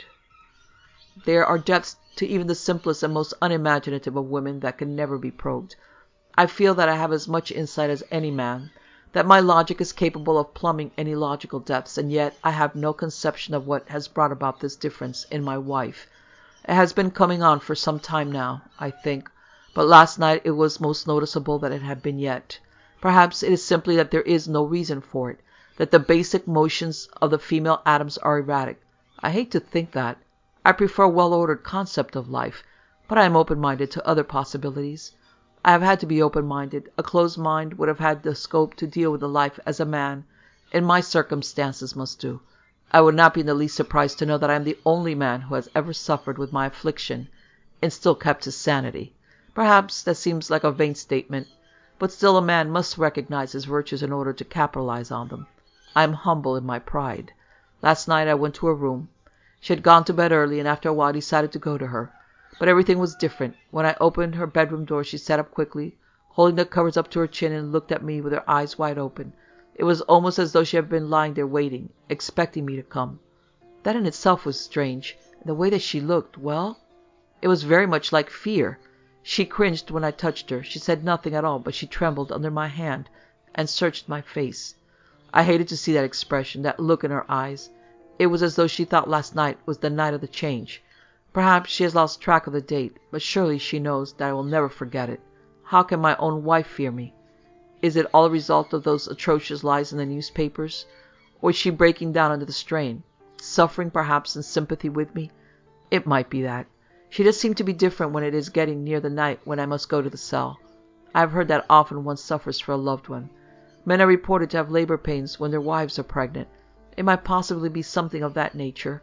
There are depths to even the simplest and most unimaginative of women that can never be probed. I feel that I have as much insight as any man, that my logic is capable of plumbing any logical depths, and yet I have no conception of what has brought about this difference in my wife. It has been coming on for some time now, I think, but last night it was most noticeable that it had been yet. Perhaps it is simply that there is no reason for it, that the basic motions of the female atoms are erratic. I hate to think that. I prefer a well-ordered concept of life, but I am open-minded to other possibilities. I have had to be open-minded. A closed mind would have had the scope to deal with the life as a man, in my circumstances, must do. I would not be in the least surprised to know that I am the only man who has ever suffered with my affliction, and still kept his sanity. Perhaps that seems like a vain statement, but still a man must recognize his virtues in order to capitalize on them. I am humble in my pride. Last night I went to her room. She had gone to bed early, and after a while I decided to go to her. But everything was different. When I opened her bedroom door, she sat up quickly, holding the covers up to her chin, and looked at me with her eyes wide open. It was almost as though she had been lying there waiting, expecting me to come. That in itself was strange, and the way that she looked, well, it was very much like fear. She cringed when I touched her. She said nothing at all, but she trembled under my hand and searched my face. I hated to see that expression, that look in her eyes. It was as though she thought last night was the night of the change. Perhaps she has lost track of the date, but surely she knows that I will never forget it. How can my own wife fear me? Is it all a result of those atrocious lies in the newspapers? Or is she breaking down under the strain? Suffering, perhaps, in sympathy with me? It might be that. She does seem to be different when it is getting near the night when I must go to the cell. I have heard that often one suffers for a loved one. Men are reported to have labor pains when their wives are pregnant. It might possibly be something of that nature.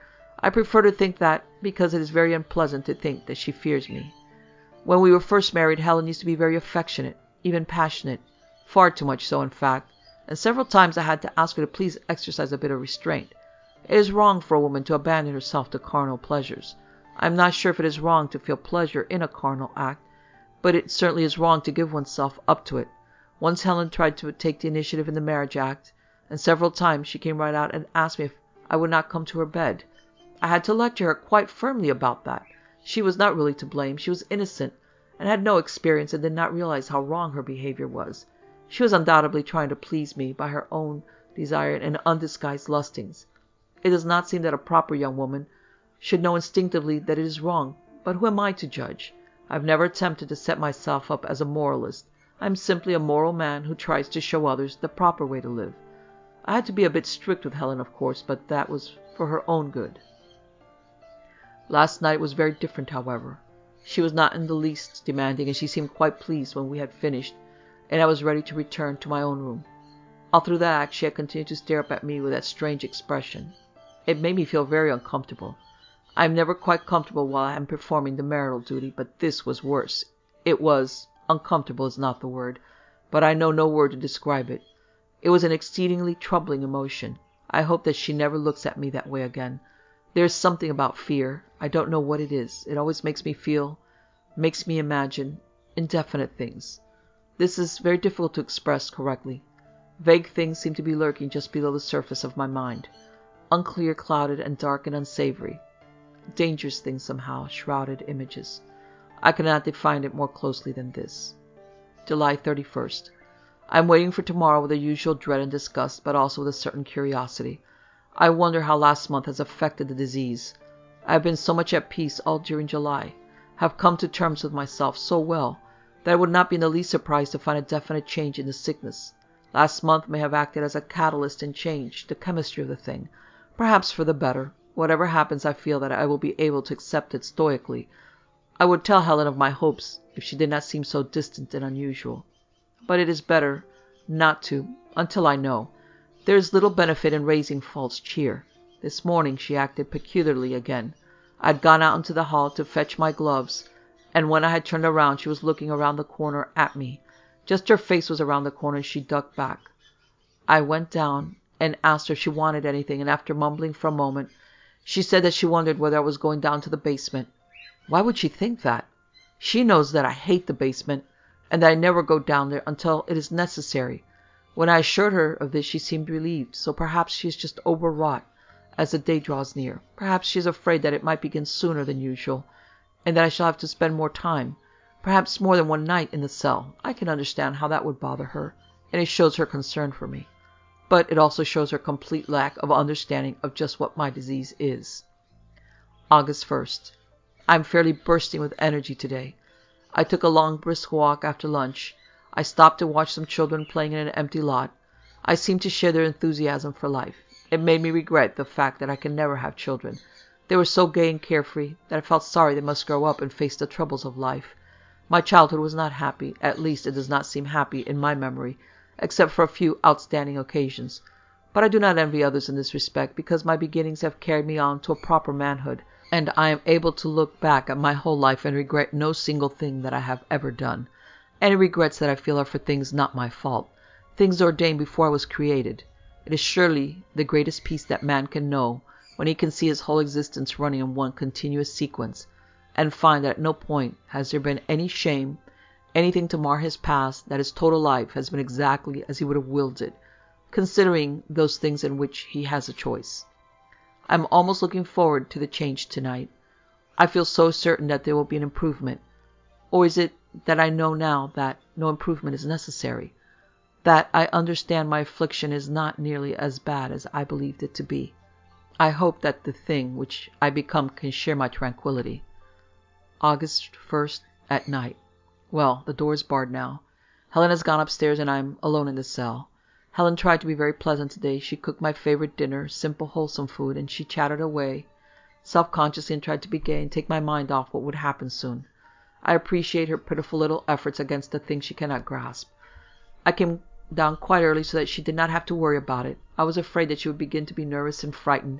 I prefer to think that because it is very unpleasant to think that she fears me. When we were first married, Helen used to be very affectionate, even passionate, far too much so, in fact, and several times I had to ask her to please exercise a bit of restraint. It is wrong for a woman to abandon herself to carnal pleasures. I am not sure if it is wrong to feel pleasure in a carnal act, but it certainly is wrong to give oneself up to it. Once Helen tried to take the initiative in the marriage act, and several times she came right out and asked me if I would not come to her bed. I had to lecture her quite firmly about that. She was not really to blame. She was innocent, and had no experience, and did not realize how wrong her behavior was. She was undoubtedly trying to please me by her own desire and undisguised lustings. It does not seem that a proper young woman should know instinctively that it is wrong, but who am I to judge? I have never attempted to set myself up as a moralist. I am simply a moral man who tries to show others the proper way to live. I had to be a bit strict with Helen, of course, but that was for her own good. Last night was very different, however. She was not in the least demanding, and she seemed quite pleased when we had finished, and I was ready to return to my own room. All through that act she had continued to stare up at me with that strange expression. It made me feel very uncomfortable. I am never quite comfortable while I am performing the marital duty, but this was worse. It was, uncomfortable is not the word, but I know no word to describe it. It was an exceedingly troubling emotion. I hope that she never looks at me that way again. There is something about fear. I don't know what it is. It always makes me feel, makes me imagine, indefinite things. This is very difficult to express correctly. Vague things seem to be lurking just below the surface of my mind. Unclear, clouded, and dark and unsavory. Dangerous things somehow, shrouded images. I cannot define it more closely than this. July 31st. I am waiting for tomorrow with the usual dread and disgust, but also with a certain curiosity. I wonder how last month has affected the disease. I have been so much at peace all during July, have come to terms with myself so well, that I would not be in the least surprised to find a definite change in the sickness. Last month may have acted as a catalyst in change, the chemistry of the thing, perhaps for the better. Whatever happens, I feel that I will be able to accept it stoically. I would tell Helen of my hopes if she did not seem so distant and unusual. But it is better not to, until I know. There is little benefit in raising false cheer. This morning she acted peculiarly again. I had gone out into the hall to fetch my gloves, and when I had turned around she was looking around the corner at me. Just her face was around the corner and she ducked back. I went down and asked her if she wanted anything, and after mumbling for a moment, she said that she wondered whether I was going down to the basement. Why would she think that? She knows that I hate the basement, and that I never go down there until it is necessary. When I assured her of this, she seemed relieved, so perhaps she is just overwrought as the day draws near. Perhaps she is afraid that it might begin sooner than usual, and that I shall have to spend more time, perhaps more than one night, in the cell. I can understand how that would bother her, and it shows her concern for me. But it also shows her complete lack of understanding of just what my disease is. August 1st. I am fairly bursting with energy today. I took a long brisk walk after lunch. I stopped to watch some children playing in an empty lot. I seemed to share their enthusiasm for life. It made me regret the fact that I can never have children. They were so gay and carefree that I felt sorry they must grow up and face the troubles of life. My childhood was not happy, at least it does not seem happy in my memory, except for a few outstanding occasions. But I do not envy others in this respect, because my beginnings have carried me on to a proper manhood, and I am able to look back at my whole life and regret no single thing that I have ever done. Any regrets that I feel are for things not my fault, things ordained before I was created. It is surely the greatest peace that man can know when he can see his whole existence running in one continuous sequence, and find that at no point has there been any shame, anything to mar his past, that his total life has been exactly as he would have willed it, considering those things in which he has a choice. I am almost looking forward to the change tonight. I feel so certain that there will be an improvement. Or is it that I know now that no improvement is necessary? That I understand my affliction is not nearly as bad as I believed it to be? I hope that the thing which I become can share my tranquillity. August 1st, at night. Well, the door is barred now. Helen has gone upstairs and I am alone in the cell. Helen tried to be very pleasant today. She cooked my favorite dinner, simple, wholesome food, and she chattered away self-consciously and tried to be gay and take my mind off what would happen soon. I appreciate her pitiful little efforts against the thing she cannot grasp. I came down quite early so that she did not have to worry about it. I was afraid that she would begin to be nervous and frightened,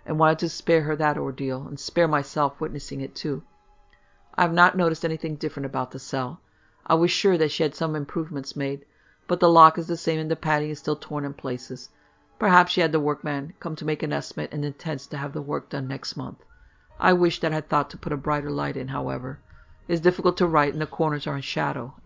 and wanted to spare her that ordeal, and spare myself witnessing it too. I have not noticed anything different about the cell. I was sure that she had some improvements made, but the lock is the same and the padding is still torn in places. Perhaps she had the workman come to make an estimate and intends to have the work done next month. I wish that I had thought to put a brighter light in, however. It is difficult to write and the corners are in shadow.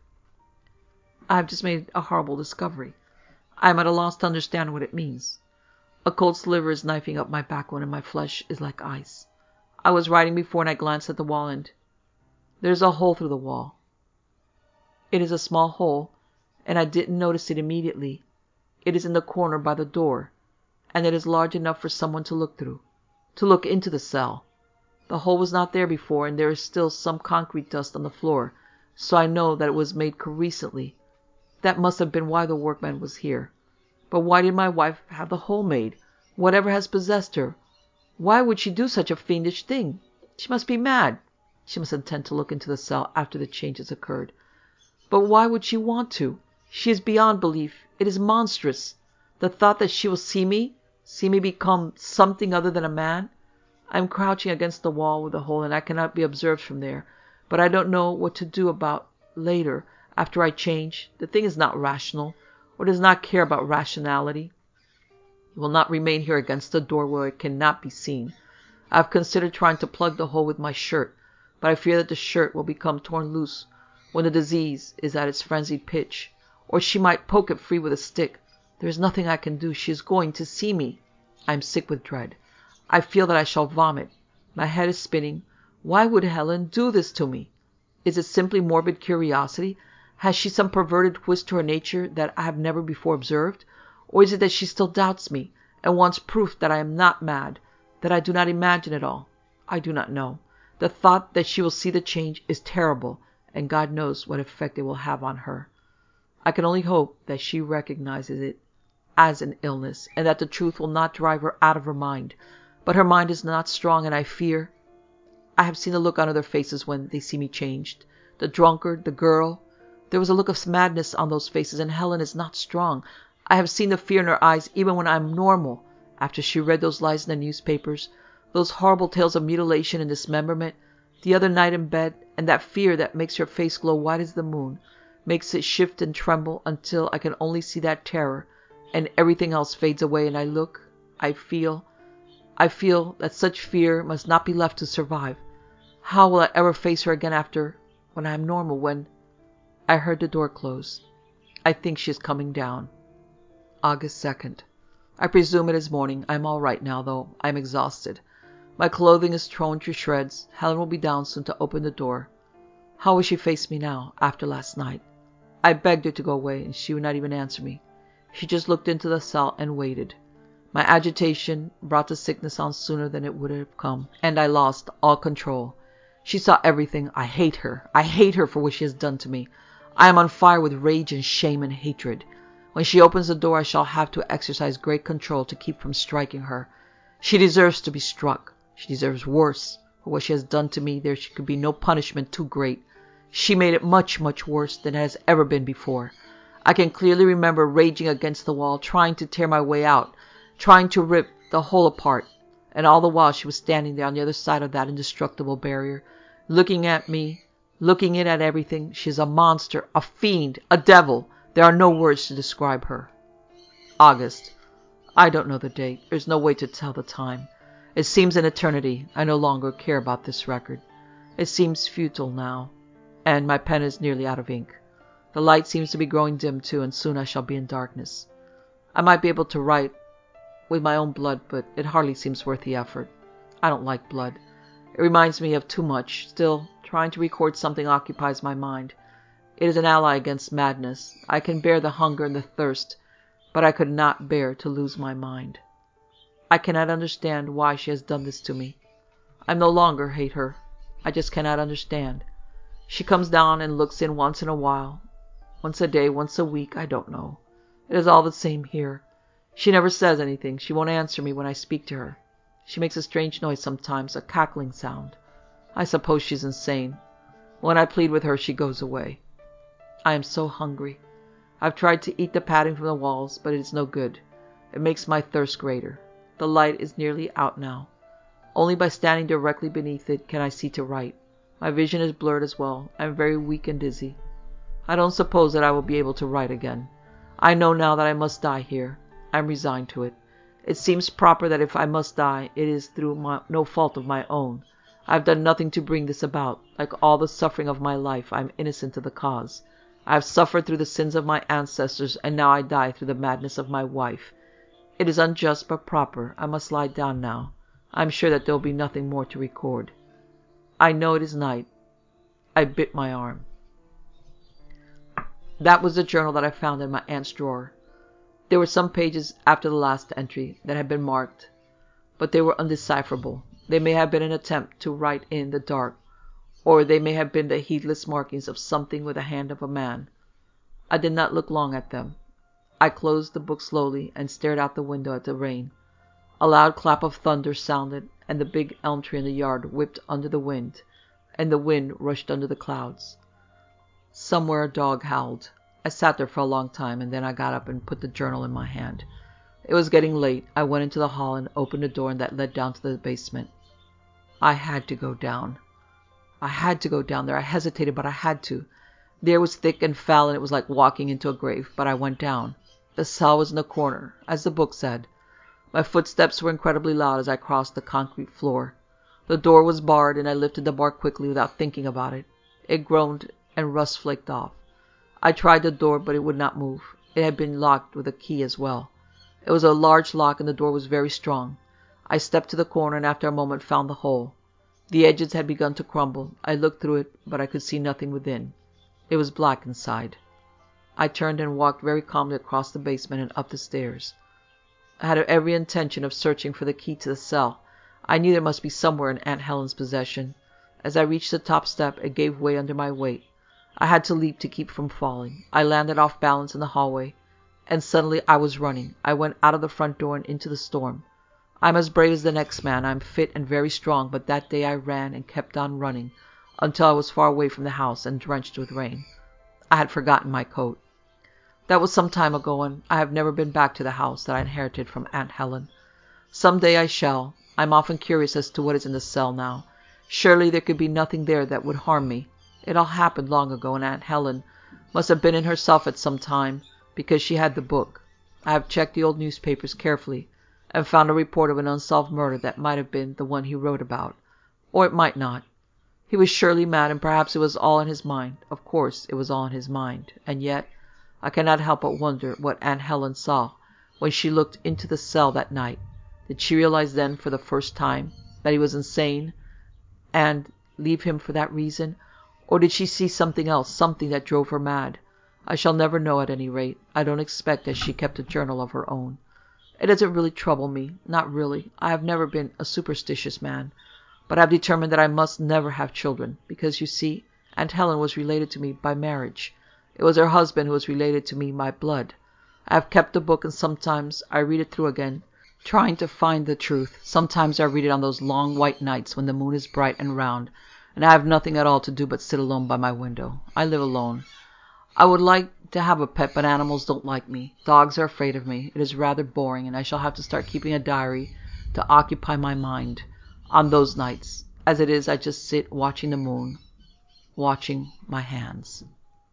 I have just made a horrible discovery. I am at a loss to understand what it means. A cold sliver is knifing up my backbone and my flesh is like ice. I was writing before and I glanced at the wall and there is a hole through the wall. It is a small hole, and I didn't notice it immediately. It is in the corner by the door, and it is large enough for someone to look through, to look into the cell. The hole was not there before, and there is still some concrete dust on the floor, so I know that it was made recently. That must have been why the workman was here. But why did my wife have the hole made? Whatever has possessed her? Why would she do such a fiendish thing? She must be mad. She must intend to look into the cell after the change has occurred. But why would she want to? She is beyond belief. It is monstrous. The thought that she will see me become something other than a man. I am crouching against the wall with the hole, and I cannot be observed from there. But I don't know what to do about later, after I change. The thing is not rational, or does not care about rationality. It will not remain here against the door where it cannot be seen. I have considered trying to plug the hole with my shirt, but I fear that the shirt will become torn loose when the disease is at its frenzied pitch, or she might poke it free with a stick. There is nothing I can do. She is going to see me. I am sick with dread. I feel that I shall vomit. My head is spinning. Why would Helen do this to me? Is it simply morbid curiosity? Has she some perverted twist to her nature that I have never before observed? Or is it that she still doubts me, and wants proof that I am not mad, that I do not imagine it all? I do not know. The thought that she will see the change is terrible, and God knows what effect it will have on her. I can only hope that she recognizes it as an illness, and that the truth will not drive her out of her mind. But her mind is not strong, and I fear. I have seen the look on other faces when they see me changed. The drunkard, the girl. There was a look of madness on those faces, and Helen is not strong. I have seen the fear in her eyes even when I am normal. After she read those lies in the newspapers, those horrible tales of mutilation and dismemberment, the other night in bed, and that fear that makes her face glow white as the moon, makes it shift and tremble until I can only see that terror, and everything else fades away, and I feel that such fear must not be left to survive. How will I ever face her again when I am normal, when... I heard the door close. I think she is coming down. August 2nd. I presume it is morning. I am all right now, though I am exhausted. My clothing is torn to shreds. Helen will be down soon to open the door. How will she face me now, after last night? I begged her to go away, and she would not even answer me. She just looked into the cell and waited. My agitation brought the sickness on sooner than it would have come, and I lost all control. She saw everything. I hate her. I hate her for what she has done to me. I am on fire with rage and shame and hatred. When she opens the door, I shall have to exercise great control to keep from striking her. She deserves to be struck. She deserves worse. For what she has done to me, there could be no punishment too great. She made it much, much worse than it has ever been before. I can clearly remember raging against the wall, trying to tear my way out, trying to rip the whole apart. And all the while she was standing there on the other side of that indestructible barrier, looking at me, looking in at everything. She is a monster, a fiend, a devil. There are no words to describe her. August. I don't know the date. There's no way to tell the time. It seems an eternity. I no longer care about this record. It seems futile now, and my pen is nearly out of ink. The light seems to be growing dim too, and soon I shall be in darkness. I might be able to write with my own blood, but it hardly seems worth the effort. I don't like blood. It reminds me of too much. Still, trying to record something occupies my mind. It is an ally against madness. I can bear the hunger and the thirst, but I could not bear to lose my mind. I cannot understand why she has done this to me. I no longer hate her. I just cannot understand. She comes down and looks in once in a while. Once a day, once a week, I don't know. It is all the same here. She never says anything. She won't answer me when I speak to her. She makes a strange noise sometimes, a cackling sound. I suppose she's insane. When I plead with her, she goes away. I am so hungry. I've tried to eat the padding from the walls, but it is no good. It makes my thirst greater. The light is nearly out now. Only by standing directly beneath it can I see to write. My vision is blurred as well. I am very weak and dizzy. I don't suppose that I will be able to write again. I know now that I must die here. I am resigned to it. It seems proper that if I must die, it is through no fault of my own. I have done nothing to bring this about. Like all the suffering of my life, I am innocent of the cause. I have suffered through the sins of my ancestors, and now I die through the madness of my wife. It is unjust but proper. I must lie down now. I am sure that there will be nothing more to record. I know it is night. I bit my arm. That was the journal that I found in my aunt's drawer. There were some pages after the last entry that had been marked, but they were undecipherable. They may have been an attempt to write in the dark, or they may have been the heedless markings of something with the hand of a man. I did not look long at them. I closed the book slowly and stared out the window at the rain. A loud clap of thunder sounded, and the big elm tree in the yard whipped under the wind, and the wind rushed under the clouds. Somewhere a dog howled. I sat there for a long time, and then I got up and put the journal in my hand. It was getting late. I went into the hall and opened a door that led down to the basement. I had to go down. I had to go down there. I hesitated, but I had to. The air was thick and foul, and it was like walking into a grave, but I went down. The cell was in the corner, as the book said. My footsteps were incredibly loud as I crossed the concrete floor. The door was barred, and I lifted the bar quickly without thinking about it. It groaned, and rust flaked off. I tried the door, but it would not move. It had been locked with a key as well. It was a large lock, and the door was very strong. I stepped to the corner, and after a moment found the hole. The edges had begun to crumble. I looked through it, but I could see nothing within. It was black inside. I turned and walked very calmly across the basement and up the stairs. I had every intention of searching for the key to the cell. I knew there must be somewhere in Aunt Helen's possession. As I reached the top step, it gave way under my weight. I had to leap to keep from falling. I landed off balance in the hallway, and suddenly I was running. I went out of the front door and into the storm. I'm as brave as the next man. I'm fit and very strong, but that day I ran and kept on running until I was far away from the house and drenched with rain. I had forgotten my coat. That was some time ago, and I have never been back to the house that I inherited from Aunt Helen. Some day I shall. I'm often curious as to what is in the cell now. Surely there could be nothing there that would harm me. It all happened long ago, and Aunt Helen must have been in herself at some time, because she had the book. I have checked the old newspapers carefully, and found a report of an unsolved murder that might have been the one he wrote about. Or it might not. He was surely mad, and perhaps it was all in his mind. Of course it was all in his mind. And yet I cannot help but wonder what Aunt Helen saw when she looked into the cell that night. Did she realize then for the first time that he was insane, and leave him for that reason? Or did she see something else, something that drove her mad? I shall never know at any rate. I don't expect that she kept a journal of her own. It doesn't really trouble me. Not really. I have never been a superstitious man. But I have determined that I must never have children, because, you see, Aunt Helen was related to me by marriage. It was her husband who was related to me by blood. I have kept the book, and sometimes I read it through again, trying to find the truth. Sometimes I read it on those long white nights when the moon is bright and round, and I have nothing at all to do but sit alone by my window. I live alone. I would like to have a pet, but animals don't like me. Dogs are afraid of me. It is rather boring, and I shall have to start keeping a diary to occupy my mind on those nights. As it is, I just sit watching the moon, watching my hands.